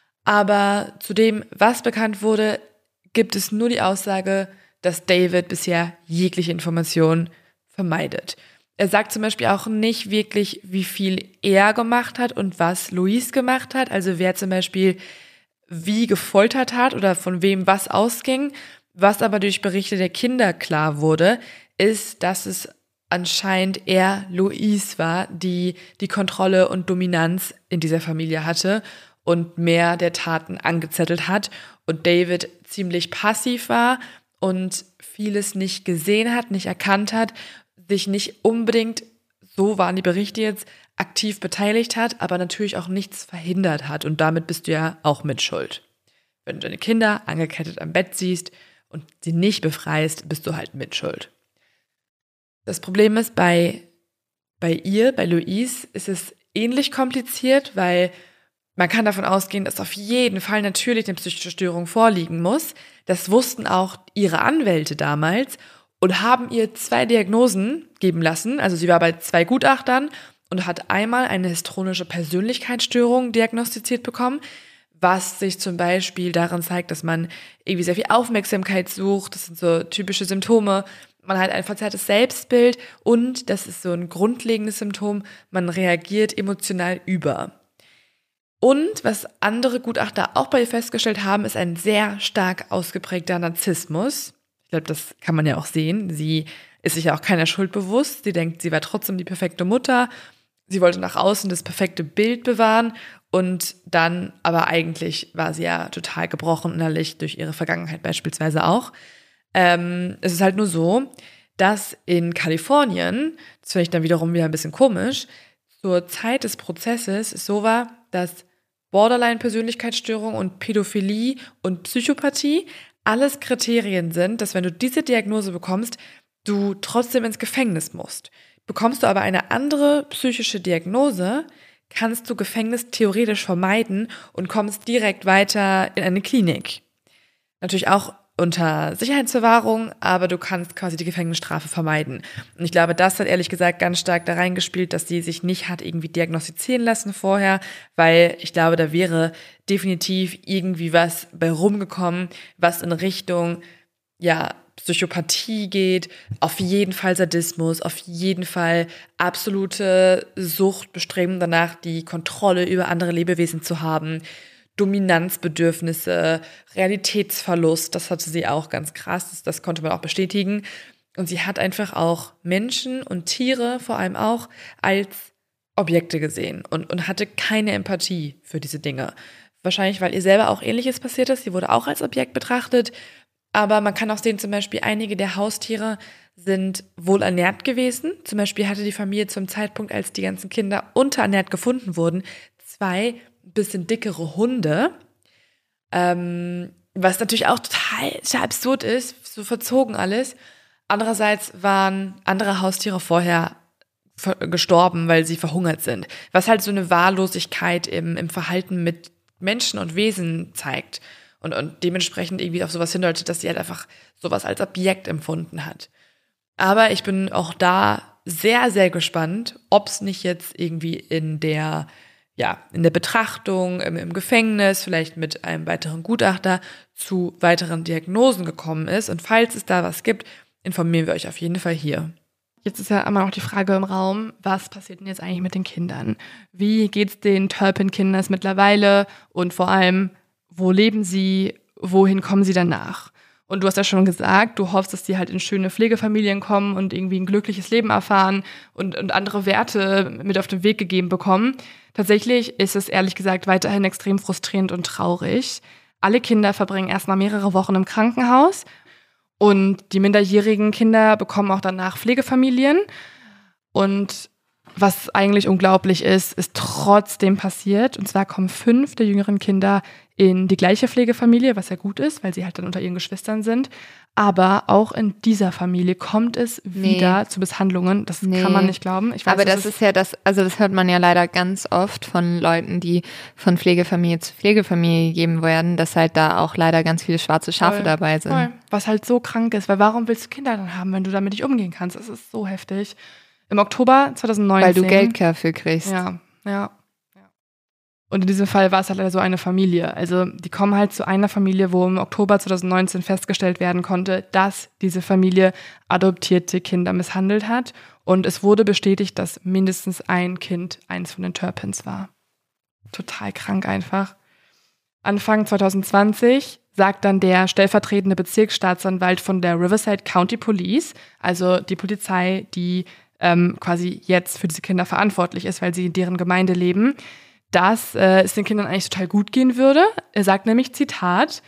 Aber zu dem, was bekannt wurde, gibt es nur die Aussage, dass David bisher jegliche Information vermeidet. Er sagt zum Beispiel auch nicht wirklich, wie viel er gemacht hat und was Louise gemacht hat. Also wer zum Beispiel wie gefoltert hat oder von wem was ausging. Was aber durch Berichte der Kinder klar wurde, ist, dass es anscheinend eher Louise war, die die Kontrolle und Dominanz in dieser Familie hatte und mehr der Taten angezettelt hat und David ziemlich passiv war und vieles nicht gesehen hat, nicht erkannt hat, sich nicht unbedingt, so waren die Berichte jetzt, aktiv beteiligt hat, aber natürlich auch nichts verhindert hat. Und damit bist du ja auch mitschuld. Wenn du deine Kinder angekettet am Bett siehst und sie nicht befreist, bist du halt mitschuld. Das Problem ist, bei, bei ihr, bei Louise, ist es ähnlich kompliziert, weil man kann davon ausgehen, dass auf jeden Fall natürlich eine psychische Störung vorliegen muss. Das wussten auch ihre Anwälte damals und haben ihr zwei Diagnosen geben lassen. Also sie war bei zwei Gutachtern und hat einmal eine histrionische Persönlichkeitsstörung diagnostiziert bekommen, was sich zum Beispiel darin zeigt, dass man irgendwie sehr viel Aufmerksamkeit sucht. Das sind so typische Symptome. Man hat ein verzerrtes Selbstbild und, das ist so ein grundlegendes Symptom, man reagiert emotional über. Und was andere Gutachter auch bei ihr festgestellt haben, ist ein sehr stark ausgeprägter Narzissmus. Ich glaube, das kann man ja auch sehen. Sie ist sich ja auch keiner Schuld bewusst. Sie denkt, sie war trotzdem die perfekte Mutter. Sie wollte nach außen das perfekte Bild bewahren und dann, aber eigentlich war sie ja total gebrochen innerlich durch ihre Vergangenheit beispielsweise auch. Ähm, es ist halt nur so, dass in Kalifornien, das finde ich dann wiederum wieder ein bisschen komisch, zur Zeit des Prozesses es so war, dass Borderline-Persönlichkeitsstörung und Pädophilie und Psychopathie alles Kriterien sind, dass wenn du diese Diagnose bekommst, du trotzdem ins Gefängnis musst. Bekommst du aber eine andere psychische Diagnose, kannst du Gefängnis theoretisch vermeiden und kommst direkt weiter in eine Klinik. Natürlich auch unter Sicherheitsverwahrung, aber du kannst quasi die Gefängnisstrafe vermeiden. Und ich glaube, das hat ehrlich gesagt ganz stark da reingespielt, dass sie sich nicht hat irgendwie diagnostizieren lassen vorher, weil ich glaube, da wäre definitiv irgendwie was bei rumgekommen, was in Richtung, ja, Psychopathie geht, auf jeden Fall Sadismus, auf jeden Fall absolute Sucht, Bestreben danach, die Kontrolle über andere Lebewesen zu haben, Dominanzbedürfnisse, Realitätsverlust, das hatte sie auch ganz krass, das, das konnte man auch bestätigen. Und sie hat einfach auch Menschen und Tiere vor allem auch als Objekte gesehen und, und hatte keine Empathie für diese Dinge. Wahrscheinlich, weil ihr selber auch Ähnliches passiert ist, sie wurde auch als Objekt betrachtet. Aber man kann auch sehen, zum Beispiel einige der Haustiere sind wohl ernährt gewesen. Zum Beispiel hatte die Familie zum Zeitpunkt, als die ganzen Kinder unterernährt gefunden wurden, zwei bisschen dickere Hunde. Ähm, was natürlich auch total, total absurd ist, so verzogen alles. Andererseits waren andere Haustiere vorher gestorben, weil sie verhungert sind. Was halt so eine Wahllosigkeit im, im Verhalten mit Menschen und Wesen zeigt. Und, und dementsprechend irgendwie auf sowas hindeutet, dass sie halt einfach sowas als Objekt empfunden hat. Aber ich bin auch da sehr, sehr gespannt, ob es nicht jetzt irgendwie in der, ja, in der Betrachtung, im, im Gefängnis, vielleicht mit einem weiteren Gutachter zu weiteren Diagnosen gekommen ist. Und falls es da was gibt, informieren wir euch auf jeden Fall hier. Jetzt ist ja immer noch die Frage im Raum, was passiert denn jetzt eigentlich mit den Kindern? Wie geht's den Turpin-Kindern mittlerweile und vor allem, wo leben sie, wohin kommen sie danach? Und du hast ja schon gesagt, du hoffst, dass die halt in schöne Pflegefamilien kommen und irgendwie ein glückliches Leben erfahren und, und andere Werte mit auf den Weg gegeben bekommen. Tatsächlich ist es ehrlich gesagt weiterhin extrem frustrierend und traurig. Alle Kinder verbringen erstmal mehrere Wochen im Krankenhaus Und die minderjährigen Kinder bekommen auch danach Pflegefamilien. Und was eigentlich unglaublich ist, ist trotzdem passiert. Und zwar kommen fünf der jüngeren Kinder in die gleiche Pflegefamilie, was ja gut ist, weil sie halt dann unter ihren Geschwistern sind. Aber auch in dieser Familie kommt es Nee. wieder zu Misshandlungen. Das Nee. kann man nicht glauben. Ich weiß, Aber das ist ja das, also das hört man ja leider ganz oft von Leuten, die von Pflegefamilie zu Pflegefamilie gegeben werden, dass halt da auch leider ganz viele schwarze Schafe Voll, dabei sind. voll. Was halt so krank ist, weil warum willst du Kinder dann haben, wenn du damit nicht umgehen kannst? Das ist so heftig. Im Oktober zwanzig neunzehn. Weil du Geld dafür kriegst. Ja, ja. Und in diesem Fall war es halt leider so eine Familie. Also die kommen halt zu einer Familie, wo im Oktober zwanzig neunzehn festgestellt werden konnte, dass diese Familie adoptierte Kinder misshandelt hat. Und es wurde bestätigt, dass mindestens ein Kind eins von den Turpins war. Total krank einfach. Anfang zwanzig zwanzig sagt dann der stellvertretende Bezirksstaatsanwalt von der Riverside County Police, also die Polizei, die ähm, quasi jetzt für diese Kinder verantwortlich ist, weil sie in deren Gemeinde leben, dass äh, es den Kindern eigentlich total gut gehen würde. Er sagt nämlich, Zitat,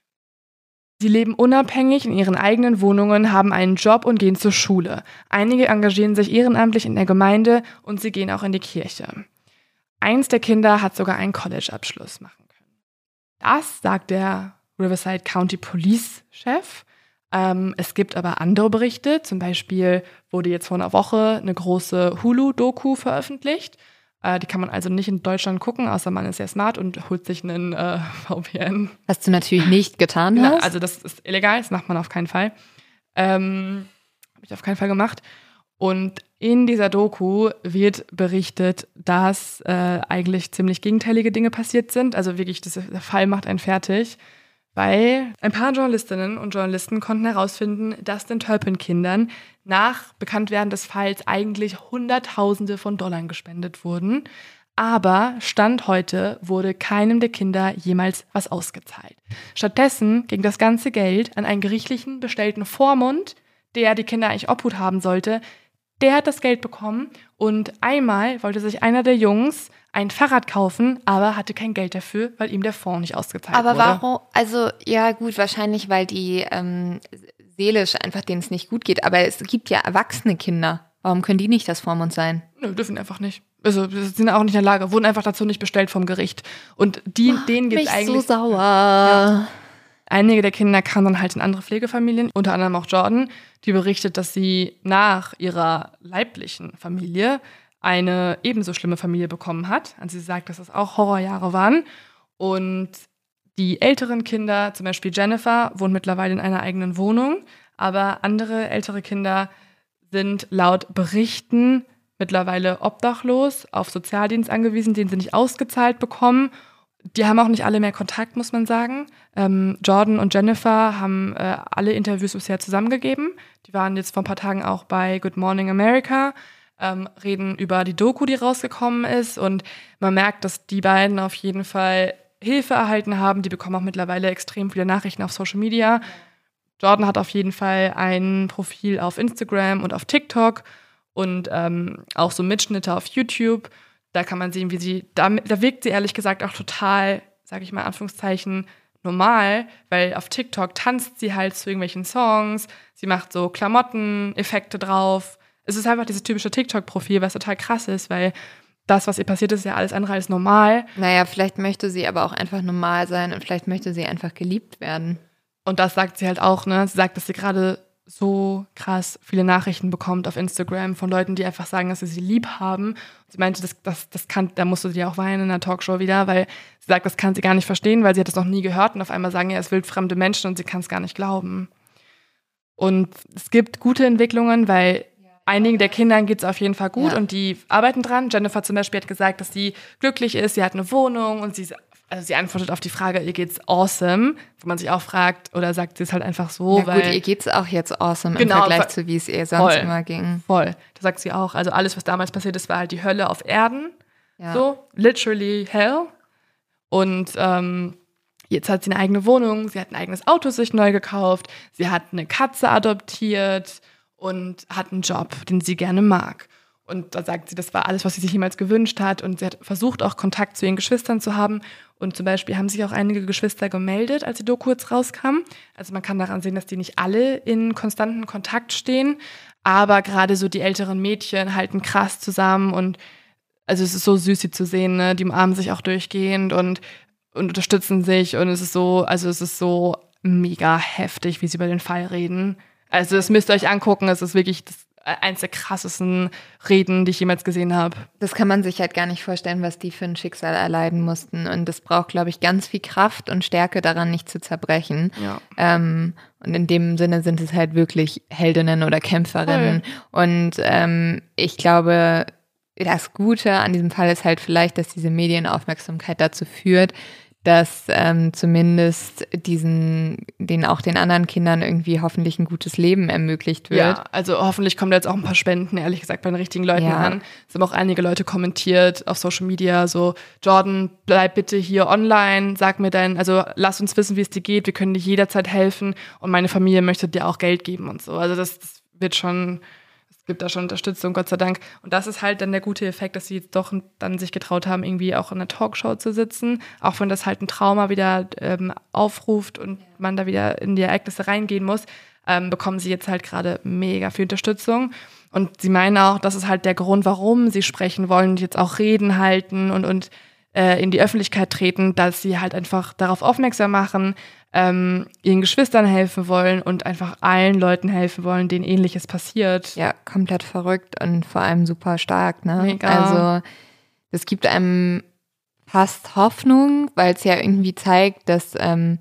sie leben unabhängig in ihren eigenen Wohnungen, haben einen Job und gehen zur Schule. Einige engagieren sich ehrenamtlich in der Gemeinde und sie gehen auch in die Kirche. Eins der Kinder hat sogar einen College-Abschluss machen können. Das sagt der Riverside County Police-Chef. Ähm, es gibt aber andere Berichte. Zum Beispiel wurde jetzt vor einer Woche eine große Hulu-Doku veröffentlicht. Äh, die kann man also nicht in Deutschland gucken, außer man ist sehr smart und holt sich einen äh, V P N. Was du natürlich nicht getan hast. Na, also das ist illegal, das macht man auf keinen Fall. Ähm, Habe ich auf keinen Fall gemacht. Und in dieser Doku wird berichtet, dass äh, eigentlich ziemlich gegenteilige Dinge passiert sind. Also wirklich, das, der Fall macht einen fertig. Weil ein paar Journalistinnen und Journalisten konnten herausfinden, dass den Turpin-Kindern nach Bekanntwerden des Falls eigentlich Hunderttausende von Dollar gespendet wurden. Aber Stand heute wurde keinem der Kinder jemals was ausgezahlt. Stattdessen ging das ganze Geld an einen gerichtlichen bestellten Vormund, der die Kinder eigentlich Obhut haben sollte. Der hat das Geld bekommen und einmal wollte sich einer der Jungs ein Fahrrad kaufen, aber hatte kein Geld dafür, weil ihm der Fonds nicht ausgezahlt Aber wurde. warum, also ja gut, wahrscheinlich, weil die ähm, seelisch einfach denen es nicht gut geht, aber es gibt ja erwachsene Kinder. Warum können die nicht das Vormund sein? Nö, dürfen einfach nicht. Also sie sind auch nicht in der Lage, wurden einfach dazu nicht bestellt vom Gericht. Und die, oh, denen geht's mich eigentlich... so sauer. Ja. Einige der Kinder kamen dann halt in andere Pflegefamilien, unter anderem auch Jordan, die berichtet, dass sie nach ihrer leiblichen Familie eine ebenso schlimme Familie bekommen hat. Also sie sagt, dass das auch Horrorjahre waren. Und die älteren Kinder, zum Beispiel Jennifer, wohnt mittlerweile in einer eigenen Wohnung. Aber andere ältere Kinder sind laut Berichten mittlerweile obdachlos, auf Sozialdienst angewiesen, den sie nicht ausgezahlt bekommen. Die haben auch nicht alle mehr Kontakt, muss man sagen. Ähm, Jordan und Jennifer haben äh, alle Interviews bisher zusammengegeben. Die waren jetzt vor ein paar Tagen auch bei Good Morning America, ähm, reden über die Doku, die rausgekommen ist. Und man merkt, dass die beiden auf jeden Fall Hilfe erhalten haben. Die bekommen auch mittlerweile extrem viele Nachrichten auf Social Media. Jordan hat auf jeden Fall ein Profil auf Instagram und auf TikTok und ähm, auch so Mitschnitte auf YouTube. Da kann man sehen, wie sie, da, da wirkt sie ehrlich gesagt auch total, sage ich mal in Anführungszeichen, normal, weil auf TikTok tanzt sie halt zu irgendwelchen Songs, sie macht so Klamotten-Effekte drauf. Es ist einfach dieses typische TikTok-Profil, was total krass ist, weil das, was ihr passiert ist, ja alles andere als normal. Naja, vielleicht möchte sie aber auch einfach normal sein und vielleicht möchte sie einfach geliebt werden. Und das sagt sie halt auch, ne? Sie sagt, dass sie gerade so krass viele Nachrichten bekommt auf Instagram von Leuten, die einfach sagen, dass sie sie lieb haben. Sie meinte, das, das, das kann, da musste sie auch weinen in der Talkshow wieder, weil sie sagt, das kann sie gar nicht verstehen, weil sie hat das noch nie gehört und auf einmal sagen ja, es wildfremde Menschen und sie kann es gar nicht glauben. Und es gibt gute Entwicklungen, weil einigen der Kindern geht es auf jeden Fall gut ja. und die arbeiten dran. Jennifer zum Beispiel hat gesagt, dass sie glücklich ist, sie hat eine Wohnung und sie Also sie antwortet auf die Frage, ihr geht's awesome, wo man sich auch fragt, oder sagt sie es halt einfach so, ja, weil... gut, ihr geht's auch jetzt awesome genau, im Vergleich zu wie es ihr sonst voll, immer ging. Voll, das sagt sie auch. Also alles, was damals passiert ist, war halt die Hölle auf Erden. Ja. So, literally hell. Und ähm, jetzt hat sie eine eigene Wohnung, sie hat ein eigenes Auto sich neu gekauft, sie hat eine Katze adoptiert und hat einen Job, den sie gerne mag. Und da sagt sie, das war alles, was sie sich jemals gewünscht hat. Und sie hat versucht, auch Kontakt zu ihren Geschwistern zu haben. Und zum Beispiel haben sich auch einige Geschwister gemeldet, als die Doku jetzt rauskam. Also man kann daran sehen, dass die nicht alle in konstantem Kontakt stehen. Aber gerade so die älteren Mädchen halten krass zusammen. Und also es ist so süß, sie zu sehen, ne? Die umarmen sich auch durchgehend und, und unterstützen sich. Und es ist so, also es ist so mega heftig, wie sie über den Fall reden. Also das müsst ihr euch angucken. Es ist wirklich das eins der krassesten Reden, die ich jemals gesehen habe. Das kann man sich halt gar nicht vorstellen, was die für ein Schicksal erleiden mussten. Und das braucht, glaube ich, ganz viel Kraft und Stärke daran, nicht zu zerbrechen. Ja. Ähm, und in dem Sinne sind es halt wirklich Heldinnen oder Kämpferinnen. Voll. Und ähm, ich glaube, das Gute an diesem Fall ist halt vielleicht, dass diese Medienaufmerksamkeit dazu führt, dass ähm, zumindest diesen, den auch den anderen Kindern irgendwie hoffentlich ein gutes Leben ermöglicht wird. Ja, also hoffentlich kommen da jetzt auch ein paar Spenden, ehrlich gesagt, bei den richtigen Leuten Ja. an. Es haben auch einige Leute kommentiert auf Social Media, so, Jordan, bleib bitte hier online, sag mir dein, also lass uns wissen, wie es dir geht, wir können dir jederzeit helfen und meine Familie möchte dir auch Geld geben und so. Also das, das wird schon, es gibt da schon Unterstützung, Gott sei Dank. Und das ist halt dann der gute Effekt, dass sie jetzt doch dann sich getraut haben, irgendwie auch in einer Talkshow zu sitzen, auch wenn das halt ein Trauma wieder ähm, aufruft und man da wieder in die Ereignisse reingehen muss, ähm, bekommen sie jetzt halt gerade mega viel Unterstützung. Und sie meinen auch, das ist halt der Grund, warum sie sprechen wollen und jetzt auch Reden halten und, und äh, in die Öffentlichkeit treten, dass sie halt einfach darauf aufmerksam machen, ähm, ihren Geschwistern helfen wollen und einfach allen Leuten helfen wollen, denen Ähnliches passiert. Ja, komplett verrückt und vor allem super stark, ne? Mega. Also es gibt einem fast Hoffnung, weil es ja irgendwie zeigt, dass ähm,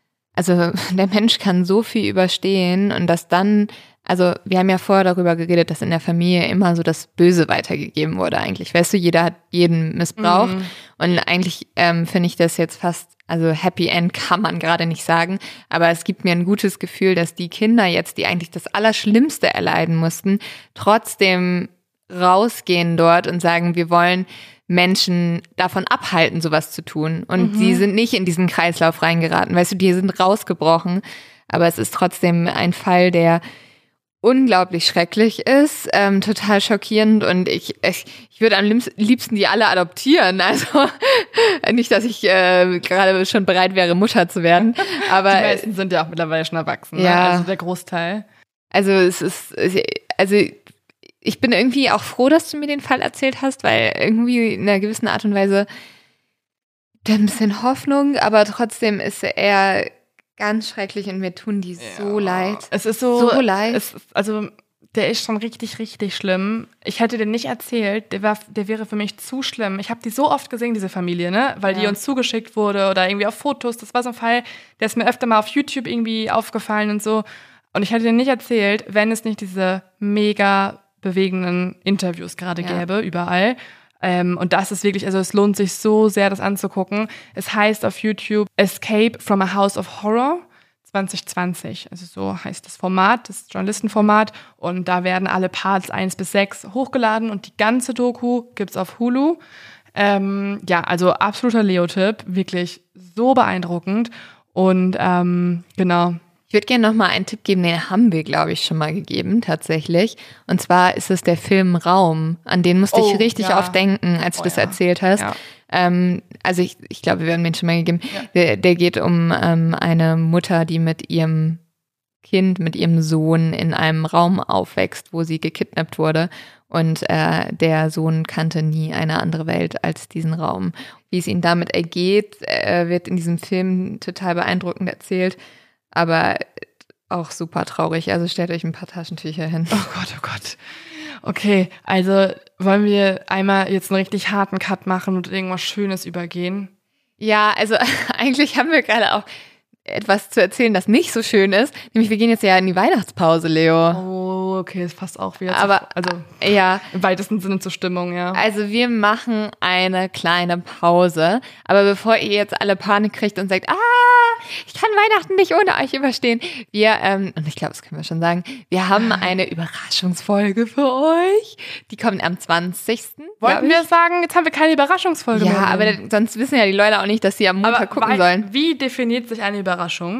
also der Mensch kann so viel überstehen und dass dann, also wir haben ja vorher darüber geredet, dass in der Familie immer so das Böse weitergegeben wurde eigentlich. Weißt du, jeder hat jeden missbraucht Mhm. und eigentlich ähm, finde ich das jetzt fast, also Happy End kann man gerade nicht sagen, aber es gibt mir ein gutes Gefühl, dass die Kinder jetzt, die eigentlich das Allerschlimmste erleiden mussten, trotzdem rausgehen dort und sagen, wir wollen Menschen davon abhalten, sowas zu tun. Und Mhm. sie sind nicht in diesen Kreislauf reingeraten. Weißt du, die sind rausgebrochen. Aber es ist trotzdem ein Fall, der unglaublich schrecklich ist, ähm, total schockierend. Und ich, ich, ich würde am liebs- liebsten die alle adoptieren. Also nicht, dass ich äh, gerade schon bereit wäre, Mutter zu werden. Aber Die meisten sind ja auch mittlerweile schon erwachsen, Ja. ne? Also der Großteil. Also es ist, also ich bin irgendwie auch froh, dass du mir den Fall erzählt hast, weil irgendwie in einer gewissen Art und Weise da ein bisschen Hoffnung, aber trotzdem ist er ganz schrecklich und mir tun die so leid. Es ist so, So leid. Es, also der ist schon richtig, richtig schlimm. Ich hätte den nicht erzählt, der, war, der wäre für mich zu schlimm. Ich habe die so oft gesehen, diese Familie, ne? Weil die Ja. uns zugeschickt wurde oder irgendwie auf Fotos. Das war so ein Fall, der ist mir öfter mal auf YouTube irgendwie aufgefallen und so. Und ich hätte den nicht erzählt, wenn es nicht diese mega bewegenden Interviews gerade Ja. gäbe, überall. Ähm, und das ist wirklich, also es lohnt sich so sehr, das anzugucken. Es heißt auf YouTube Escape from a House of Horror zwanzig zwanzig. Also so heißt das Format, das Journalistenformat. Und da werden alle Parts eins bis sechs hochgeladen und die ganze Doku gibt's auf Hulu. Ähm, ja, also absoluter Leo-Tipp, wirklich so beeindruckend. Und ähm, genau. Ich würde gerne noch mal einen Tipp geben, den haben wir, glaube ich, schon mal gegeben, tatsächlich. Und zwar ist es der Film Raum. An den musste Oh, ich richtig ja. oft denken, als du Oh, das ja. erzählt hast. Ja. Ähm, also ich, ich glaube, wir haben den schon mal gegeben. Der, der geht um ähm, eine Mutter, die mit ihrem Kind, mit ihrem Sohn in einem Raum aufwächst, wo sie gekidnappt wurde. Und äh, der Sohn kannte nie eine andere Welt als diesen Raum. Wie es ihnen damit ergeht, äh, wird in diesem Film total beeindruckend erzählt. Aber auch super traurig. Also stellt euch ein paar Taschentücher hin. Oh Gott, oh Gott. Okay, also wollen wir einmal jetzt einen richtig harten Cut machen und irgendwas Schönes übergehen? Ja, also eigentlich haben wir gerade auch etwas zu erzählen, das nicht so schön ist. Nämlich wir gehen jetzt ja in die Weihnachtspause, Leo. Oh, okay, das passt auch wieder Aber, zu, also ja. im weitesten Sinne zur Stimmung, ja. Also wir machen eine kleine Pause. Aber bevor ihr jetzt alle Panik kriegt und sagt, ah, ich kann Weihnachten nicht ohne euch überstehen. Wir, ähm, und ich glaube, das können wir schon sagen, wir haben eine Überraschungsfolge für euch. Die kommt am zwanzigsten Wollten wir sagen, jetzt haben wir keine Überraschungsfolge Ja, mehr. aber sonst wissen ja die Leute auch nicht, dass sie am Montag aber gucken weil- sollen. Wie definiert sich eine Überraschung?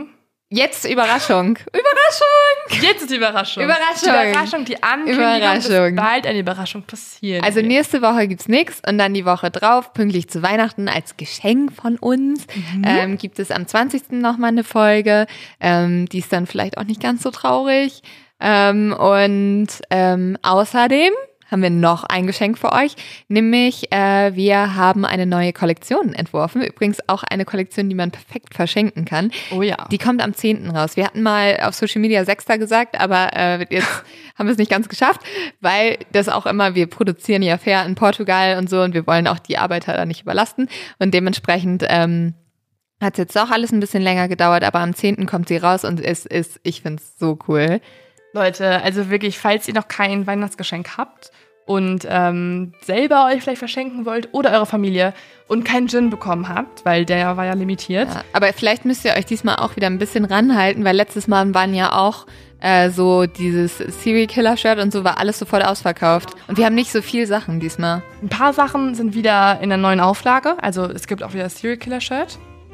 Jetzt Überraschung. Überraschung! Jetzt ist die Überraschung. Überraschung. Die Überraschung, die Ankündigung, Überraschung. dass bald eine Überraschung passiert. Also nächste Woche gibt's nichts und dann die Woche drauf, pünktlich zu Weihnachten als Geschenk von uns, mhm. ähm, gibt es am zwanzigsten nochmal eine Folge. Ähm, die ist dann vielleicht auch nicht ganz so traurig. Ähm, und ähm, außerdem haben wir noch ein Geschenk für euch, nämlich äh, wir haben eine neue Kollektion entworfen. Übrigens auch eine Kollektion, die man perfekt verschenken kann. Oh ja. Die kommt am zehnten raus. Wir hatten mal auf Social Media Sechster gesagt, aber äh, jetzt haben wir es nicht ganz geschafft, weil das auch immer, wir produzieren ja fair in Portugal und so und wir wollen auch die Arbeiter da nicht überlasten und dementsprechend ähm, hat es jetzt auch alles ein bisschen länger gedauert, aber am zehnten kommt sie raus und es ist, ich finde es so cool. Leute, also wirklich, falls ihr noch kein Weihnachtsgeschenk habt und ähm, selber euch vielleicht verschenken wollt oder eure Familie und keinen Gin bekommen habt, weil der war ja limitiert. Ja, aber vielleicht müsst ihr euch diesmal auch wieder ein bisschen ranhalten, weil letztes Mal waren ja auch äh, so dieses Serial Killer Shirt und so war alles sofort ausverkauft. Und wir haben nicht so viel Sachen diesmal. Ein paar Sachen sind wieder in der neuen Auflage, also es gibt auch wieder das Serial Killer Shirt.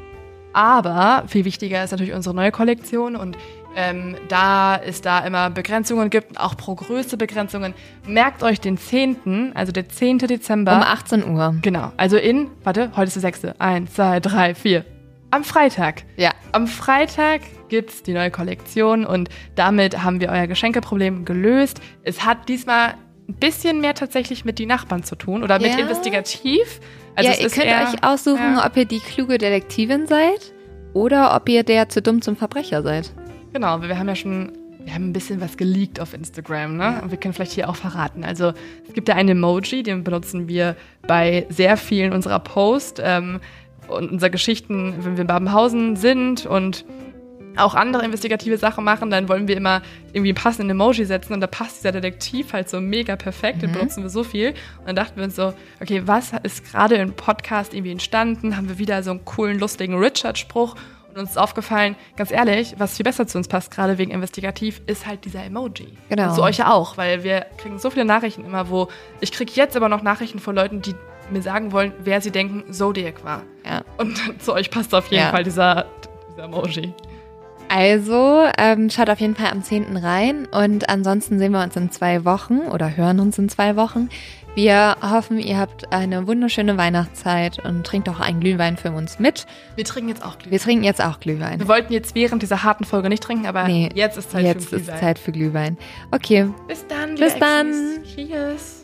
Aber viel wichtiger ist natürlich unsere neue Kollektion und Ähm, da es da immer Begrenzungen gibt, auch pro Größe Begrenzungen. Merkt euch den zehnten, also der zehnten Dezember. Um achtzehn Uhr. Genau, also in, warte, heute ist der sechste. Eins, zwei, drei, vier. Am Freitag. Ja. Am Freitag gibt's die neue Kollektion und damit haben wir euer Geschenkeproblem gelöst. Es hat diesmal ein bisschen mehr tatsächlich mit die Nachbarn zu tun oder mit ja. investigativ. Also ja, es ihr ist könnt eher, euch aussuchen, ja. ob ihr die kluge Detektivin seid oder ob ihr der zu dumm zum Verbrecher seid. Genau, wir haben ja schon, wir haben ein bisschen was geleakt auf Instagram, ne? Ja. Und wir können vielleicht hier auch verraten. Also es gibt ja einen Emoji, den benutzen wir bei sehr vielen unserer Posts ähm, und unserer Geschichten, wenn wir in Babenhausen sind und auch andere investigative Sachen machen, dann wollen wir immer irgendwie einen passenden Emoji setzen und da passt dieser Detektiv halt so mega perfekt, den mhm. benutzen wir so viel. Und dann dachten wir uns so, okay, was ist gerade im Podcast irgendwie entstanden? Haben wir wieder so einen coolen, lustigen Richard-Spruch? Und uns ist aufgefallen, ganz ehrlich, was viel besser zu uns passt, gerade wegen investigativ, ist halt dieser Emoji. Genau. Und zu euch ja auch, weil wir kriegen so viele Nachrichten immer, wo ich kriege jetzt aber noch Nachrichten von Leuten, die mir sagen wollen, wer sie denken Zodiac war. Ja. Und zu euch passt auf jeden ja. Fall dieser, dieser Emoji. Also, ähm, schaut auf jeden Fall am zehnten rein und ansonsten sehen wir uns in zwei Wochen oder hören uns in zwei Wochen. Wir hoffen, ihr habt eine wunderschöne Weihnachtszeit und trinkt auch einen Glühwein für uns mit. Wir trinken jetzt auch Glühwein. Wir trinken jetzt auch Glühwein. Wir wollten jetzt während dieser harten Folge nicht trinken, aber nee, jetzt ist Zeit jetzt für Glühwein. Jetzt ist Zeit für Glühwein. Okay. Bis dann. Bis dann. Cheers.